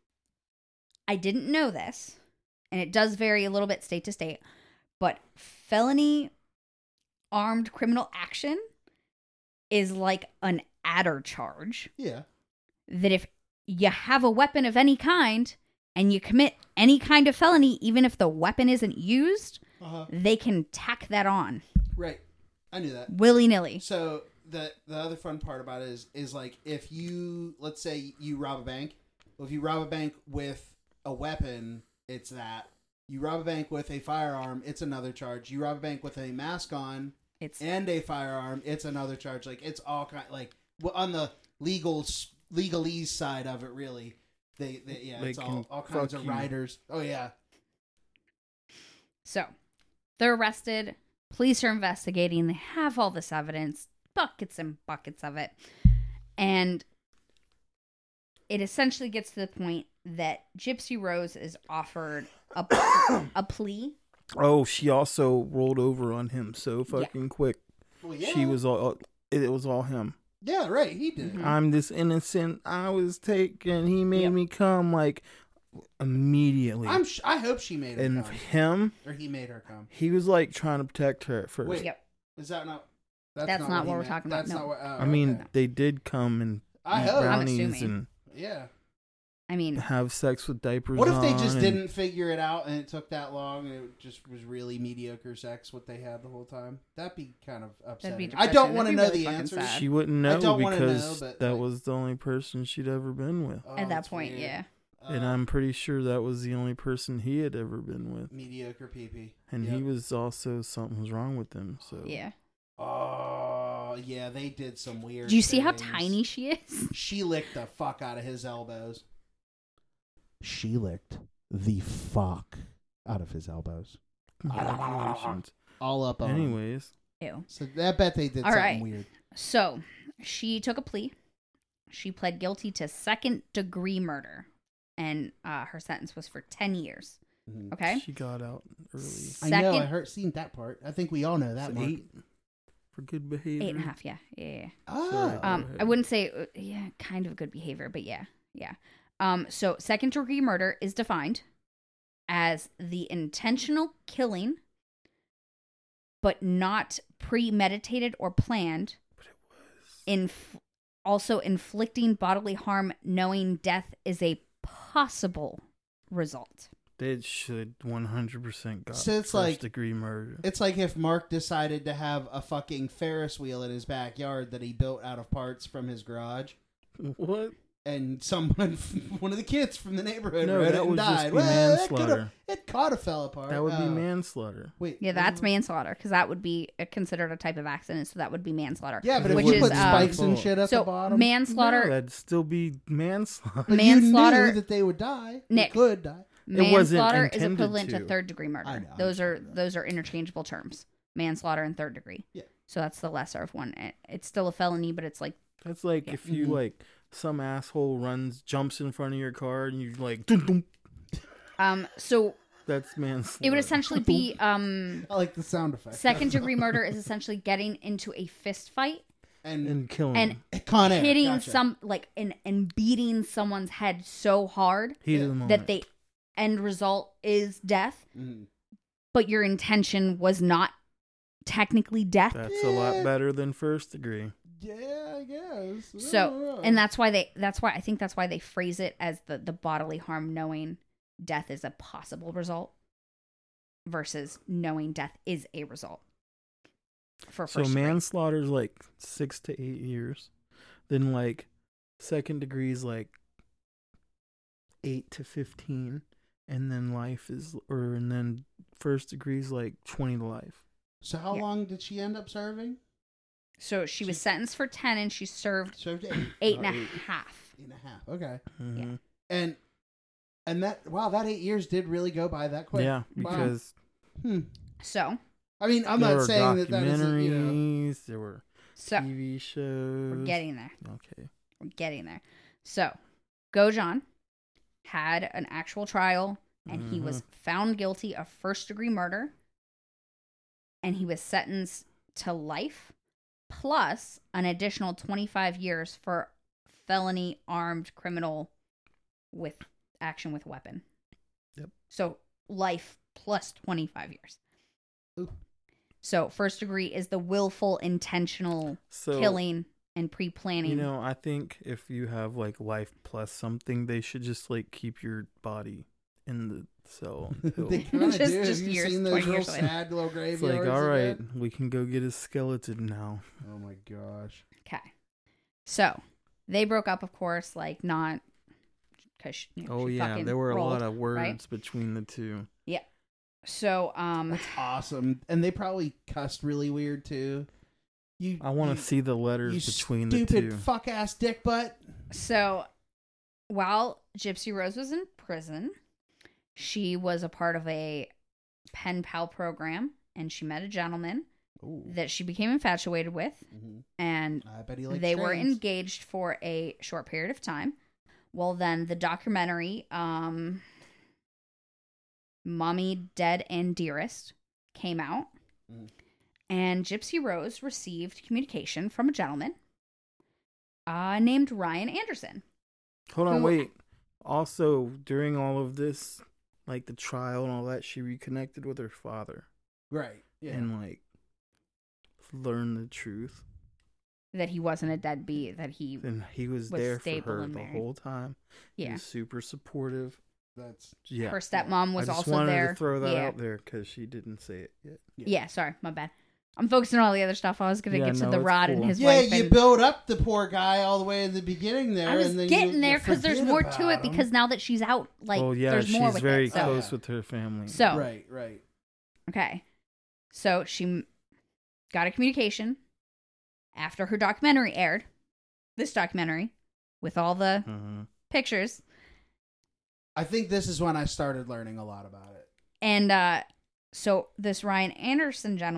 Speaker 3: I didn't know this, and it does vary a little bit state to state, but felony armed criminal action is like an adder charge
Speaker 2: Yeah.
Speaker 3: that if you have a weapon of any kind and you commit any kind of felony, even if the weapon isn't used,
Speaker 2: Uh-huh.
Speaker 3: they can tack that on
Speaker 2: Right. I knew that.
Speaker 3: willy-nilly.
Speaker 2: So the the other fun part about it is is like if you let's say you rob a bank, well, if you rob a bank with a weapon, it's that. You rob a bank with a firearm, it's another charge. You rob a bank with a mask on
Speaker 3: It's
Speaker 2: and a firearm, it's another charge. Like it's all kind like well, on the legal legalese side of it, really. They, they yeah,
Speaker 1: They
Speaker 2: it's all,
Speaker 1: can
Speaker 2: all kinds
Speaker 1: fuck
Speaker 2: of
Speaker 1: you.
Speaker 2: riders. Oh yeah.
Speaker 3: So, they're arrested. Police are investigating. They have all this evidence, buckets and buckets of it. And it essentially gets to the point that Gypsy Rose is offered a, a plea.
Speaker 1: Oh, she also rolled over on him so fucking quick.
Speaker 2: Well, yeah.
Speaker 1: She was all. It, it was all him.
Speaker 2: Yeah, right. He did.
Speaker 3: Mhm.
Speaker 1: I'm this innocent. I was taken. He made
Speaker 3: Yep.
Speaker 1: me come like immediately.
Speaker 2: I'm. Sh- I hope she made her
Speaker 1: and
Speaker 2: come,
Speaker 1: him,
Speaker 2: or he made her come.
Speaker 1: he was like trying to protect her at first.
Speaker 2: Wait.
Speaker 3: Yep.
Speaker 2: Is that not?
Speaker 3: That's not
Speaker 2: he
Speaker 3: what we're
Speaker 2: meant.
Speaker 3: talking about,
Speaker 2: That's
Speaker 3: no.
Speaker 2: not what. Oh,
Speaker 1: I mean,
Speaker 2: okay.
Speaker 1: they did come and
Speaker 2: I
Speaker 1: eat
Speaker 2: hope.
Speaker 3: I'm
Speaker 1: brownies
Speaker 3: assuming.
Speaker 1: and
Speaker 2: Yeah.
Speaker 3: I mean,
Speaker 1: have sex with diapers
Speaker 2: What if they just
Speaker 1: on and-
Speaker 2: didn't figure it out and it took that long and it just was really mediocre sex what they had the whole time? That'd be kind of upsetting.
Speaker 3: be
Speaker 2: I don't
Speaker 3: depressing.
Speaker 2: want to
Speaker 3: That'd be
Speaker 2: know
Speaker 3: really
Speaker 2: the
Speaker 3: fucking
Speaker 2: answers.
Speaker 3: sad.
Speaker 1: She wouldn't
Speaker 2: I
Speaker 1: know
Speaker 2: don't wanna
Speaker 1: because
Speaker 2: know, but,
Speaker 1: that
Speaker 2: like-
Speaker 1: was the only person she'd ever been with.
Speaker 2: Oh,
Speaker 3: at that
Speaker 2: that's
Speaker 3: point,
Speaker 2: weird.
Speaker 3: yeah.
Speaker 1: And
Speaker 2: Uh,
Speaker 1: I'm pretty sure that was the only person he had ever been with.
Speaker 2: mediocre pee-pee.
Speaker 1: And
Speaker 2: Yep.
Speaker 1: he was also, something was wrong with him. So
Speaker 3: Yeah.
Speaker 2: Oh, yeah, they did some weird
Speaker 3: Do you see how
Speaker 2: things.
Speaker 3: tiny she is?
Speaker 2: She licked the fuck out of his elbows. She licked the fuck out of his elbows.
Speaker 1: congratulations.
Speaker 2: All up on him.
Speaker 1: Anyways,
Speaker 3: Ew.
Speaker 2: So I bet they did
Speaker 3: All
Speaker 2: something
Speaker 3: right.
Speaker 2: weird.
Speaker 3: So she took a plea. She pled guilty to second degree murder, and uh, her sentence was for ten years.
Speaker 2: Mhm.
Speaker 3: Okay.
Speaker 1: She got out early.
Speaker 2: I know. I
Speaker 3: Second-
Speaker 2: heard, seen that part. I think we all know that
Speaker 1: It's
Speaker 2: Mark.
Speaker 1: eight for good behavior.
Speaker 3: Eight and a half. Yeah. Yeah. Yeah.
Speaker 2: Oh.
Speaker 1: Sorry.
Speaker 3: Um,
Speaker 1: Go
Speaker 3: I
Speaker 1: ahead.
Speaker 3: wouldn't say, uh, yeah, kind of good behavior, but yeah, yeah. Um, so second degree murder is defined as the intentional killing, but not premeditated or planned.
Speaker 1: But it was.
Speaker 3: Inf- also inflicting bodily harm, knowing death is a possible result.
Speaker 1: They should one hundred percent got
Speaker 2: So it's
Speaker 1: first
Speaker 2: like-
Speaker 1: degree murder.
Speaker 2: It's like if Mark decided to have a fucking Ferris wheel in his backyard that he built out of parts from his garage,
Speaker 1: What?
Speaker 2: and someone, one of the kids from the neighborhood,
Speaker 1: No,
Speaker 2: rode
Speaker 1: that
Speaker 2: it and
Speaker 1: would just
Speaker 2: died.
Speaker 1: be
Speaker 2: Well, that could've-
Speaker 1: manslaughter.
Speaker 2: It caught a fell apart.
Speaker 1: That would be
Speaker 2: Oh.
Speaker 1: manslaughter.
Speaker 2: Wait,
Speaker 3: Yeah,
Speaker 2: what
Speaker 3: that's
Speaker 2: is it?
Speaker 3: manslaughter because that would be uh, considered a type of accident, so that would be manslaughter.
Speaker 2: Yeah, but if
Speaker 3: which
Speaker 2: you
Speaker 3: is,
Speaker 2: put
Speaker 3: um,
Speaker 2: spikes and shit at
Speaker 3: so
Speaker 2: the bottom,
Speaker 3: manslaughter.
Speaker 1: No, that'd still be manslaughter.
Speaker 2: but
Speaker 3: manslaughter-
Speaker 2: you knew that they would die. They
Speaker 3: Nick.
Speaker 2: could die.
Speaker 1: It wasn't
Speaker 3: Manslaughter is
Speaker 1: intended
Speaker 3: equivalent to.
Speaker 1: to.
Speaker 3: third degree murder.
Speaker 2: I know, I
Speaker 3: those are
Speaker 2: understand that.
Speaker 3: those are interchangeable terms. Manslaughter and third degree.
Speaker 2: Yeah.
Speaker 3: So that's the lesser of one. It- It's still a felony, but it's like
Speaker 1: That's like
Speaker 3: Yeah.
Speaker 1: if you
Speaker 2: Mhm.
Speaker 1: like some asshole runs, jumps in front of your car, and you like, dum, dum.
Speaker 3: um. So
Speaker 1: That's manslaughter.
Speaker 3: it would essentially be um.
Speaker 2: I like the sound effect.
Speaker 3: Second degree murder is essentially getting into a fist fight
Speaker 2: and,
Speaker 1: and killing.
Speaker 3: and
Speaker 1: him.
Speaker 2: Con Air.
Speaker 3: hitting
Speaker 2: Gotcha.
Speaker 3: some like and and beating someone's head so hard
Speaker 1: Heat of the moment.
Speaker 3: that the end result is death,
Speaker 2: Mhm.
Speaker 3: but your intention was not technically death.
Speaker 1: That's a
Speaker 2: Yeah.
Speaker 1: lot better than first degree.
Speaker 2: Yeah, I guess. I
Speaker 3: So,
Speaker 2: don't know.
Speaker 3: and that's why they that's why I think that's why they phrase it as the the bodily harm knowing death is a possible result versus knowing death is a result. For
Speaker 1: So
Speaker 3: first degree.
Speaker 1: manslaughter is like six to eight years. Then like second degree is like eight to fifteen, and then life is or and then first degree is like twenty to life.
Speaker 2: So how
Speaker 3: Yeah.
Speaker 2: long did she end up serving?
Speaker 3: So she was sentenced for ten and she served
Speaker 2: Served eight,
Speaker 3: eight and a
Speaker 1: Oh, eight.
Speaker 3: half.
Speaker 2: eight and a half. Okay.
Speaker 1: Mhm.
Speaker 2: And and that wow, that eight years did really go by that quick.
Speaker 1: Yeah,
Speaker 2: Wow.
Speaker 1: because
Speaker 2: Hmm.
Speaker 3: So
Speaker 2: I mean, I'm
Speaker 1: there
Speaker 2: not
Speaker 1: were
Speaker 2: saying that that isn't, you know.
Speaker 1: documentaries, there were
Speaker 3: so
Speaker 1: T V shows.
Speaker 3: we're getting there.
Speaker 1: Okay.
Speaker 3: We're getting there. So Gojan had an actual trial and he was found guilty of first degree murder and he was sentenced to life plus an additional twenty-five years for felony armed criminal with action with weapon.
Speaker 1: Yep.
Speaker 3: So life plus twenty-five years.
Speaker 2: Ooh.
Speaker 3: So first degree is the willful intentional
Speaker 1: So
Speaker 3: killing and pre-planning.
Speaker 1: you know, I think if you have like life plus something, they should just like keep your body in the cell until
Speaker 2: They kind of
Speaker 3: Just-
Speaker 2: do.
Speaker 3: just
Speaker 2: Have you
Speaker 3: years,
Speaker 2: seen those
Speaker 3: twenty
Speaker 2: real
Speaker 3: years later.
Speaker 2: sad little
Speaker 1: it's
Speaker 2: graveyards?
Speaker 1: like, all
Speaker 2: of
Speaker 1: right,
Speaker 2: that?
Speaker 1: we can go get his skeleton now.
Speaker 2: Oh my gosh.
Speaker 3: Okay. So they broke up, of course, like not because you know,
Speaker 1: Oh
Speaker 3: she
Speaker 1: yeah,
Speaker 3: fucking
Speaker 1: there were a
Speaker 3: rolled,
Speaker 1: lot of words
Speaker 3: right?
Speaker 1: between the two.
Speaker 3: Yeah. So um,
Speaker 2: That's awesome. And they probably cussed really weird too. You
Speaker 1: I want
Speaker 2: you-
Speaker 1: to see the letters
Speaker 2: you
Speaker 1: between the
Speaker 2: stupid
Speaker 1: two.
Speaker 2: fuck ass dick butt.
Speaker 3: so while Gypsy Rose was in prison, she was a part of a pen pal program, and she met a gentleman
Speaker 2: Ooh.
Speaker 3: that she became infatuated with,
Speaker 2: Mhm.
Speaker 3: and
Speaker 2: I bet he likes
Speaker 3: they were
Speaker 2: trains.
Speaker 3: engaged for a short period of time. Well, then the documentary, um, Mommy, Dead, and Dearest, came out.
Speaker 2: Mhm.
Speaker 3: And Gypsy Rose received communication from a gentleman uh, named Ryan Anderson.
Speaker 1: Hold on,
Speaker 3: who-
Speaker 1: wait. Also, during all of this, like the trial and all that, she reconnected with her father
Speaker 2: Right. Yeah.
Speaker 1: and like learned the truth.
Speaker 3: That he wasn't a deadbeat, that he,
Speaker 1: And he was,
Speaker 3: Was
Speaker 1: there for
Speaker 3: stable
Speaker 1: her
Speaker 3: and
Speaker 1: the
Speaker 3: married.
Speaker 1: whole time. He
Speaker 3: yeah.
Speaker 1: was super supportive.
Speaker 2: That's
Speaker 1: Yeah.
Speaker 3: Her stepmom was
Speaker 1: I just
Speaker 3: also
Speaker 1: wanted
Speaker 3: there.
Speaker 1: to throw that
Speaker 3: yeah.
Speaker 1: out there because she didn't say it yet.
Speaker 3: Yeah, sorry, my bad. I'm focusing on all the other stuff. I was going to
Speaker 1: Yeah,
Speaker 3: get to
Speaker 1: no,
Speaker 3: the
Speaker 1: it's
Speaker 3: Rod and
Speaker 1: cool.
Speaker 3: his
Speaker 2: yeah.
Speaker 3: wife.
Speaker 2: You
Speaker 3: and-
Speaker 2: build up the poor guy all the way in the beginning there.
Speaker 3: I was
Speaker 2: and then
Speaker 3: getting
Speaker 2: you,
Speaker 3: there
Speaker 2: you
Speaker 3: because there's
Speaker 2: forget
Speaker 3: more to
Speaker 2: about
Speaker 3: it
Speaker 2: him.
Speaker 3: because now that she's out, like,
Speaker 1: oh yeah,
Speaker 3: there's
Speaker 1: she's
Speaker 3: more with
Speaker 1: very
Speaker 3: it. So,
Speaker 1: close
Speaker 2: Yeah.
Speaker 1: with her family.
Speaker 3: so
Speaker 2: Right. Right.
Speaker 3: okay. So she m- got a communication after her documentary aired, this documentary, with all the
Speaker 1: hmm
Speaker 3: pictures.
Speaker 2: I think this is when I started learning a lot about it.
Speaker 3: And uh, so this Ryan Anderson gentleman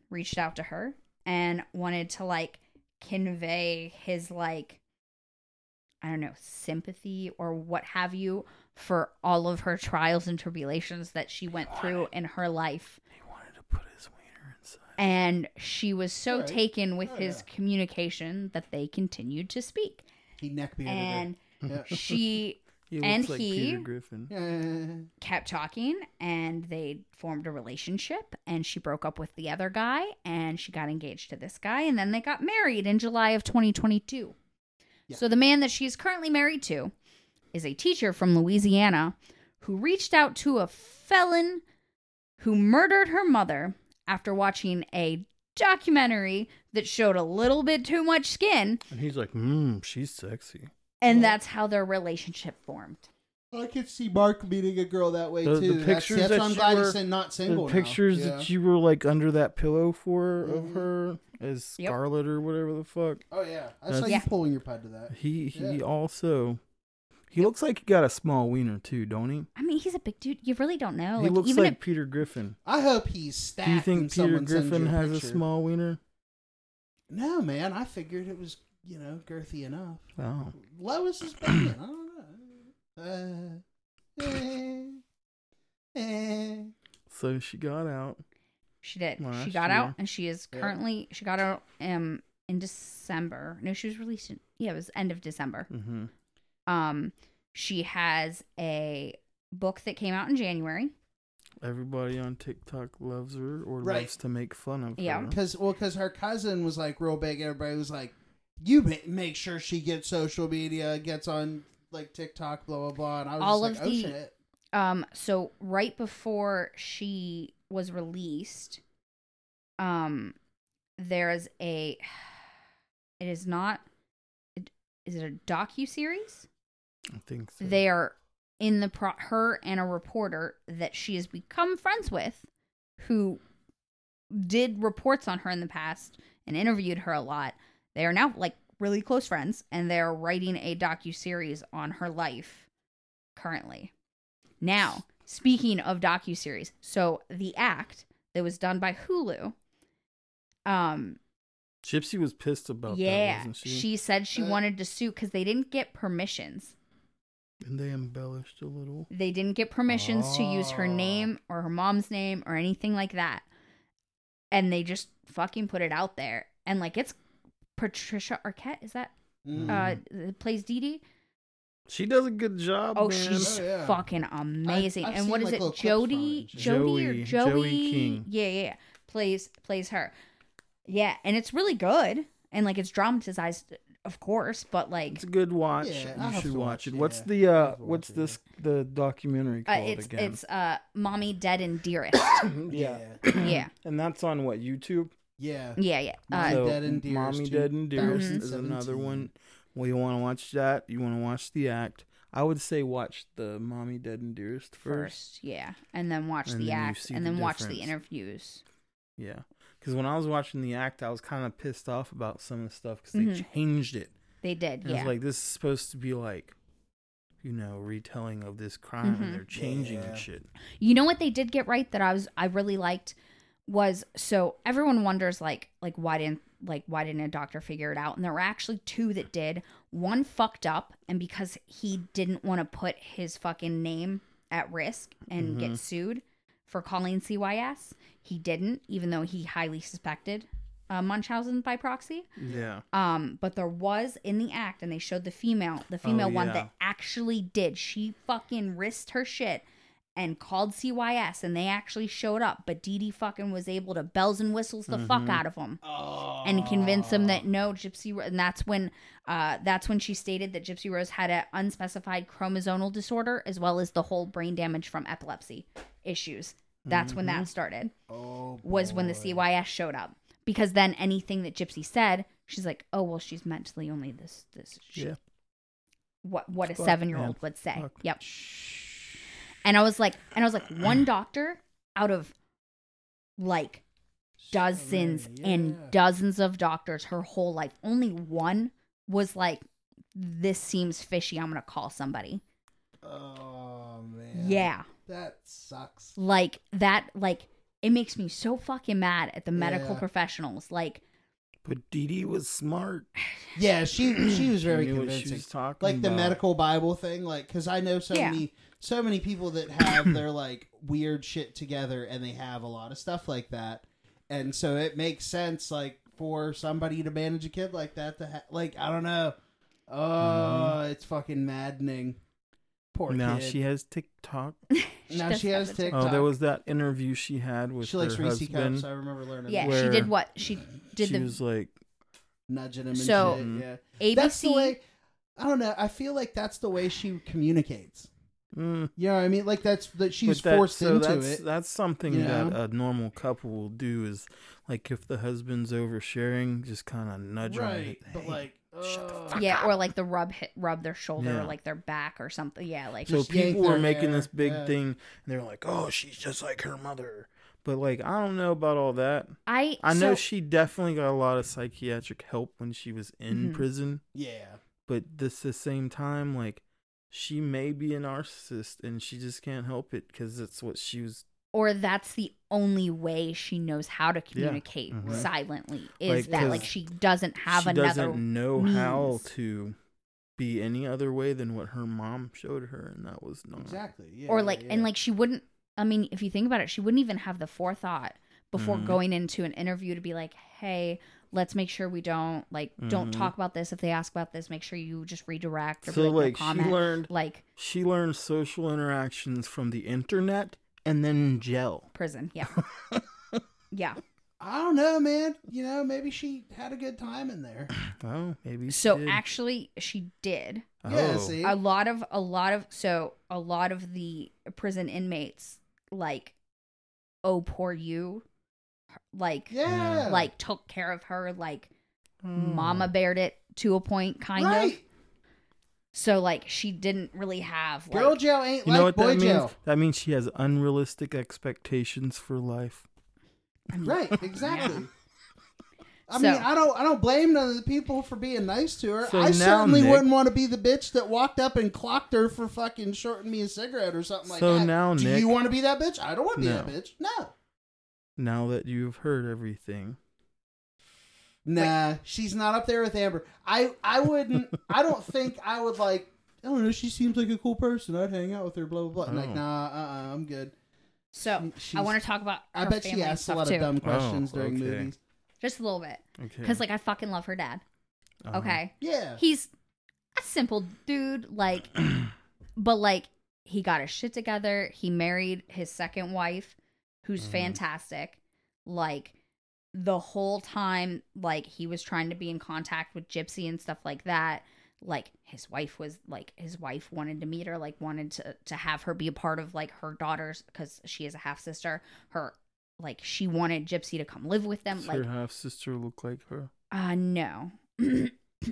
Speaker 3: reached out to her and wanted to like convey his like, I don't know, sympathy or what have you for all of her trials and tribulations that she went through in her life.
Speaker 1: He wanted to put his wiener inside.
Speaker 3: And she was so
Speaker 2: Right.
Speaker 3: taken with
Speaker 2: Oh,
Speaker 3: his
Speaker 2: yeah.
Speaker 3: communication that they continued to speak.
Speaker 2: He neckbearded
Speaker 3: And
Speaker 2: her.
Speaker 3: she
Speaker 1: He looks
Speaker 3: and
Speaker 1: like
Speaker 3: he
Speaker 1: Peter Griffin.
Speaker 2: Yeah.
Speaker 3: kept talking, and they formed a relationship, and she broke up with the other guy, and she got engaged to this guy, and then they got married in July of twenty twenty-two.
Speaker 2: Yeah.
Speaker 3: So the man that she's currently married to is a teacher from Louisiana who reached out to a felon who murdered her mother after watching a documentary that showed a little bit too much skin,
Speaker 1: And he's like, mmm, she's sexy.
Speaker 3: and that's how their relationship formed.
Speaker 2: I could see Mark meeting a girl that way
Speaker 1: The-
Speaker 2: too.
Speaker 1: the
Speaker 2: That's-
Speaker 1: pictures
Speaker 2: that's,
Speaker 1: that
Speaker 2: why I'm
Speaker 1: you
Speaker 2: glad
Speaker 1: were-
Speaker 2: he's not single.
Speaker 1: The
Speaker 2: now.
Speaker 1: pictures
Speaker 2: Yeah.
Speaker 1: that you were like under that pillow for of
Speaker 2: Mhm.
Speaker 1: her as
Speaker 3: Yep.
Speaker 1: Scarlet or whatever the fuck.
Speaker 2: Oh yeah, I saw
Speaker 1: That's-
Speaker 2: you
Speaker 3: Yeah.
Speaker 2: pulling your pud to that.
Speaker 1: He he
Speaker 2: Yeah.
Speaker 1: also he looks like he got a small wiener too, don't he?
Speaker 3: I mean, he's a big dude. You really don't know.
Speaker 1: he
Speaker 3: Like,
Speaker 1: looks
Speaker 3: even
Speaker 1: like
Speaker 3: if
Speaker 1: Peter Griffin.
Speaker 2: I hope he's stacked.
Speaker 1: Do you think
Speaker 2: and
Speaker 1: Peter
Speaker 2: someone sends
Speaker 1: Griffin
Speaker 2: you
Speaker 1: has a
Speaker 2: picture.
Speaker 1: small wiener?
Speaker 2: No, man. I figured it was, you know, girthy enough.
Speaker 1: Oh.
Speaker 2: Lois is banging. I don't know. Uh, eh, eh.
Speaker 1: So she got out.
Speaker 3: She did.
Speaker 1: Last
Speaker 3: she got
Speaker 1: year.
Speaker 3: out, and she is
Speaker 2: Yeah.
Speaker 3: currently she got out um in December. No, she was released in yeah, it was end of December.
Speaker 1: Mm-hmm.
Speaker 3: Um, she has a book that came out in January.
Speaker 1: Everybody on TikTok loves her or
Speaker 2: Right.
Speaker 1: loves to make fun of
Speaker 3: Yeah.
Speaker 1: her.
Speaker 2: Because well, because her cousin was like real big. Everybody was like, "You ma- make sure she gets social media, gets on like TikTok, blah blah blah." And I was
Speaker 3: All
Speaker 2: just
Speaker 3: of
Speaker 2: like,
Speaker 3: the-
Speaker 2: "Oh shit!"
Speaker 3: Um, so right before she was released, um, there's a. It is not. It, is it a docu-series?
Speaker 1: I think so.
Speaker 3: They are in the pro her and a reporter that she has become friends with, who did reports on her in the past and interviewed her a lot. They are now like really close friends, and they're writing a docu-series on her life currently. Now, speaking of docu-series, so The Act that was done by Hulu, um
Speaker 1: Gypsy was pissed about that,
Speaker 3: yeah,
Speaker 1: wasn't she?
Speaker 3: she said she
Speaker 2: Uh,
Speaker 3: wanted to sue because they didn't get permissions.
Speaker 1: And they embellished a little.
Speaker 3: They didn't get permissions to use her
Speaker 2: Oh.
Speaker 3: name or her mom's name or anything like that. And they just fucking put it out there. And like it's Patricia Arquette, is that
Speaker 2: Mm.
Speaker 3: uh that plays Dee Dee?
Speaker 1: She does a good job,
Speaker 3: Oh,
Speaker 1: man.
Speaker 3: she's
Speaker 2: Oh, yeah.
Speaker 3: fucking amazing.
Speaker 2: I've
Speaker 3: and what
Speaker 2: seen,
Speaker 3: is
Speaker 2: like,
Speaker 3: it?
Speaker 2: little clips
Speaker 3: Jody
Speaker 2: from it.
Speaker 3: Jody or
Speaker 1: Joey-
Speaker 3: Joey,
Speaker 1: Joey King.
Speaker 3: Yeah, yeah, yeah. Plays plays her. Yeah, and it's really good. And like it's dramatized, of course, but like
Speaker 1: It's a good watch.
Speaker 2: Yeah, I'll
Speaker 1: you
Speaker 2: have
Speaker 1: should
Speaker 2: to
Speaker 1: watch
Speaker 2: watch
Speaker 1: it.
Speaker 2: it,
Speaker 1: What's
Speaker 2: yeah.
Speaker 1: the
Speaker 2: I'll
Speaker 1: uh
Speaker 2: have to watch
Speaker 1: what's
Speaker 2: it,
Speaker 1: this the documentary
Speaker 3: uh,
Speaker 1: called
Speaker 3: it's
Speaker 1: again?
Speaker 3: it's uh Mommy Dead and Dearest.
Speaker 1: yeah.
Speaker 3: Yeah.
Speaker 1: And that's on what, YouTube?
Speaker 2: Yeah.
Speaker 3: Yeah, yeah.
Speaker 2: Mommy
Speaker 3: Uh,
Speaker 1: So,
Speaker 2: Dead and Dearest,
Speaker 1: Mommy Dead and Dearest
Speaker 3: Mhm.
Speaker 1: is another
Speaker 2: seventeen.
Speaker 1: one. Well, you want to watch that? You want to watch The Act? I would say watch the Mommy Dead and Dearest first.
Speaker 3: first, yeah, and then watch
Speaker 1: And
Speaker 3: the
Speaker 1: then you
Speaker 3: act,
Speaker 1: see
Speaker 3: and
Speaker 1: the
Speaker 3: then watch the
Speaker 1: difference.
Speaker 3: interviews.
Speaker 1: Yeah. Because when I was watching The Act, I was kind of pissed off about some of the stuff because
Speaker 3: Mhm.
Speaker 1: they changed it.
Speaker 3: They did,
Speaker 1: And I
Speaker 3: yeah.
Speaker 1: was like, this is supposed to be like, you know, retelling of this crime,
Speaker 3: Mhm.
Speaker 1: and they're changing
Speaker 2: Yeah.
Speaker 1: shit.
Speaker 3: You know what they did get right that I was I really liked was so everyone wonders like like why didn't like why didn't a doctor figure it out? And there were actually two that did. One fucked up, and because he didn't want to put his fucking name at risk and
Speaker 1: Mhm.
Speaker 3: get sued for calling C Y S, he didn't, even though he highly suspected uh, Munchausen by proxy.
Speaker 1: Yeah.
Speaker 3: Um, but there was in the act, and they showed the female, the female one
Speaker 1: yeah.
Speaker 3: that actually did. She fucking risked her shit and called C Y S, and they actually showed up. But Dee Dee fucking was able to bells and whistles the fuck
Speaker 1: Mhm.
Speaker 3: out of them
Speaker 2: Oh.
Speaker 3: and convince them that no, Gypsy. Ro- And that's when, uh, that's when she stated that Gypsy Rose had an unspecified chromosomal disorder as well as the whole brain damage from epilepsy issues. That's when that started.
Speaker 2: Oh,
Speaker 3: Was when the
Speaker 2: boy.
Speaker 3: C Y S showed up. Because then anything that Gypsy said, she's like, "Oh well, she's mentally only this this." She,
Speaker 1: Yeah.
Speaker 3: What what a
Speaker 1: Fuck,
Speaker 3: seven year old
Speaker 1: man.
Speaker 3: would say.
Speaker 1: Fuck.
Speaker 3: Yep. And I was like, and I was like, one doctor out of like dozens
Speaker 2: Seven,
Speaker 3: and
Speaker 2: yeah.
Speaker 3: dozens of doctors her whole life, only one was like, "This seems fishy. I'm gonna call somebody."
Speaker 2: Oh man.
Speaker 3: Yeah.
Speaker 2: That sucks.
Speaker 3: Like that. Like it makes me so fucking mad at the medical
Speaker 2: Yeah.
Speaker 3: professionals. Like,
Speaker 1: But Dee Dee was smart.
Speaker 2: Yeah, she she was very
Speaker 1: She knew what she
Speaker 2: convincing.
Speaker 1: was talking
Speaker 2: Like the
Speaker 1: about.
Speaker 2: medical Bible thing, like because I know so
Speaker 3: Yeah.
Speaker 2: many so many people that have their like weird shit together, and they have a lot of stuff like that, and so it makes sense like for somebody to manage a kid like that to ha- like I don't know, oh,
Speaker 1: Mm-hmm.
Speaker 2: it's fucking maddening. Poor
Speaker 1: Now
Speaker 2: kid.
Speaker 1: she has TikTok.
Speaker 2: now
Speaker 3: does
Speaker 2: she
Speaker 3: have
Speaker 2: has
Speaker 3: a
Speaker 2: TikTok.
Speaker 1: Oh, there was that interview she had with
Speaker 2: she
Speaker 1: her
Speaker 2: likes Reese
Speaker 1: husband.
Speaker 2: cups. I remember learning.
Speaker 3: yeah,
Speaker 2: that.
Speaker 3: she
Speaker 1: Where
Speaker 3: did what? She did
Speaker 1: she
Speaker 3: the
Speaker 1: was like,
Speaker 2: Nudging him and
Speaker 3: So,
Speaker 2: shit. Yeah,
Speaker 3: A B C.
Speaker 2: that's the way. I don't know. I feel like that's the way she communicates.
Speaker 1: mm.
Speaker 2: You know what I mean? Like that's that she's
Speaker 1: But that-
Speaker 2: forced
Speaker 1: so
Speaker 2: into
Speaker 1: that's,
Speaker 2: it.
Speaker 1: That's something
Speaker 2: you
Speaker 1: that
Speaker 2: know?
Speaker 1: a normal couple will do. Is like if the husband's oversharing, just kind of nudge him.
Speaker 2: Right,
Speaker 1: Hey,
Speaker 2: but like,
Speaker 1: shut the
Speaker 2: uh,
Speaker 1: fuck
Speaker 3: Yeah, or like the rub hit, rub their shoulder
Speaker 1: Yeah.
Speaker 3: or like their back or something. Yeah, like
Speaker 1: So
Speaker 2: Just yank
Speaker 1: people were
Speaker 2: their
Speaker 1: making
Speaker 2: hair,
Speaker 1: this big
Speaker 2: yeah.
Speaker 1: thing, and they're like, "Oh, she's just like her mother." But like, I don't know about all that.
Speaker 3: I
Speaker 1: I know
Speaker 3: so-
Speaker 1: she definitely got a lot of psychiatric help when she was in
Speaker 3: Mhm.
Speaker 1: prison.
Speaker 2: yeah.
Speaker 1: But this the same time, like, she may be a narcissist, and she just can't help it because it's what she was.
Speaker 3: or that's the only way she knows how to communicate
Speaker 1: Mhm.
Speaker 3: silently is
Speaker 1: Like,
Speaker 3: that
Speaker 1: 'cause
Speaker 3: like she doesn't have
Speaker 1: she
Speaker 3: another
Speaker 1: doesn't know how
Speaker 3: means.
Speaker 1: to be any other way than what her mom showed her, and that was not
Speaker 2: Exactly. Yeah,
Speaker 3: or
Speaker 2: yeah,
Speaker 3: like
Speaker 2: yeah.
Speaker 3: and like she wouldn't I mean if you think about it she wouldn't even have the forethought before
Speaker 1: Mhm.
Speaker 3: going into an interview to be like, hey, let's make sure we don't like don't
Speaker 1: Mhm.
Speaker 3: talk about this. If they ask about this, make sure you just redirect or
Speaker 1: So
Speaker 3: be like,
Speaker 1: like
Speaker 3: no
Speaker 1: she
Speaker 3: comment.
Speaker 1: learned,
Speaker 3: Like
Speaker 1: she learned social interactions from the internet and then jail.
Speaker 3: prison. Yeah. Yeah.
Speaker 2: I don't know, man. You know, maybe she had a good time in there.
Speaker 1: Oh, maybe. She
Speaker 3: So
Speaker 1: did.
Speaker 3: actually she did.
Speaker 2: Yeah,
Speaker 1: Oh.
Speaker 2: see?
Speaker 3: A lot of a lot of so a lot of the prison inmates like, oh poor you, like
Speaker 2: Yeah.
Speaker 3: like took care of her, like
Speaker 1: Hmm.
Speaker 3: mama bared it to a point, kind of.
Speaker 2: right.
Speaker 3: So like she didn't really have like
Speaker 2: Girl jail ain't
Speaker 1: You
Speaker 2: like
Speaker 1: know what
Speaker 2: boy
Speaker 1: that means?
Speaker 2: jail.
Speaker 1: That means she has unrealistic expectations for life.
Speaker 2: Right, exactly. I
Speaker 3: So-
Speaker 2: mean, I don't, I don't blame none of the people for being nice to her.
Speaker 1: So
Speaker 2: I
Speaker 1: now,
Speaker 2: certainly
Speaker 1: Nick-
Speaker 2: wouldn't want to be the bitch that walked up and clocked her for fucking shorting me a cigarette or something like
Speaker 1: So
Speaker 2: that.
Speaker 1: now,
Speaker 2: do
Speaker 1: Nick-
Speaker 2: you want to be that bitch? I don't want to be
Speaker 1: No.
Speaker 2: that bitch. No,
Speaker 1: Now that you've heard everything,
Speaker 2: nah, she's not up there with Amber. I, I wouldn't. I don't think I would like. I don't know. She seems like a cool person. I'd hang out with her. Blah blah blah. Like,
Speaker 1: Oh.
Speaker 2: nah, uh, uh I'm good.
Speaker 3: so
Speaker 2: She-
Speaker 3: I want
Speaker 2: she's-
Speaker 3: to talk about
Speaker 2: I
Speaker 3: her
Speaker 2: bet she
Speaker 3: family and
Speaker 2: asks a
Speaker 3: stuff
Speaker 2: lot
Speaker 3: too.
Speaker 2: of dumb questions
Speaker 1: Oh,
Speaker 2: during
Speaker 1: okay.
Speaker 2: movies.
Speaker 3: Just a little bit.
Speaker 1: okay.
Speaker 3: Because like I fucking love her dad.
Speaker 1: Uh-huh.
Speaker 3: Okay.
Speaker 2: Yeah.
Speaker 3: He's a simple dude, like but like he got his shit together. He married his second wife, who's
Speaker 1: Mhm.
Speaker 3: fantastic. Like the whole time, like he was trying to be in contact with Gypsy and stuff like that. Like his wife was like his wife wanted to meet her, like wanted to to have her be a part of like her daughters because she is a half sister. Her like she wanted Gypsy to come live with them.
Speaker 1: Does
Speaker 3: Like
Speaker 1: her half sister look like her?
Speaker 3: uh no. uh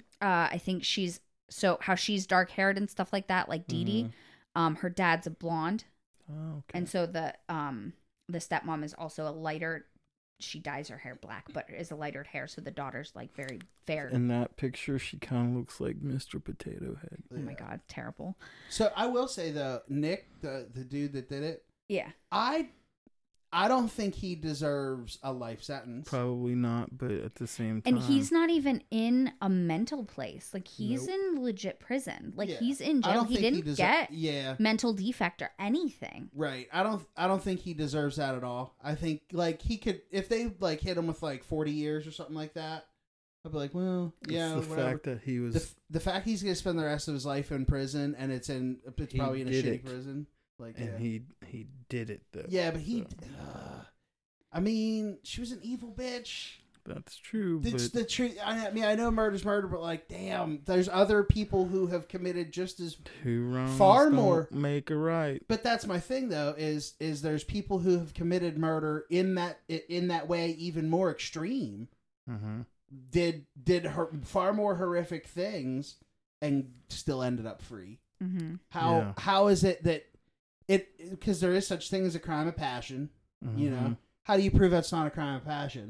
Speaker 3: I think she's so how she's dark haired and stuff like that, like Dee Dee.
Speaker 1: Mhm.
Speaker 3: Um her dad's a blonde.
Speaker 1: Oh, okay.
Speaker 3: And so the um the stepmom is also a lighter she dyes her hair black, but is a lighter hair, so the daughter's like very fair.
Speaker 1: In that picture, she kind of looks like Mister Potato Head.
Speaker 3: Oh my god, terrible.
Speaker 2: So I will say though, Nick, the the dude that did it,
Speaker 3: Yeah.
Speaker 2: I I don't think he deserves a life sentence.
Speaker 1: Probably not, but at the same time,
Speaker 3: And he's not even in a mental place. Like he's
Speaker 2: Nope.
Speaker 3: in legit prison. Like
Speaker 2: Yeah.
Speaker 3: he's in
Speaker 2: I
Speaker 3: jail.
Speaker 2: don't
Speaker 3: He
Speaker 2: think
Speaker 3: didn't
Speaker 2: deser-
Speaker 3: get
Speaker 2: yeah,
Speaker 3: mental defect or anything.
Speaker 2: right. I don't I don't think he deserves that at all. I think like he could if they like hit him with like forty years or something like that. I'd be like, well,
Speaker 1: It's
Speaker 2: yeah,
Speaker 1: the
Speaker 2: whatever.
Speaker 1: fact that he was.
Speaker 2: the, f- the fact he's gonna spend the rest of his life in prison and it's in it's
Speaker 1: He
Speaker 2: probably in a
Speaker 1: did
Speaker 2: shitty
Speaker 1: it.
Speaker 2: prison. Like
Speaker 1: and
Speaker 2: yeah.
Speaker 1: he he did it though.
Speaker 2: yeah, but he.
Speaker 1: so
Speaker 2: Uh, I mean, she was an evil bitch.
Speaker 1: that's true.
Speaker 2: The,
Speaker 1: but
Speaker 2: the truth. I mean, I know murder's murder, but like, damn, there's other people who have committed just as.
Speaker 1: two wrongs
Speaker 2: far
Speaker 1: don't
Speaker 2: more-
Speaker 1: make a right.
Speaker 2: But that's my thing, though. Is is there's people who have committed murder in that in that way, even more extreme.
Speaker 1: Mm-hmm.
Speaker 2: Did did her far more horrific things and still ended up free.
Speaker 3: Mm-hmm.
Speaker 2: How
Speaker 1: Yeah.
Speaker 2: how is it that it because there is such thing as a crime of passion? You
Speaker 1: Mm-hmm.
Speaker 2: know, how do you prove that's not a crime of passion?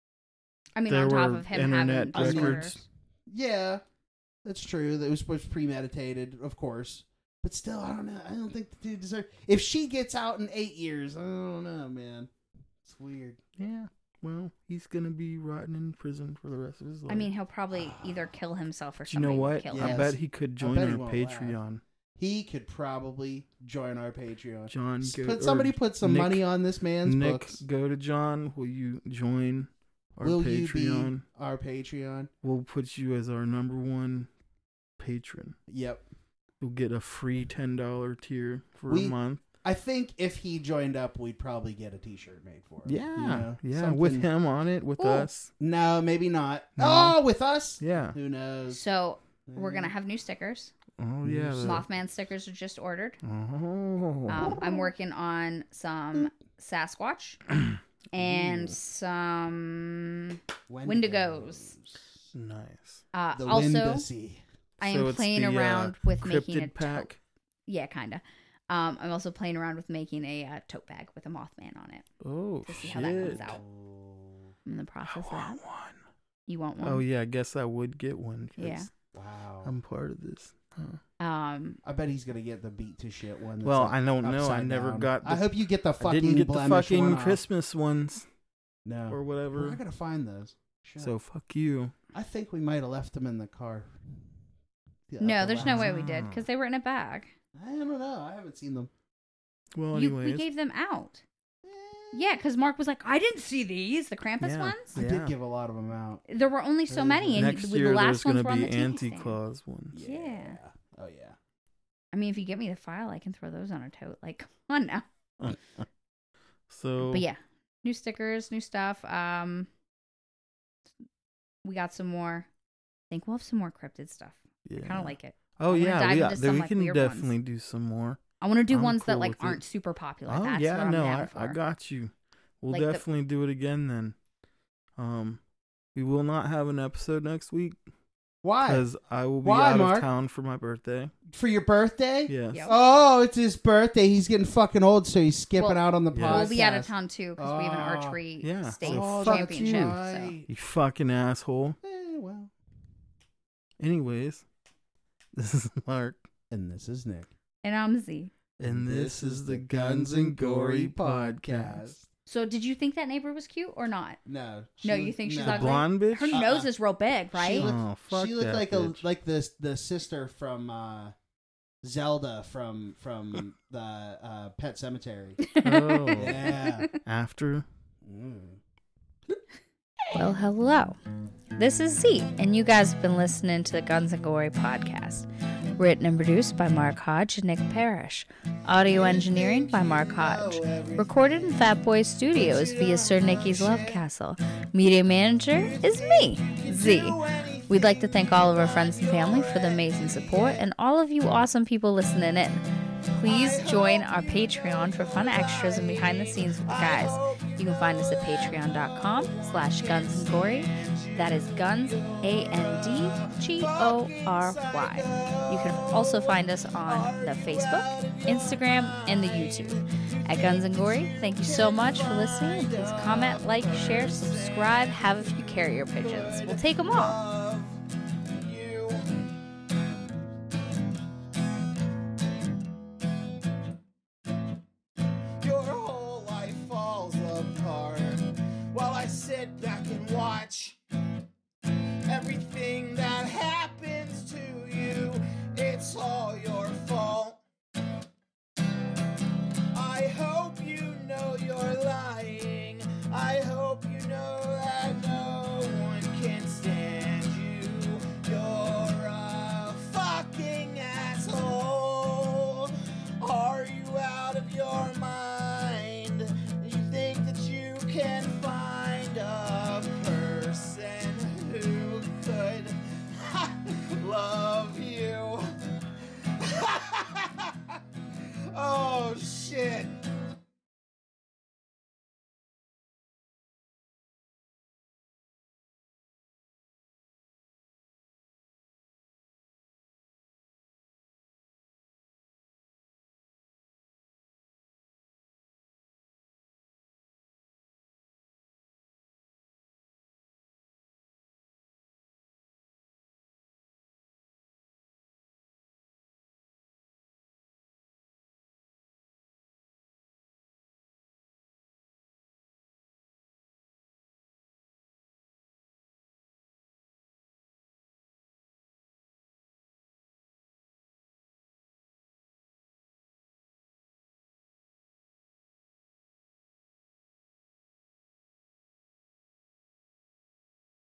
Speaker 3: I mean,
Speaker 1: There
Speaker 3: on top
Speaker 1: were
Speaker 3: of him
Speaker 1: internet
Speaker 3: having
Speaker 2: records.
Speaker 3: disorders.
Speaker 2: Yeah, that's true. That was, was premeditated, of course. But still, I don't know. I don't think the dude deserves. If she gets out in eight years, I don't know, man. It's weird.
Speaker 1: Yeah. Well, he's gonna be rotting in prison for the rest of his life.
Speaker 3: I mean, he'll probably either kill himself or
Speaker 1: Do you know
Speaker 3: somebody will
Speaker 1: what?
Speaker 3: kill
Speaker 1: I
Speaker 3: him.
Speaker 1: bet he could join
Speaker 2: bet he
Speaker 1: our
Speaker 2: won't
Speaker 1: Patreon.
Speaker 2: He could probably join our Patreon.
Speaker 1: John,
Speaker 2: S-
Speaker 1: go,
Speaker 2: put
Speaker 1: or
Speaker 2: somebody put some
Speaker 1: Nick-
Speaker 2: money on this man's
Speaker 1: Nick,
Speaker 2: books.
Speaker 1: go to John. Will you join our
Speaker 2: Will you
Speaker 1: Patreon?
Speaker 2: be our Patreon?
Speaker 1: We'll put you as our number one patron.
Speaker 2: Yep.
Speaker 1: You'll get a free ten dollar tier for
Speaker 2: We-
Speaker 1: a month.
Speaker 2: I think if he joined up, we'd probably get a T-shirt made for him.
Speaker 1: Yeah,
Speaker 2: you know?
Speaker 1: yeah, with
Speaker 2: Something-
Speaker 1: him on it, with
Speaker 3: Ooh.
Speaker 1: us.
Speaker 2: No, maybe not.
Speaker 1: No.
Speaker 2: Oh, with us?
Speaker 1: Yeah.
Speaker 2: Who knows?
Speaker 3: So we're gonna have new stickers.
Speaker 1: Oh yeah. the-
Speaker 3: Mothman stickers are just ordered.
Speaker 1: Oh.
Speaker 3: Um, I'm working on some Sasquatch and some Wendigos.
Speaker 1: Nice.
Speaker 3: Uh,
Speaker 2: The
Speaker 3: also,
Speaker 2: Wendicy.
Speaker 3: I
Speaker 1: So
Speaker 3: am
Speaker 1: it's
Speaker 3: playing
Speaker 1: the, uh,
Speaker 3: around with making a
Speaker 1: cryptid pack.
Speaker 3: tote. Yeah, kind of. Um, I'm also playing around with making a uh, tote bag with a Mothman on it
Speaker 1: Oh
Speaker 3: to see
Speaker 1: shit.
Speaker 3: how that comes out. I'm in the process of that. You want one?
Speaker 1: Oh yeah, I guess I would get one. 'cause
Speaker 3: Yeah.
Speaker 2: Wow.
Speaker 1: I'm part of this. Huh.
Speaker 3: Um,
Speaker 2: I bet he's gonna get the beat to shit one. that's
Speaker 1: Well,
Speaker 2: like
Speaker 1: I don't know. I
Speaker 2: upside
Speaker 1: never
Speaker 2: down.
Speaker 1: got. The,
Speaker 2: I hope you get the
Speaker 1: I
Speaker 2: fucking.
Speaker 1: didn't get the
Speaker 2: blemish
Speaker 1: fucking
Speaker 2: one off.
Speaker 1: Christmas ones
Speaker 2: No.
Speaker 1: or
Speaker 2: Well,
Speaker 1: whatever.
Speaker 2: I gotta find those. Shit.
Speaker 1: So fuck you.
Speaker 2: I think we might have left them in the car. The
Speaker 3: no,
Speaker 2: upper
Speaker 3: there's no
Speaker 2: left.
Speaker 3: way we did because they were in a bag.
Speaker 2: I don't know. I haven't seen them.
Speaker 1: Well,
Speaker 3: You,
Speaker 1: anyways.
Speaker 3: we gave them out. Yeah, because Mark was like, I didn't see these, the Krampus
Speaker 1: Yeah.
Speaker 3: ones.
Speaker 2: I
Speaker 1: Yeah.
Speaker 2: did give a lot of them out.
Speaker 3: There were only so many, and
Speaker 1: Next
Speaker 3: the
Speaker 1: year
Speaker 3: last
Speaker 1: there's
Speaker 3: ones
Speaker 1: gonna
Speaker 3: were on
Speaker 1: be
Speaker 3: the T V
Speaker 1: anti
Speaker 3: stand.
Speaker 1: claus ones.
Speaker 3: Yeah.
Speaker 2: Oh yeah.
Speaker 3: I mean, if you get me the file, I can throw those on a tote. Like, come on now.
Speaker 1: So.
Speaker 3: But yeah, new stickers, new stuff. Um, we got some more. I think we'll have some more cryptid stuff.
Speaker 1: Yeah.
Speaker 3: I kind of like it.
Speaker 1: Oh
Speaker 3: I wanna
Speaker 1: yeah,
Speaker 3: dive
Speaker 1: we,
Speaker 3: into
Speaker 1: got,
Speaker 3: some,
Speaker 1: we
Speaker 3: like,
Speaker 1: can
Speaker 3: weird ones.
Speaker 1: definitely do some more.
Speaker 3: I want to do
Speaker 1: I'm
Speaker 3: ones that
Speaker 1: cool
Speaker 3: like
Speaker 1: with it.
Speaker 3: aren't super popular.
Speaker 1: Oh
Speaker 3: That's
Speaker 1: yeah,
Speaker 3: what I'm
Speaker 1: no,
Speaker 3: down
Speaker 1: I,
Speaker 3: for.
Speaker 1: I got you. We'll
Speaker 3: Like the-
Speaker 1: definitely do it again then. Um, we will not have an episode next week
Speaker 2: Why?
Speaker 1: because I will be
Speaker 2: Why,
Speaker 1: out
Speaker 2: Mark?
Speaker 1: of town for my birthday.
Speaker 2: For your birthday?
Speaker 1: Yes.
Speaker 3: Yep.
Speaker 2: Oh, it's his birthday. He's getting fucking old, so he's skipping
Speaker 3: Well,
Speaker 2: out on the
Speaker 1: Yeah.
Speaker 2: podcast.
Speaker 3: We'll be out of town too because we have an
Speaker 2: Oh.
Speaker 3: archery
Speaker 1: Yeah,
Speaker 3: state
Speaker 1: so
Speaker 2: Oh,
Speaker 1: fuck
Speaker 2: that's
Speaker 3: championship.
Speaker 2: right.
Speaker 1: You fucking asshole.
Speaker 2: Eh, well.
Speaker 1: Anyways, this is Mark,
Speaker 2: And this is Nick.
Speaker 3: So. And I'm Z.
Speaker 1: and this is the Guns and Gory podcast.
Speaker 3: So, did you think that neighbor was cute or not?
Speaker 2: No.
Speaker 3: No,
Speaker 2: she
Speaker 3: you
Speaker 2: looked-
Speaker 3: think she's
Speaker 2: no.
Speaker 1: The
Speaker 3: ugly?
Speaker 1: blonde bitch.
Speaker 3: Her
Speaker 2: Uh-uh.
Speaker 3: nose is real big, right?
Speaker 2: She looked,
Speaker 1: Oh, fuck
Speaker 2: she looked
Speaker 1: that
Speaker 2: like
Speaker 1: bitch.
Speaker 2: a like the the sister from uh, Zelda from from the uh, Pet Cemetery.
Speaker 1: Oh,
Speaker 2: Yeah.
Speaker 1: after.
Speaker 2: Mm.
Speaker 3: Well, hello. This is Z, and you guys have been listening to the Guns and Gory podcast. Written and produced by Mark Hodge and Nick Parrish. Audio engineering by Mark Hodge. Recorded in Fat Boy Studios via Sir Nicky's Love Castle. Media manager is me, Z. We'd like to thank all of our friends and family for the amazing support and all of you awesome people listening in. Please join our Patreon for fun extras and behind the scenes with the guys. You can find us at patreon.com slash guns and gory. That is guns, A N D G O R Y. You can also find us on the Facebook, Instagram, and the YouTube. At Guns and Gory, thank you so much for listening. Please comment, like, share, subscribe, have a few carrier pigeons. We'll take them all.
Speaker 4: Your whole life falls apart while I sit back and watch.